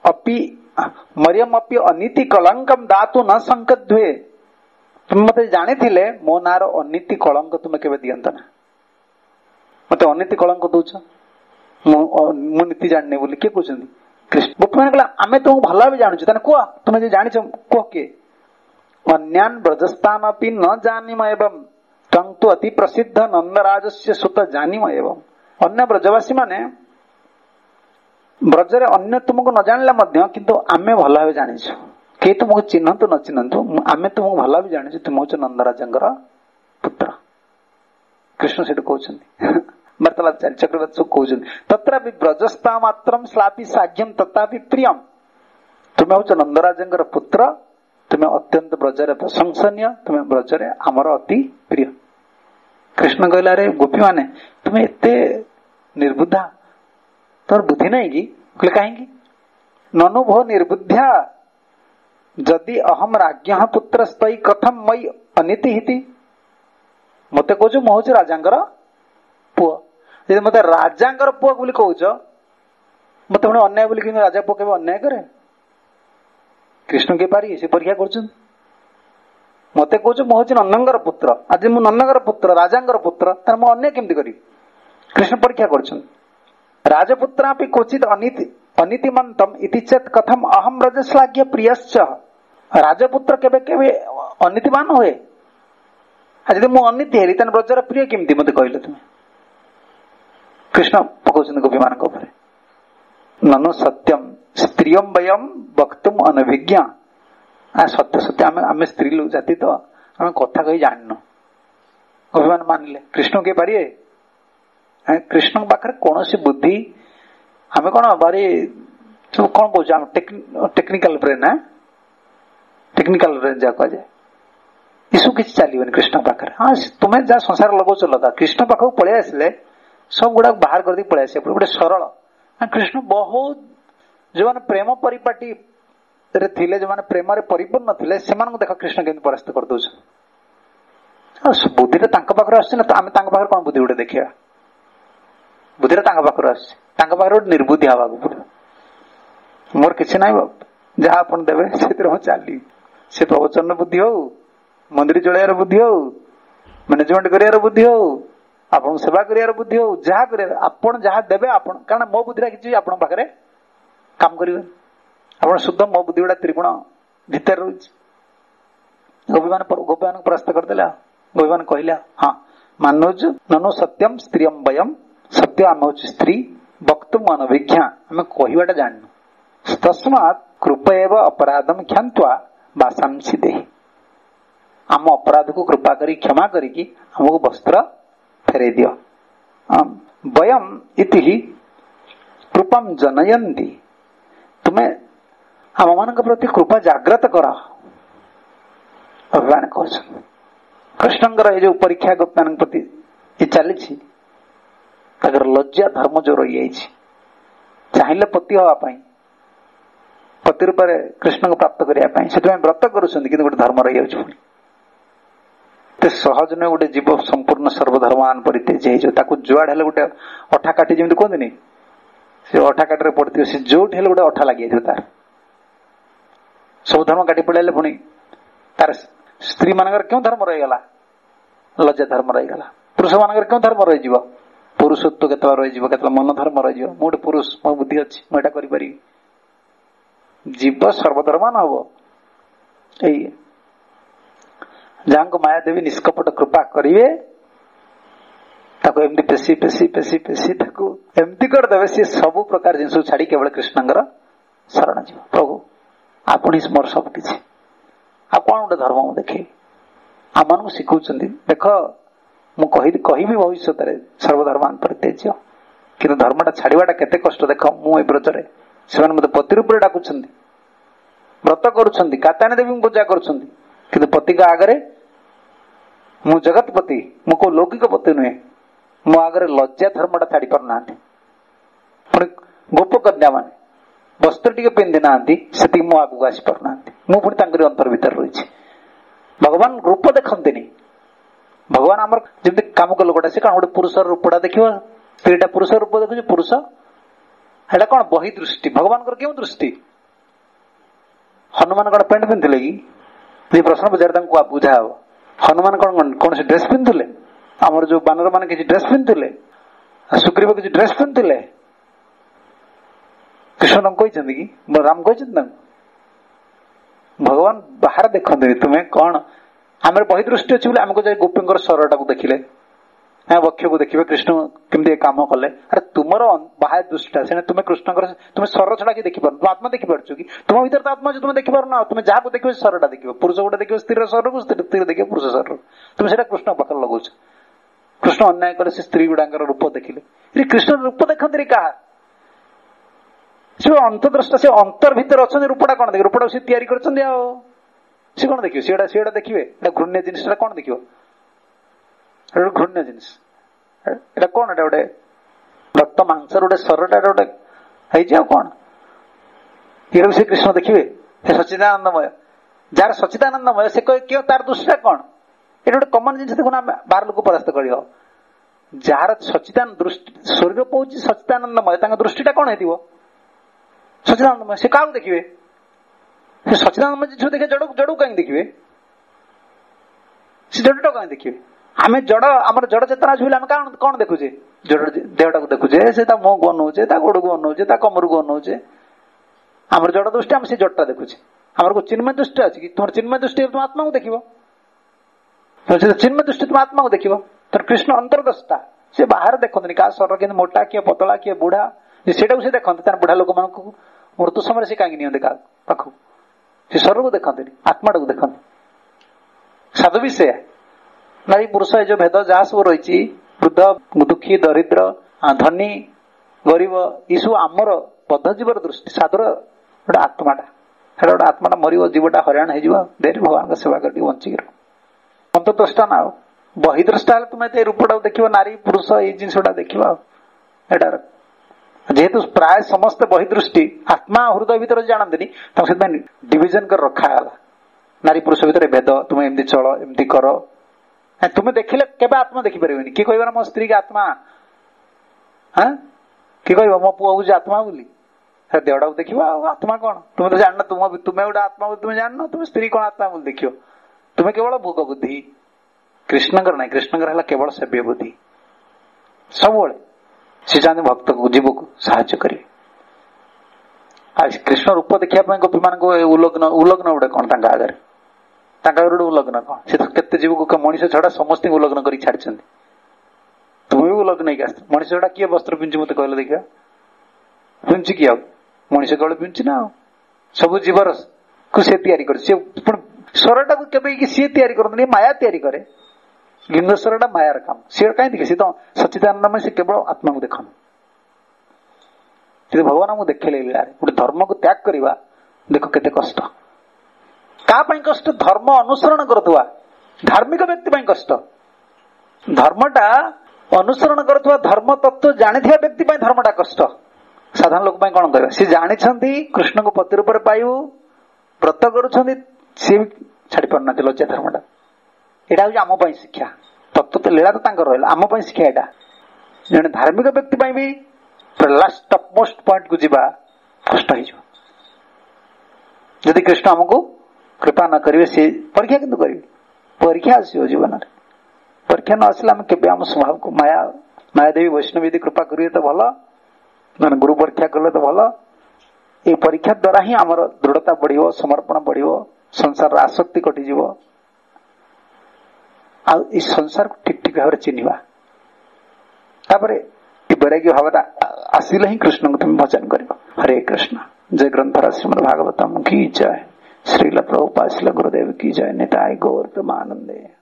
ଅପି ଅନୀତି କଳଙ୍କମ ଦାତୁ ନ ସଂକଦ୍ୱେ। ତୁମେ ମତେ ଜାଣିଥିଲେ ମୋ ନାଁର ଅନୀତି କଳଙ୍କ ତୁମେ କେବେ ଦିଅନ୍ତ ନା। ମତେ ଅନୀତି କଳଙ୍କ ଦଉଛ, ମୁଁ ନୀତି ଜାଣିନି ବୋଲି କିଏ କହୁଛନ୍ତି? କୃଷ୍ଣ। ଗୋପୀମାନେ କହିଲା ଆମେ ତୁମକୁ ଭଲ ଭାବେ ଜାଣୁଛୁ, ତାହେଲେ କୁହ, ତୁମେ ଯେ ଜାଣିଛ କୁହ କିଏ? ଅନ୍ୟାନ ବ୍ରଜସ୍ଥାନ ଅପି ନ ଜାନିମ ଏବଂ ତନ୍ତୁ ଅତି ପ୍ରସିଦ୍ଧ ନନ୍ଦରାଜସ୍ୟ ସୁତ ଜାନିମ ଏବଂ। ଅନ୍ୟ ବ୍ରଜବାସୀ ମାନେ ବ୍ରଜରେ ଅନ୍ୟ ତୁମକୁ ନ ଜାଣିଲେ ମଧ୍ୟ କିନ୍ତୁ ଆମେ ଭଲ ଭାବେ ଜାଣିଛୁ। କେହି ତୁମକୁ ଚିହ୍ନନ୍ତୁ ନ ଚିହ୍ନନ୍ତୁ, ଆମେ ତୁମକୁ ଭଲ ଭାବେ ଜାଣିଛୁ, ତୁମ ହଉଛ ନନ୍ଦରାଜଙ୍କର ପୁତ୍ର। କୃଷ୍ଣ ସେଠୁ କହୁଛନ୍ତି, ବାର୍ତ୍ତାଳାପ ଚକ୍ରବର୍ତ୍ତୀ ସବୁ କହୁଛନ୍ତି, ତତ୍ରାପି ବ୍ରଜସ୍ଥା ମାତ୍ରମ୍ ଶ୍ଲାପି ସାଘ୍ୟମ୍ ତଥାପି ପ୍ରିୟମ୍। ତୁମେ ହଉଛ ନନ୍ଦରାଜଙ୍କର ପୁତ୍ର, ତୁମେ ଅତ୍ୟନ୍ତ ବ୍ରଜରେ ପ୍ରଶଂସନୀୟ, ତୁମେ ବ୍ରଜରେ ଆମର ଅତି ପ୍ରିୟ। କୃଷ୍ଣ କହିଲା, ରେ ଗୋପୀ ମାନେ ତୁମେ ଏତେ ନିର୍ବୁଦ୍ଧା, ତୋର ବୁଦ୍ଧି ନାହିଁ କି? କହିଲେ କାହିଁକି? ନନୁ ଭୋ ନିର୍ବୁଦ୍ଧ୍ୟା ଯଦି ଅହମ ରାଜ୍ञ ପୁତ୍ର ସ୍ତୈ କଥମ ମଇ ଅନୀତି ହିତି। ମତେ କହୁଛୁ ମୁଁ ହଉଛି ରାଜାଙ୍କର ପୁଅ, ଯଦି ମତେ ରାଜାଙ୍କର ପୁଅ ବୋଲି କହୁଛ, ମତେ ପୁଣି ଅନ୍ୟାୟ ବୋଲି କିନ୍ତୁ ରାଜା ପୁଅ କେବେ ଅନ୍ୟାୟ କରେ? କୃଷ୍ଣ କିଏ ପାରିବେ? ସେ ପରୀକ୍ଷା କରୁଛନ୍ତି। ମତେ କହୁଛୁ ମୁଁ ହଉଛି ନନ୍ଦଙ୍କର ପୁତ୍ର, ଆଜି ମୁଁ ନନ୍ଦଙ୍କର ପୁତ୍ର, ରାଜାଙ୍କର ପୁତ୍ର, ତାହେଲେ ମୁଁ ଅନ୍ୟାୟ କେମିତି କରିବି? କୃଷ୍ଣ ପରୀକ୍ଷା କରୁଛନ୍ତି। ରାଜପୁତ୍ରାପି କ୍ୱଚିତ୍ ଅନୀତିମନ୍ତମ୍ ଇତି ଚେତ୍ କଥମ ଅହମ ବ୍ରଜଶ୍ଲାଘ୍ୟ ପ୍ରିୟଶ୍ଚ। ରାଜପୁତ୍ର କେବେ କେବେ ଅନୀତିମାନ ହୁଏ? ଯଦି ମୁଁ ଅନୀତି ହେଲି ତାହେଲେ ବ୍ରଜର ପ୍ରିୟ କେମିତି ମତେ କହିଲେ ତୁମେ? କୃଷ୍ଣ ପକଉଛନ୍ତି ଗୋପୀ ମାନଙ୍କ ଉପରେ। ନନୁ ସତ୍ୟମ ସ୍ତ୍ରୀୟମ ବୟମ ବକ୍ତୁମ ଅନଭିଜ୍ଞ। ସତ୍ୟ ସତ୍ୟ ଆମେ ସ୍ତ୍ରୀ ଜାତି ତ ଆମେ କଥା କହି ଜାଣିନୁ। ଗୋପୀମାନେ ମାନିଲେ କୃଷ୍ଣ କିଏ ପାରିବେ? କୃଷ୍ଣଙ୍କ ପାଖରେ କୌଣସି ବୁଦ୍ଧି ଆମେ କଣ ଭାରି ସବୁ କଣ କହୁଛୁ ଆମେ ଟେକ୍ନିକାଲ ବ୍ରେନ୍ ଟେକ୍ନିକାଲ ବ୍ରେନ୍ ଯାହା କୁହାଯାଏ ଏସବୁ କିଛି ଚାଲିବନି କୃଷ୍ଣ ପାଖରେ। ହଁ ତୁମେ ଯାହା ସଂସାର ଲଗାଉଛ ଲଗା, କୃଷ୍ଣ ପାଖକୁ ପଳେଇ ଆସିଲେ ସବୁ ଗୁଡାକ ବାହାର କରିଦେଇକି ପଳେଇ ଆସିବା ଗୋଟେ ସରଳ। କୃଷ୍ଣ ବହୁତ ଯୋଉମାନେ ପ୍ରେମ ପରିପାଟି ରେ ଥିଲେ, ଯୋଉମାନେ ପ୍ରେମରେ ପରିପୂର୍ଣ୍ଣ ଥିଲେ, ସେମାନଙ୍କୁ ଦେଖ କୃଷ୍ଣ କେମିତି ପରାସ୍ତ କରିଦଉଛନ୍ତି। ଆଉ ବୁଦ୍ଧିଟା ତାଙ୍କ ପାଖରେ ଆସୁଛି ନା, ଆମେ ତାଙ୍କ ପାଖରେ କଣ ବୁଦ୍ଧି ଗୋଟେ ଦେଖିବା? ବୁଦ୍ଧିଟା ତାଙ୍କ ପାଖରୁ ଆସୁଛି, ତାଙ୍କ ପାଖରେ ଗୋଟେ ନିର୍ବୁଦ୍ଧି ହବାକୁ ପଡିବ। ମୋର କିଛି ନାହିଁ ବାବୁ, ଯାହା ଆପଣ ଦେବେ ସେଥିରେ ମୁଁ ଚାଲିବି। ସେ ପ୍ରବଚନ ବୁଦ୍ଧି ହଉ, ମନ୍ଦିର ଚଳେଇବାର ବୁଦ୍ଧି ହଉ, ମ୍ୟାନେଜମେଣ୍ଟ କରିବାର ବୁଦ୍ଧି ହଉ, ଆପଣଙ୍କୁ ସେବା କରିବାର ବୁଦ୍ଧି ହଉ, ଯାହା କରିବାର ଆପଣ ଯାହା ଦେବେ ଆପଣ, କାରଣ ମୋ ବୁଦ୍ଧିଟା କିଛି ଆପଣଙ୍କ ପାଖରେ କାମ କରିବେନି। ଆପଣ ଶୁଦ୍ଧ ମୋ ବୁଦ୍ଧି ଗୁଡା ତ୍ରିଗୁଣ ଭିତରେ ରହୁଛି। ଗୋପୀମାନଙ୍କୁ ପରାସ୍ତ କରିଦେଲା। ଗୋପୀମାନେ କହିଲା ହଁ ମାନୁଛୁ ନନୁ ସତ୍ୟମ ସ୍ତ୍ରୀୟମ ବୟମ, ସତ୍ୟ ଆମେ ହଉଛି ସ୍ତ୍ରୀ, ବକ୍ତୁମ ଅନଭିଜ୍ଞା ଆମେ କହିବାଟା ଜାଣିନୁ। ତସ୍ମାତ୍ କୃପେବ ଅପରାଧମ କ୍ଷାନ୍ତ୍ୱା ବାସାଂସି ଦେହି, ଆମ ଅପରାଧକୁ କୃପା କରି କ୍ଷମା କରିକି ଆମକୁ ବସ୍ତ୍ର ଫେରେଇ ଦିଅ। ବୟମ ଇତି କୃପମ ଜନୟନ୍ତି, ତୁମେ ଆମ ମାନଙ୍କ ପ୍ରତି କୃପା ଜାଗ୍ରତ କର। ଭଗବାନ କହୁଛନ୍ତି କୃଷ୍ଣଙ୍କର ଏଇ ଯୋଉ ପରୀକ୍ଷା ଗୋପୀମାନଙ୍କ ପ୍ରତି ଏ ଚାଲିଛି, ତାଙ୍କର ଲଜ୍ଜା ଧର୍ମ ଯୋଉ ରହିଯାଇଛି, ଚାହିଁଲେ ପତି ହବା ପାଇଁ, ପତି ରୂପରେ କୃଷ୍ଣଙ୍କୁ ପ୍ରାପ୍ତ କରିବା ପାଇଁ ସେଥିପାଇଁ ବ୍ରତ କରୁଛନ୍ତି, କିନ୍ତୁ ଗୋଟେ ଧର୍ମ ରହିଯାଉଛି। ପୁଣି ଏତେ ସହଜ ନୁହେଁ ଗୋଟେ ଜୀବ ସମ୍ପୂର୍ଣ୍ଣ ସର୍ବଧର୍ମାନ ପରିତ୍ୟାଜ୍ୟ ହେଇଯିବ। ତାକୁ ଯୁଆଡେ ହେଲେ ଗୋଟେ ଅଠା କାଠି ଯେମିତି କୁହନ୍ତିନି, ସେ ଅଠା କାଠିରେ ପଡିଥିବ, ସେ ଯୋଉଠି ହେଲେ ଗୋଟେ ଅଠା ଲାଗିଯାଇଥିବ ତାର। ସବୁ ଧର୍ମ କାଟି ପଡିଲେ ପୁଣି ତାର ସ୍ତ୍ରୀ ମାନଙ୍କର କେଉଁ ଧର୍ମ ରହିଗଲା? ଲଜ୍ଜା ଧର୍ମ ରହିଗଲା। ପୁରୁଷ ମାନଙ୍କର କେଉଁ ଧର୍ମ ରହିଯିବ? ପୁରୁଷତ୍ୱ କେତେବେଳେ ରହିଯିବ, କେତେବେଳେ ମନ ଧର୍ମ ରହିଯିବ। ମୁଁ ଗୋଟେ ପୁରୁଷ, ମୋ ବୁଦ୍ଧି ଅଛି, ମୁଁ ଏଇଟା କରିପାରିବି। ଜୀବ ସର୍ବଧର୍ମାନ ହବ। ଏଇ ଯାହାଙ୍କୁ ମାୟା ଦେବୀ ନିଷ୍କପଟ କୃପା କରିବେ, ତାକୁ ଏମିତି ପେଶି ପେଶି ପେଶି ପେଶି ତାକୁ ଏମିତି କରିଦେବେ, ସିଏ ସବୁ ପ୍ରକାର ଜିନିଷକୁ ଛାଡି କେବଳ କୃଷ୍ଣଙ୍କର ଶରଣ ଯିବ। ପ୍ରଭୁ ଆପଣ ହିଁ ମୋର ସବୁ କିଛି, ଆଉ କଣ ଗୋଟେ ଧର୍ମ ମୁଁ ଦେଖେଇବି? ଆମମାନଙ୍କୁ ଶିଖଉଛନ୍ତି, ଦେଖ ମୁଁ କହିବି ଭବିଷ୍ୟତରେ ସର୍ବଧର୍ମାନ ପରିତ୍ୟାଜ୍ୟ, କିନ୍ତୁ ଧର୍ମଟା ଛାଡିବାଟା କେତେ କଷ୍ଟ ଦେଖ। ମୁଁ ଏଇ ବ୍ରତରେ, ସେମାନେ ମତେ ପତି ରୂପରେ ଡାକୁଛନ୍ତି, ବ୍ରତ କରୁଛନ୍ତି, କାତ୍ୟାୟନୀ ଦେବୀଙ୍କୁ ପୂଜା କରୁଛନ୍ତି, କିନ୍ତୁ ପତିଙ୍କ ଆଗରେ ମୁଁ ଜଗତପତି, ମୁଁ କୋଉ ଲୌକିକ ପତି ନୁହେଁ। ମୋ ଆଗରେ ଲଜ୍ଜା ଧର୍ମଟା ଛାଡି ପାରୁନାହାନ୍ତି। ପୁଣି ଗୋପ କନ୍ୟା ମାନେ ବସ୍ତ୍ର ଟିକେ ପିନ୍ଧି ନାହାନ୍ତି, ସେତିକି ମୋ ଆଗକୁ ଆସି ପାରୁନାହାନ୍ତି। ମୁଁ ପୁଣି ତାଙ୍କରି ଅନ୍ତର ଭିତରେ ରହିଛି। ଭଗବାନ ରୂପ ଦେଖନ୍ତିନି। ଭଗବାନ ଆମର ଯେମିତି କାମୁକ ଲୋକଟା, ସେ କଣ ଗୋଟେ ପୁରୁଷର ରୂପଟା ଦେଖିବ, ସ୍ତ୍ରୀଟା ପୁରୁଷ ରୂପ ଦେଖୁଛି, ପୁରୁଷ ଏଇଟା କଣ ବହି ଦୃଷ୍ଟି। ଭଗବାନଙ୍କର କେଉଁ ଦୃଷ୍ଟି? ହନୁମାନ କଣ ପ୍ୟାଣ୍ଟ ପିନ୍ଧୁଥିଲେ କି? ଯେ ପ୍ରଶ୍ନ ପଚାରେ ତାଙ୍କୁ ବୁଝା ହବ। ହନୁମାନ କଣ କୌଣସି ଡ୍ରେସ ପିନ୍ଧୁଥିଲେ? ଆମର ଯୋଉ ବାନର ମାନେ କିଛି ଡ୍ରେସ ପିନ୍ଧୁଥିଲେ? ସୁଗ୍ରୀବ କିଛି ଡ୍ରେସ ପିନ୍ଧୁଥିଲେ? କୃଷ୍ଣ ତାଙ୍କୁ କହିଛନ୍ତି କି? ରାମ କହିଛନ୍ତି ତାଙ୍କୁ? ଭଗବାନ ବାହାରେ ଦେଖନ୍ତିନି। ତୁମେ କଣ, ଆମର ବହି ଦୃଷ୍ଟି ଅଛି ବୋଲି ଆମକୁ ଯାଇ ଗୋପୀଙ୍କର ସ୍ୱରଟାକୁ ଦେଖିଲେ, ବକ୍ଷକୁ ଦେଖିବେ, କୃଷ୍ଣ କେମିତି କାମ କଲେ। ଆରେ ତୁମର ବାହ୍ୟ ଦୃଷ୍ଟିଟା, ସେଟା ତୁମେ କୃଷ୍ଣଙ୍କର, ତୁମେ ସ୍ୱର ଛଡା କି ଦେଖିପାରୁନ? ତୁମ ଆତ୍ମା ଦେଖିପାରୁଛ କି? ତୁମ ଭିତରେ ତ ଆତ୍ମା ଅଛି, ତୁମେ ଦେଖିପାରୁନ। ତୁମେ ଯାହାକୁ ଦେଖିବ ସ୍ୱରଟା ଦେଖିବ। ପୁରୁଷ ଗୋଟେ ଦେଖିବ ସ୍ତ୍ରୀର ସ୍ୱରକୁ, ସ୍ତ୍ରୀ ଦେଖିବ ପୁରୁଷ ସ୍ୱରକୁ। ତୁମେ ସେଟା କୃଷ୍ଣ ପାଖରେ ଲଗାଉଛ। କୃଷ୍ଣ ଅନ୍ୟାୟ କଲେ ସେ ସ୍ତ୍ରୀ ଗୁଡାଙ୍କର ରୂପ ଦେଖିଲେ। କୃଷ୍ଣ ରୂପ ଦେଖନ୍ତିନି କାହା, ସେ ଅନ୍ତର୍ଦ୍ରଷ୍ଟା, ସେ ଅନ୍ତର ଭିତରେ ଅଛନ୍ତି। ରୂପଟା କଣ ଦେଖିବେ? ରୂପଟା ସେ ତିଆରି କରିଛନ୍ତି, ଆଉ ସେ କଣ ଦେଖିବେ? ସେଟା ଦେଖିବେ? ଏଟା ଘୃଣ୍ୟ ଜିନିଷଟା କଣ ଦେଖିବ? ଏଟା ଘୃଣ୍ୟ ଜିନିଷ। ଏଟା କଣ? ଏଟା ଗୋଟେ ରକ୍ତ ମାଂସର ଗୋଟେ ଶରୀରଟା ଗୋଟେ ହେଇଛି, ଆଉ କଣ? ଏଟାକୁ ସେ କୃଷ୍ଣ ଦେଖିବେ? ସେ ସଚିଦାନନ୍ଦମୟ। ଯାହାର ସଚିଦାନନ୍ଦମୟ ସେ କିଏ, ତାର ଦୃଷ୍ଟିଟା କଣ? ଏଟା ଗୋଟେ କମନ ଜିନିଷ। ଦେଖୁନ, ଆମେ ବାହାର ଲୋକ ପରାସ୍ତ କରିବ। ଯାହାର ସଚିଦାନ ଦୃଷ୍ଟି, ଶରୀର ପଉଛି ସଚିଦାନନ୍ଦମୟ, ତାଙ୍କ ଦୃଷ୍ଟିଟା କଣ ହେଇଥିବ? ସଚିଦାନନ୍ଦମୟ। ସେ କାହାକୁ ଦେଖିବେ? ସେ ସଚିଦାନନ୍ଦମୟ ଜିନିଷ ଦେଖିବେ, ଜଡକୁ କାହିଁକି ଦେଖିବେ? ସେ ଜଡଟା କାହିଁକି ଦେଖିବେ? ଆମେ ଜଡ, ଆମର ଜଡ ଚେତନା ଅଛି ବୋଲି ଆମେ କଣ ଦେଖୁଛେ? ଜଡ ଦେହଟାକୁ ଦେଖୁଛେ, ସେ ତା ମୁହଁକୁ ଅନଉଛେ, ତା ଗୋଡକୁ ଅନଉଛେ, ତା କମରକୁ ଅନଉଛେ। ଆମର ଜଡ ଦୃଷ୍ଟି, ଆମେ ସେ ଜଡଟା ଦେଖୁଛେ। ଆମର ଚିନ୍ମୟ ଦୃଷ୍ଟି ଅଛି କି? ତୁମର ଚିନ୍ମୟ ଦୃଷ୍ଟି ତୁମ ଆତ୍ମାକୁ ଦେଖିବ। ଚିନ୍ମୟ ଦୃଷ୍ଟି ତୁମ ଆତ୍ମାକୁ ଦେଖିବ। ତେଣୁ କୃଷ୍ଣ ଅନ୍ତର୍ଦଶତା, ସେ ବାହାରେ ଦେଖନ୍ତନି କାହା ଶରୀର କେମିତି ମୋଟା, କିଏ ପତଳା, କିଏ ବୁଢା, ସେଇଟାକୁ ସେ ଦେଖନ୍ତି। ତାର ବୁଢା ଲୋକମାନଙ୍କୁ ମୃତ୍ୟୁ ସମୟରେ ସେ କାହିଁକି ନିଅନ୍ତି କାହା ପାଖକୁ? ସେ ଶରୀରକୁ ଦେଖନ୍ତିନି, ଆତ୍ମାଟାକୁ ଦେଖନ୍ତି। ସାଧୁ ବି ସେୟା। ନାରୀ ପୁରୁଷ ଏ ଯୋଉ ଭେଦ ଯାହା ସବୁ ରହିଛି, ବୃଦ୍ଧ ଦୁଃଖୀ, ଦରିଦ୍ର, ଧନୀ, ଗରିବ, ଏସବୁ ଆମର ବଦ୍ଧ ଜୀବର ଦୃଷ୍ଟି। ସାଧୁର ଗୋଟେ ଆତ୍ମାଟା, ସେଟା ଗୋଟେ ଆତ୍ମାଟା ମରିବ, ଜୀବଟା ହଇରାଣ ହେଇଯିବ, ଦେହରେ ଭଗବାନଙ୍କ ସେବା କରି ଟିକେ ବଞ୍ଚିକି ରହିବ। ଅନ୍ତର୍ଦ୍ରଷ୍ଟା ନା ଆଉ। ବହିଦ୍ରଷ୍ଟା ହେଲେ ତୁମେ ଏଇ ରୂପଟାକୁ ଦେଖିବ, ନାରୀ ପୁରୁଷ ଏଇ ଜିନିଷଟା ଦେଖିବ। ଆଉ ଏଟାର ଯେହେତୁ ପ୍ରାୟ ସମସ୍ତେ ବହିଦୃଷ୍ଟି, ଆତ୍ମା ହୃଦୟ ଭିତରେ ଜାଣନ୍ତିନି, ତାଙ୍କୁ ସେଥିପାଇଁ ଡିଭିଜନ କରି ରଖାଗଲା। ନାରୀ ପୁରୁଷ ଭିତରେ ଭେଦ, ତୁମେ ଏମିତି ଚଳ, ଏମିତି କର। ତୁମେ ଦେଖିଲେ କେବେ ଆତ୍ମା ଦେଖିପାରିବନି। କିଏ କହିବ ନା ମୋ ସ୍ତ୍ରୀ କି ଆତ୍ମା? କିଏ କହିବ ମୋ ପୁଅ ହଉଛି ଆତ୍ମା ବୋଲି? ଦେହଟାକୁ ଦେଖିବ, ଆଉ ଆତ୍ମା କଣ? ତୁମେ ତ ଜାଣିନ, ତୁମେ ଗୋଟେ ଆତ୍ମା ବୋଲି ତୁମେ ଜାଣିନ, ତୁମେ ସ୍ତ୍ରୀ କଣ ଆତ୍ମା ବୋଲି ଦେଖିବ? ତୁମେ କେବଳ ଭୋଗ ବୁଦ୍ଧି। କୃଷ୍ଣଙ୍କର ନାହିଁ, କୃଷ୍ଣଙ୍କର ହେଲା କେବଳ ସେବ୍ୟ ବୁଦ୍ଧି। ସବୁବେଳେ ସେ ଚାହାନ୍ତି ଭକ୍ତକୁ, ଜୀବକୁ ସାହାଯ୍ୟ କରିବେ। ଆଉ କୃଷ୍ଣ ରୂପ ଦେଖିବା ପାଇଁ ଗୋପୀମାନଙ୍କୁ ଉଲଗ୍ନ ଗୋଟେ କଣ ତାଙ୍କ ଆଗରେ? ତାଙ୍କ ଆଗରେ ଗୋଟେ ଉଲଗ୍ନ କଣ? ସେ ତ କେତେ ଜୀବକୁ, ମଣିଷ ଛଡା ସମସ୍ତଙ୍କୁ ଉଲଗ୍ନ କରି ଛାଡିଛନ୍ତି। ତୁମେ ବି ଉଲଗ୍ନ ହେଇକି ଆସିଛ। ମଣିଷ ଛଡା କିଏ ବସ୍ତ୍ର ପିନ୍ଧୁଛି ମତେ କହିଲେ ଦେଖିବା? ପିନ୍ଧୁଛି କି? ଆଉ ମଣିଷ କେବଳ ପିନ୍ଧୁଛି ନା? ଆଉ ସବୁ ଜୀବର କୁ ସେ ତିଆରି କରିଛି। ସେ ପୁଣି ସ୍ୱରଟାକୁ କେବେ ସିଏ ତିଆରି କରନ୍ତିନି, ମାୟା ତିଆରି କରେ। ଲିଙ୍ଗ ସ୍ୱରଟା ମାୟାର କାମ। ସିଏ କାହିଁ ଦେଖେ? ସେ ତ ସଚ୍ଚିଦାନନ୍ଦମୟ, ସେ କେବଳ ଆତ୍ମାକୁ ଦେଖନ୍ତି। କିନ୍ତୁ ଭଗବାନ ଆମକୁ ଦେଖେଇଲେ ଲୀଳାରେ। ଗୋଟେ ଧର୍ମକୁ ତ୍ୟାଗ କରିବା, ଦେଖ କେତେ କଷ୍ଟ। କାହା ପାଇଁ କଷ୍ଟ? ଧର୍ମ ଅନୁସରଣ କରୁଥିବା ଧାର୍ମିକ ବ୍ୟକ୍ତି ପାଇଁ କଷ୍ଟ। ଧର୍ମଟା ଅନୁସରଣ କରୁଥିବା, ଧର୍ମ ତତ୍ତ୍ୱ ଜାଣିଥିବା ବ୍ୟକ୍ତି ପାଇଁ ଧର୍ମଟା କଷ୍ଟ। ସାଧାରଣ ଲୋକ ପାଇଁ କଣ କରିବା? ସେ ଜାଣିଛନ୍ତି କୃଷ୍ଣଙ୍କୁ ପତି ରୂପରେ ପାଇବୁ, ବ୍ରତ କରୁଛନ୍ତି, ସିଏ ବି ଛାଡି ପାରୁନାହାନ୍ତି ଲଜ୍ଜା ଧର୍ମଟା। ଏଇଟା ହଉଛି ଆମ ପାଇଁ ଶିକ୍ଷା। ତତ୍ତ୍ୱ ତ ଲୀଳା ତ ତାଙ୍କର ରହିଲା, ଆମ ପାଇଁ ଶିକ୍ଷା ଏଇଟା। ଜଣେ ଧାର୍ମିକ ବ୍ୟକ୍ତି ପାଇଁ ବି ଲାଷ୍ଟ ଟପ୍ ମୋଷ୍ଟ ପଏଣ୍ଟକୁ ଯିବା କଷ୍ଟ ହେଇଯିବ। ଯଦି କୃଷ୍ଣ ଆମକୁ କୃପା ନ କରିବେ, ସେ ପରୀକ୍ଷା କିନ୍ତୁ କରିବେ। ପରୀକ୍ଷା ଆସିବ ଜୀବନରେ। ପରୀକ୍ଷା ନ ଆସିଲେ ଆମେ କେବେ ଆମ ସ୍ୱଭାବକୁ, ମାୟାଦେବୀ ବୈଷ୍ଣବୀ ଯଦି କୃପା କରିବେ ତ ଭଲ, ମାନେ ଗୁରୁ ପରୀକ୍ଷା କଲେ ତ ଭଲ। ଏଇ ପରୀକ୍ଷା ଦ୍ୱାରା ହିଁ ଆମର ଦୃଢତା ବଢିବ, ସମର୍ପଣ ବଢିବ, ସଂସାରର ଆସକ୍ତି କଟିଯିବ। ଆଉ ଏଇ ସଂସାରକୁ ଠିକ ଠିକ ଭାବରେ ଚିହ୍ନିବା। ତାପରେ ଏ ବୈରାଗ୍ୟ ଭାବଟା ଆସିଲେ ହିଁ କୃଷ୍ଣଙ୍କୁ ତୁମେ ଭଜନ କରିବ। ହରେ କୃଷ୍ଣ। ଜୟ ଗ୍ରନ୍ଥରା ଶ୍ରୀମଦ୍ ଭାଗବତମ୍ କି ଜୟ। ଶ୍ରୀଲ ପ୍ରଭୁପାଦ ଶ୍ରୀଲ ଗୁରୁଦେବ କି ଜୟ। ନିତାଇ ଗୌର ପ୍ରେମାନନ୍ଦେ।